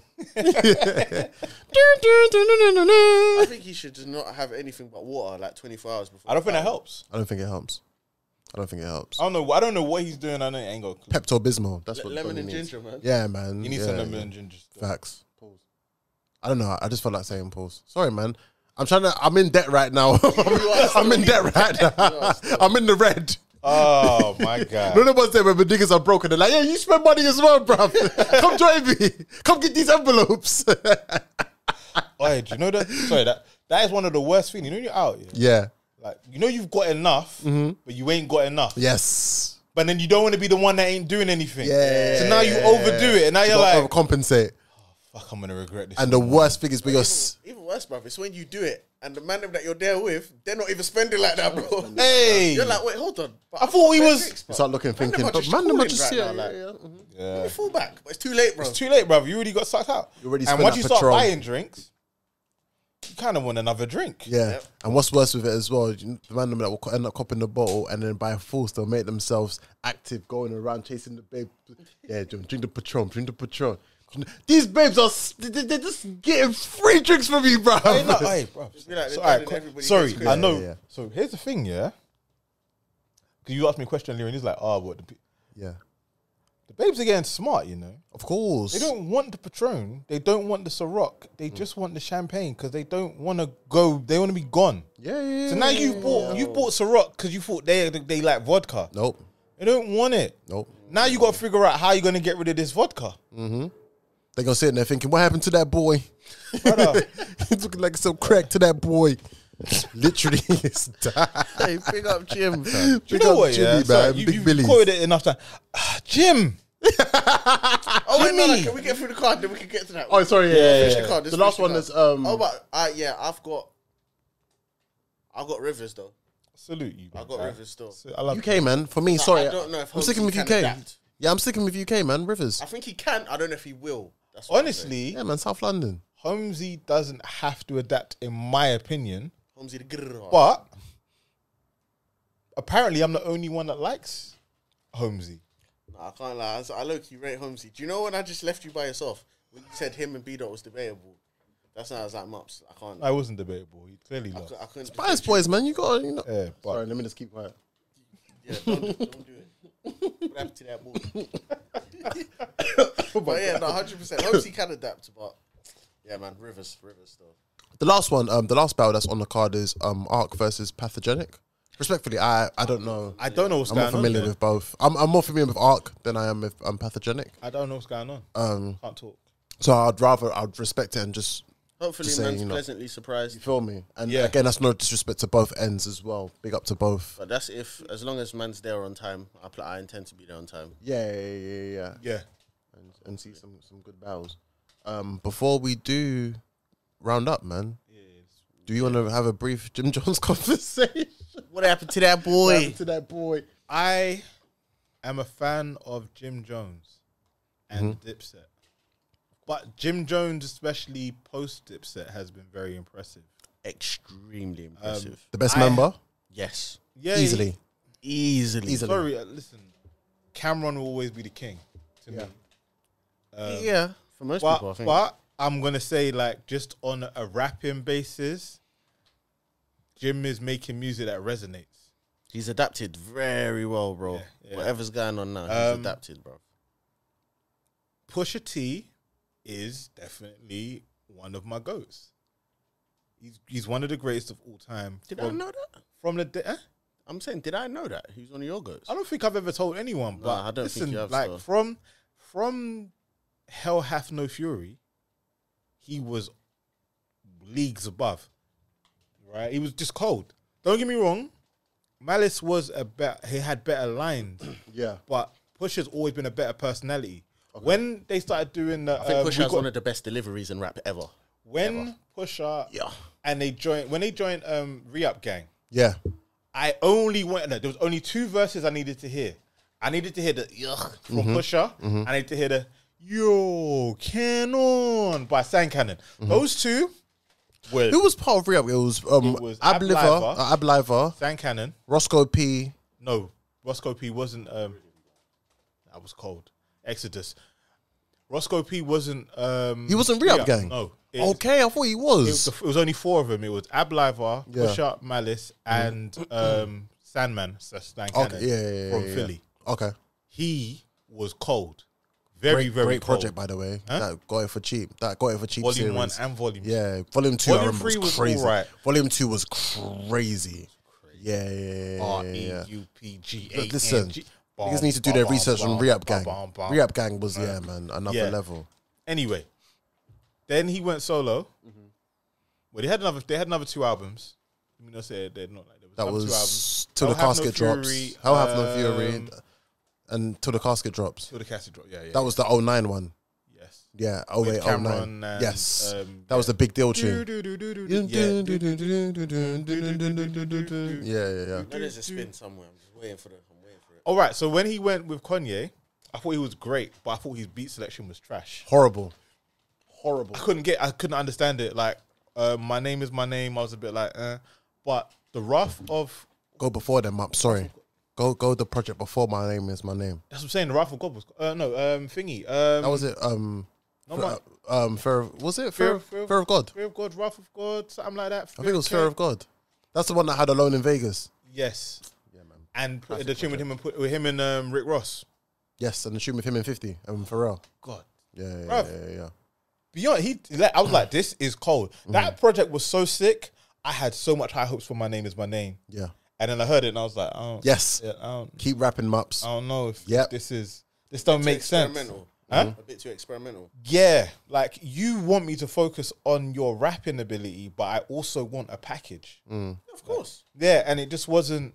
I think he should just not have anything but water like twenty-four hours before. I don't think that helps. I don't think it helps. I don't think it helps. I don't know. I don't know what he's doing. I know it ain't got. Pepto Bismol. That's what Lemon Donny and needs. ginger, man. Yeah, man. He needs yeah, some lemon yeah. and ginger. Still. Facts. Pause. I don't know. I just felt like saying pause. Sorry, man. I'm trying to. I'm in debt right now. I'm in debt right now. I'm in the red. Oh my god. None of us there when the niggas are broken. They're like, yeah, you spend money as well, bruv. Come join me. Come get these envelopes. Oi, do you know that? Sorry, that that is one of the worst things. You know, when you're out. Yeah. Yeah. Like you know, you've got enough, but you ain't got enough. Yes. But then you don't want to be the one that ain't doing anything. Yeah. So now you overdo it, and now you're like, compensate. "Fuck, I'm gonna regret this." And the worst thing is when you're. s- Even worse, bruv, it's when you do it and the man that you're there with, they're not even spending like that, bro. Hey, You're like, wait, hold on. But I thought we was- Drinks, You start looking, Man, them thinking, are but just man, them are cooling just right yeah, now, yeah, like- yeah. mhm. yeah. you fall back, but it's too late, bro. It's too late, bruv. You already got sucked out. You already and spent once that you start Patron. buying drinks, you kind of want another drink. Yeah. Yep. And what's worse with it as well, you- the man that will co- end up copping the bottle and then by force they'll make themselves active, going around chasing the babe. Yeah, drink the Patron, drink the Patron. These babes are s- they- they're just getting free drinks from you, bro. Hey, no, hey, bro. be like So, they're alright, telling cool. everybody Sorry, gets I crazy. know. Yeah, yeah. So here's the thing, yeah. Because you asked me a question earlier, and he's like, "Oh, what the, pe- Yeah, the babes are getting smart, you know. of course. They don't want the Patron. They don't want the Ciroc. They just want the champagne because they don't want to go. They want to be gone. Yeah, yeah, yeah. So now you bought you bought Ciroc because you thought they they like vodka. Nope, They don't want it. nope. Now you got to figure out how you're gonna get rid of this vodka. They're gonna sit in there thinking, what happened to that boy? Brother. He's looking like some crack to that boy. Literally, it's died. Hey, big up Jim, fam. Do you know what? Jimmy, yeah, man, Sorry, you, Big you've Billy's. quoted it enough time. Ah, Jim. Oh, wait, no, no, Jimmy. can we get through the card? Then we can get to that. Oh, sorry, yeah. Yeah, yeah, Finish yeah. the card. The just last finish one the is card. um. Oh, but uh, yeah, I've got, I've got Rivers though. Salute you. I've got man. Rivers still. I love U K, man. For me, No, sorry. I don't know if I'm sticking Holmesy with can U K. adapt. Yeah, I'm sticking with U K, man. Rivers. I think he can. I don't know if he will. That's what I'm saying. Honestly, Yeah, man. South London. Holmesy doesn't have to adapt, in my opinion. Holmesy the grrr. But apparently, I'm the only one that likes Holmesy. No, I can't lie. I, I low key rate Holmesy. Do you know when I just left you by yourself? When you said him and B Dot was debatable. That's not I was like Mops. I can't. I wasn't debatable. He clearly I, lost. cou- I couldn't. Spice Boys, man. You got you know. Yeah, but Sorry, let me just keep quiet. Yeah, don't, don't do it. What happened to that boy? But yeah, no, hundred percent. Holmesy can adapt, but yeah, man, Rivers, Rivers though. The last one, um, the last battle that's on the card is um, Arc versus Pathogenic. Respectfully, I, I don't know. I don't know what's I'm going not familiar on. there. with both. I'm, I'm more familiar with Arc than I am with um, Pathogenic. I don't know what's going on. Um, Can't talk. so I'd rather I'd respect it and just Hopefully, Just saying, man's you know. pleasantly surprised. you feel me. And Yeah. again, that's no disrespect to both ends as well. Big up to both. But that's if, as long as man's there on time, I, pl- I intend to be there on time. Yeah, yeah, yeah, yeah. Yeah. And, and see some some good battles. Um, before we do round up, man. Do you want to have a brief Jim Jones conversation? What happened to that What boy? happened to that boy? I am a fan of Jim Jones and Mm-hmm. Dipset. But Jim Jones, especially post Dipset, has been very impressive. Extremely impressive. The best I- member? yes, Yeah, Easily. easily. Easily. Sorry, uh, listen. Cameron will always be the king to Yeah. me. yeah, for most But, people, I think. but I'm gonna say, like, just on a rapping basis, Jim is making music that resonates. He's adapted very well, bro. Yeah, yeah. Whatever's going on now, he's Um, adapted, bro. Pusha T is definitely one of my goats. He's he's one of the greatest of all time. Did I from, know that? from the day? eh? I'm saying, did I know that? He's one of your goats. I don't think I've ever told anyone, but I don't think listen, you have, like so. from from Hell Hath No Fury, he was leagues above. Right, he was just cold. Don't get me wrong, Malice was a better. He had better lines, Yeah. but Pusha's always been a better personality. When they started doing the, I think um, Pusha we has got- one of the best deliveries in rap ever. when Pusha Yeah. and they joined when they joined um, Re-Up Gang. Yeah. I only went. No, there was only two verses I needed to hear. I needed to hear the Yuck from Mm-hmm. Pusha. I needed to hear the Yo Canon by Sang Cannon. Those two were Who was part of Re-Up? It was um It was Ab Ab Liver, Liver. uh, Ab Liver, Sang Cannon. Roscoe P. No, Roscoe P wasn't. Um, that was cold. Exodus. Roscoe P wasn't. Um, He wasn't Re-Up Gang? No. It, Okay, I thought he It, was. it was only four of them. It was Ab Liver, Yeah. Mm-hmm. Push Up Malice, and um, Sandman. So Sang Cannon Okay, yeah, yeah, yeah, from yeah, Philly. yeah. Okay. He was cold. Very, Great, very great cold. project, by the way. Huh? That got it for cheap. That got it for cheap. Volume series. one and volume two. Yeah, volume two. I Volume remember three was was crazy. alright. Volume two was crazy. Yeah, yeah, yeah, R yeah, E yeah. U P G But A listen, N G. niggas need to do their research on Re-Up Gang. Re-Up Gang was yeah, man, another Yeah. level. Anyway, then he went solo. Mm-hmm. Well, they had another. They had another two albums. Let me not say they're not like there was That another two was albums. Till the Hell Have No Casket Fury, drops. Hell Have No Fury, um, and Till the Casket drops. Till the Casket drop. Yeah, yeah. That was the oh nine one. yes. Yeah, oh With eight, oh Cameron nine. and, Yes, um, that was the big deal tune. Yeah. Yeah, yeah, yeah. There's a spin somewhere. I'm just waiting for the. I'm waiting for it. All right. So when he went with Kanye, I thought he was great, but I thought his beat selection was trash. Horrible, horrible. I couldn't get. I couldn't understand it. Like, uh, my name is my name. I was a bit like, eh. But the rough of Go before them up. Sorry, go go the project before my name is my name. that's what I'm saying. The wrath of God was uh, no um thingy. Um, That was it. Um, not Fe- my, um, fear of, was it Fear fear, of- of, Fear of- fear of God? Fear of God, Wrath of God, something like that. I think it was Fear of God. That's the one that had Alone in Vegas. Yes. Yeah, man. And put the tune with him and put with him and um, Rick Ross. Yes, and the tune with him in fifty and Pharrell. God. Yeah, yeah, yeah, Bruv. yeah, yeah. Beyond he like, I was like, this is cold. That project was so sick. I had so much high hopes for My Name Is My Name. Yeah. And then I heard it and I was like, I don't, Yes. yeah, I don't, Keep rapping Mups. I don't know if Yep. this is this don't make sense. Experimental. Huh? A bit too experimental. Yeah, like you want me to focus on your rapping ability, but I also want a package. Of course. Yeah, and it just wasn't.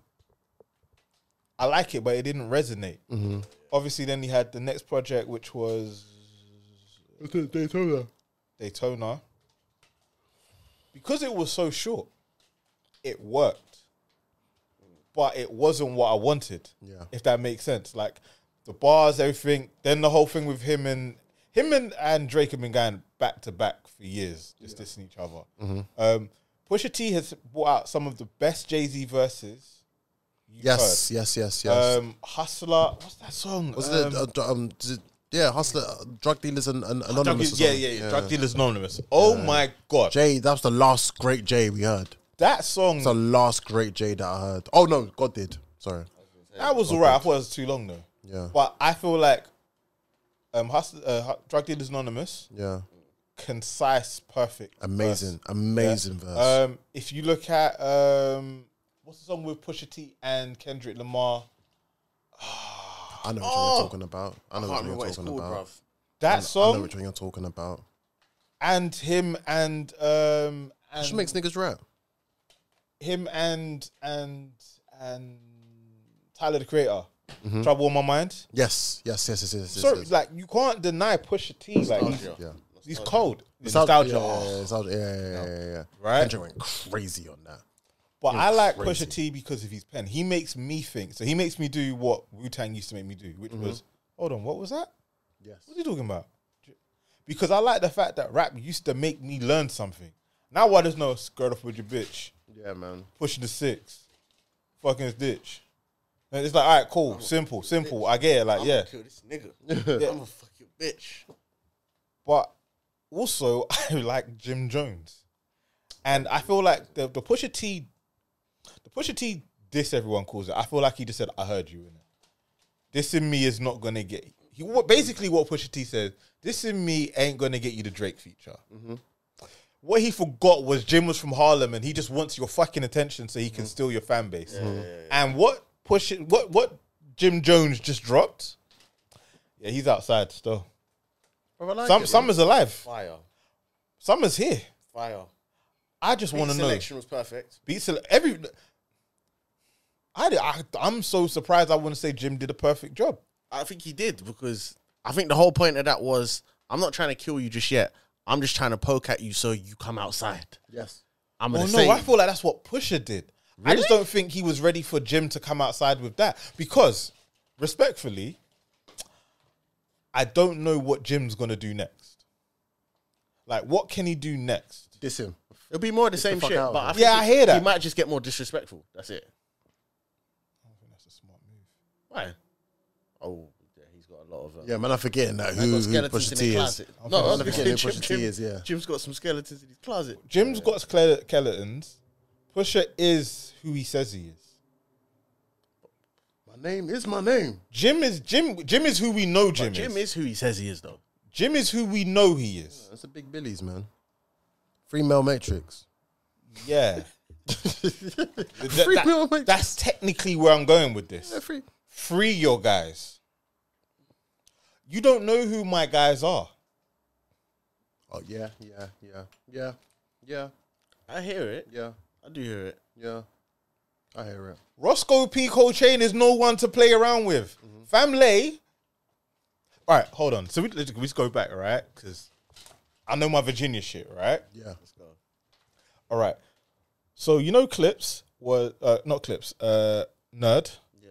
I like it, but it didn't resonate. Mm-hmm. Obviously, then he had the next project, which was Daytona. Daytona. Because it was so short, it worked, but it wasn't what I wanted. Yeah. If that makes sense, like the bars, everything. Then the whole thing with him and him and, and Drake have been going back to back for years, just dissing each other. Mm-hmm. Um, Pusha T has brought out some of the best Jay-Z verses. you've Yes, heard. yes, yes, yes. Um, Hustler, what's that song? was um, it, uh, um, is it, yeah, Hustler, uh, Drug Dealers and, and Drug Anonymous. Dealers- or yeah, something. yeah, yeah, Drug Dealers Anonymous. Oh my God. Jay, that was the last great Jay we heard. That song, It's the last great Jay that I heard. Oh, no, God did. Sorry. that was alright. I thought it was too long though. Yeah. But I feel like um, Hustler, uh, Hu- Drug Dealers Anonymous, Yeah. concise, perfect. Amazing. verse. Amazing Yeah. verse. Um, if you look at um, what's the song with Pusha T and Kendrick Lamar? I know what oh. you're talking about. I know I what can't remember you're what it's talking called, about. bruv. That I know song which one you're talking about. and him and um and Which makes niggas rap. him and and and Tyler the Creator. Mm-hmm. Trouble on My Mind. Yes, yes, yes, yes, yes. yes, So yes. like you can't deny Pusha T. Like he's, Nostalgia. Yeah. he's cold. He's Nostalgia. nostalgia. Yeah, yeah, nostalgia. Yeah, yeah, yeah, yeah, yeah. Right? Kendrick went crazy on that. But I like crazy. Pusha T because of his pen. He makes me think. So he makes me do what Wu-Tang used to make me do, which Mm-hmm. was, hold on, what was that? Yes. What's he talking about? Because I like the fact that rap used to make me learn something. Now I just know skirt off with your bitch, Yeah, man. pushing the six, fucking his ditch. And it's like, all right, cool, simple, simple. I get it, like, I'm yeah. gonna kill this nigga. I'm gonna fuck your bitch. But also, I like Jim Jones. And I feel like the, the Pusha T, the Pusha T diss everyone calls it. I feel like he just said, I heard you in it. This in me is not going to get, he, what, basically what Pusha T said, this in me ain't going to get you the Drake feature. Mm-hmm. What he forgot was Jim was from Harlem and he just wants your fucking attention so he can steal your fan base. And what Push what what Jim Jones just dropped, yeah, he's outside still. Bro, I like Some it, Summer's alive. Fire. Summer's here. Fire. I just want Beat to know. selection was perfect. Beat sele- every. I, did- I I'm so surprised. I wouldn't say Jim did a perfect job. I think he did because I think the whole point of that was I'm not trying to kill you just yet. I'm just trying to poke at you so you come outside. Yes. I'm Oh gonna no, say. I feel like that's what Pusha did. I just don't think he was ready for Jim to come outside with that because, respectfully, I don't know what Jim's gonna do next. Like, what can he do next? Diss him. It'll be more of the the same fuck shit. out of But him. I think Yeah, I he- hear that. He might just get more disrespectful. That's it. I think that's a smart move. Why? Oh, yeah, he's got a lot of. Um, Yeah, man, I'm forgetting that. He's Who, got who skeletons Pusha in T his is. closet. I'm No, forgetting no, who Jim, Pusha T Jim, is, yeah. Jim's got some skeletons in his closet. Jim's got skele- skeletons. Pusha is who he says he is. My name is my name. Jim is Jim. Jim is who we know. Jim, But Jim is. is who he says he is, though. Jim is who we know he is. That's a big Billy's, man. Free male matrix. Yeah. That- Free that- male matrix. that's technically where I'm going with this. Yeah, free. Free your guys. You don't know who my guys are. Oh yeah, yeah, yeah, yeah, yeah, I hear it. yeah, I do hear it. yeah. I hear it. Roscoe P. Coltrane is no one to play around with. Mm-hmm. Family. All right, hold on. So we, let's we just go back, right? Because I know my Virginia shit, right? Yeah. Let's go. All right. So you know Clips was uh, not Clips. Uh, Nerd. Yeah.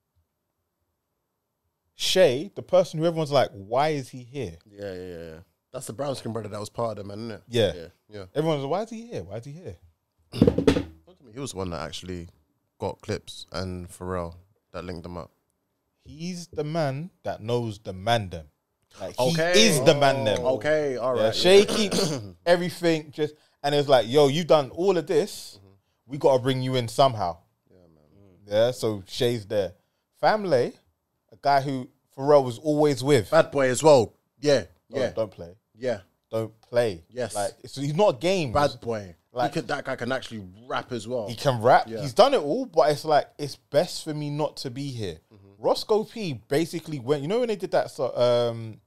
Shay, the person who everyone's like, why is he here? Yeah, yeah, yeah. yeah. That's the brown skin brother that was part of them, man, isn't it? Yeah. Yeah. Yeah. Everyone's like, why is he here? Why is he here? He was the one that actually got Clips and Pharrell that linked them up. He's the man that knows the man them. Like he Okay. is the man them. Okay, all Yeah, right. Shay keeps everything just, and it was like, yo, you've done all of this. We got to bring you in somehow. Yeah, man. Yeah, so Shay's there. Family, a guy who Pharrell was always with. Bad Boy as well. Yeah, Don't- yeah, Don't play. yeah. Don't play. Yes. Like, so he's not a game. Bad Boy. Like- he could, that guy can actually rap as well. He can rap. Yeah. He's done it all, but it's like, it's best for me not to be here. Roscoe P basically went, you know when they did that, so, um,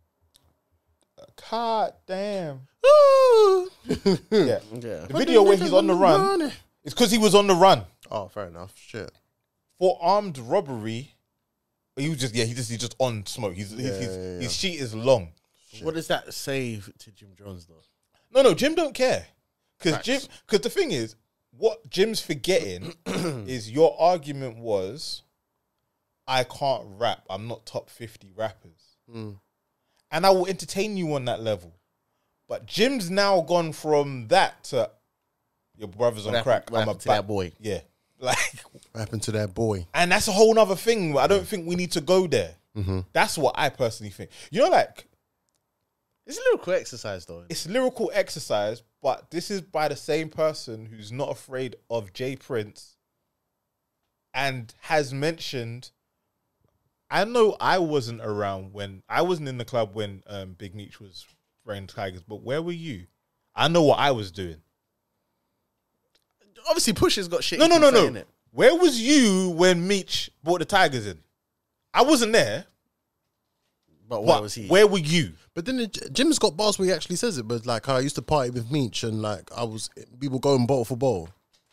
God damn. Yeah. Yeah. The video where he's on the run, it's because he was on the run. Oh, fair enough. Shit. For armed robbery, he was just, yeah, he just, he's just on smoke. He's, Yeah, his, yeah, yeah. his sheet is long. What does that say to Jim Jones, though? No, no, Jim don't care. Because Facts. Jim, because the thing is, what Jim's forgetting is your argument was, I can't rap. I'm not top fifty rappers. Mm. And I will entertain you on that level. But Jim's now gone from that to your brother's on What crack. happened- what I'm a happened to that back- boy? Yeah. Like, What happened to that boy? and that's a whole nother thing. I don't think we need to go there. Mm-hmm. That's what I personally think. You know, like, It's a lyrical exercise, though. it's lyrical exercise, but this is by the same person who's not afraid of Jay Prince and has mentioned. I know I wasn't around when I wasn't in the club when um, Big Meech was wearing Tigers, but where were you? I know what I was doing. Obviously, Pusha's got shit. No, he no, can no, say, no. innit? Where was you when Meech brought the Tigers in? I wasn't there. But where But was he? where were you? But then it- Jim's got bars where he actually says it. But like, I used to party with Meech, and like, I was we were going bottle for bottle.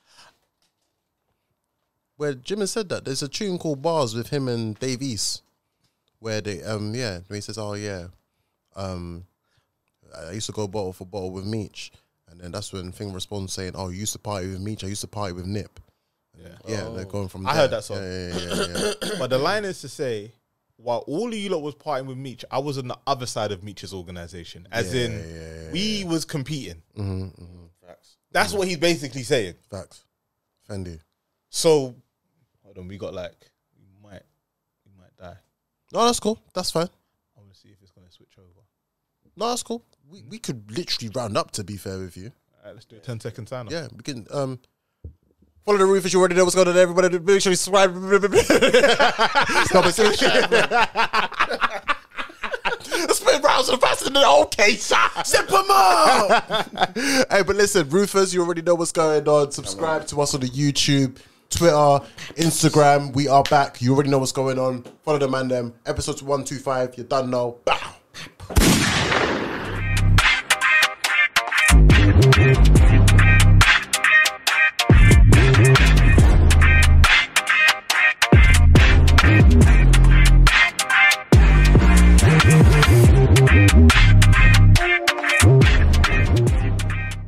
Where Jim has said that there's a tune called Bars with him and Dave East, where they um yeah, where he says, oh yeah, um, I used to go bottle for bottle with Meech, and then that's when Thing responds saying, oh, you used to party with Meech, I used to party with Nip. Yeah. Yeah, they're going from. I there. heard that song. Yeah, yeah, yeah, yeah. But the line is to say, while all of you lot was partying with Meech, I was on the other side of Meech's organization. As Yeah, in, yeah, yeah, we was competing. mm-hmm, mm-hmm. Facts. That's what he's basically saying. Facts. Fendi. So, hold on, we got like, we might, we might die. No, that's cool. That's fine. I want to see if it's going to switch over. No, that's cool. We we could literally round up, to be fair with you. All right, let's do a ten second sign off. Yeah, we can um follow the roof if you already know what's going on. Everybody, make sure you subscribe. Stop it, silly shit. Spin browser faster than okay, sir. Step them up. Hey, but listen, roofers, you already know what's going on. Subscribe to us on the YouTube, Twitter, Instagram. We are back. You already know what's going on. Follow the man them. Episodes one two five. You done know. Bow.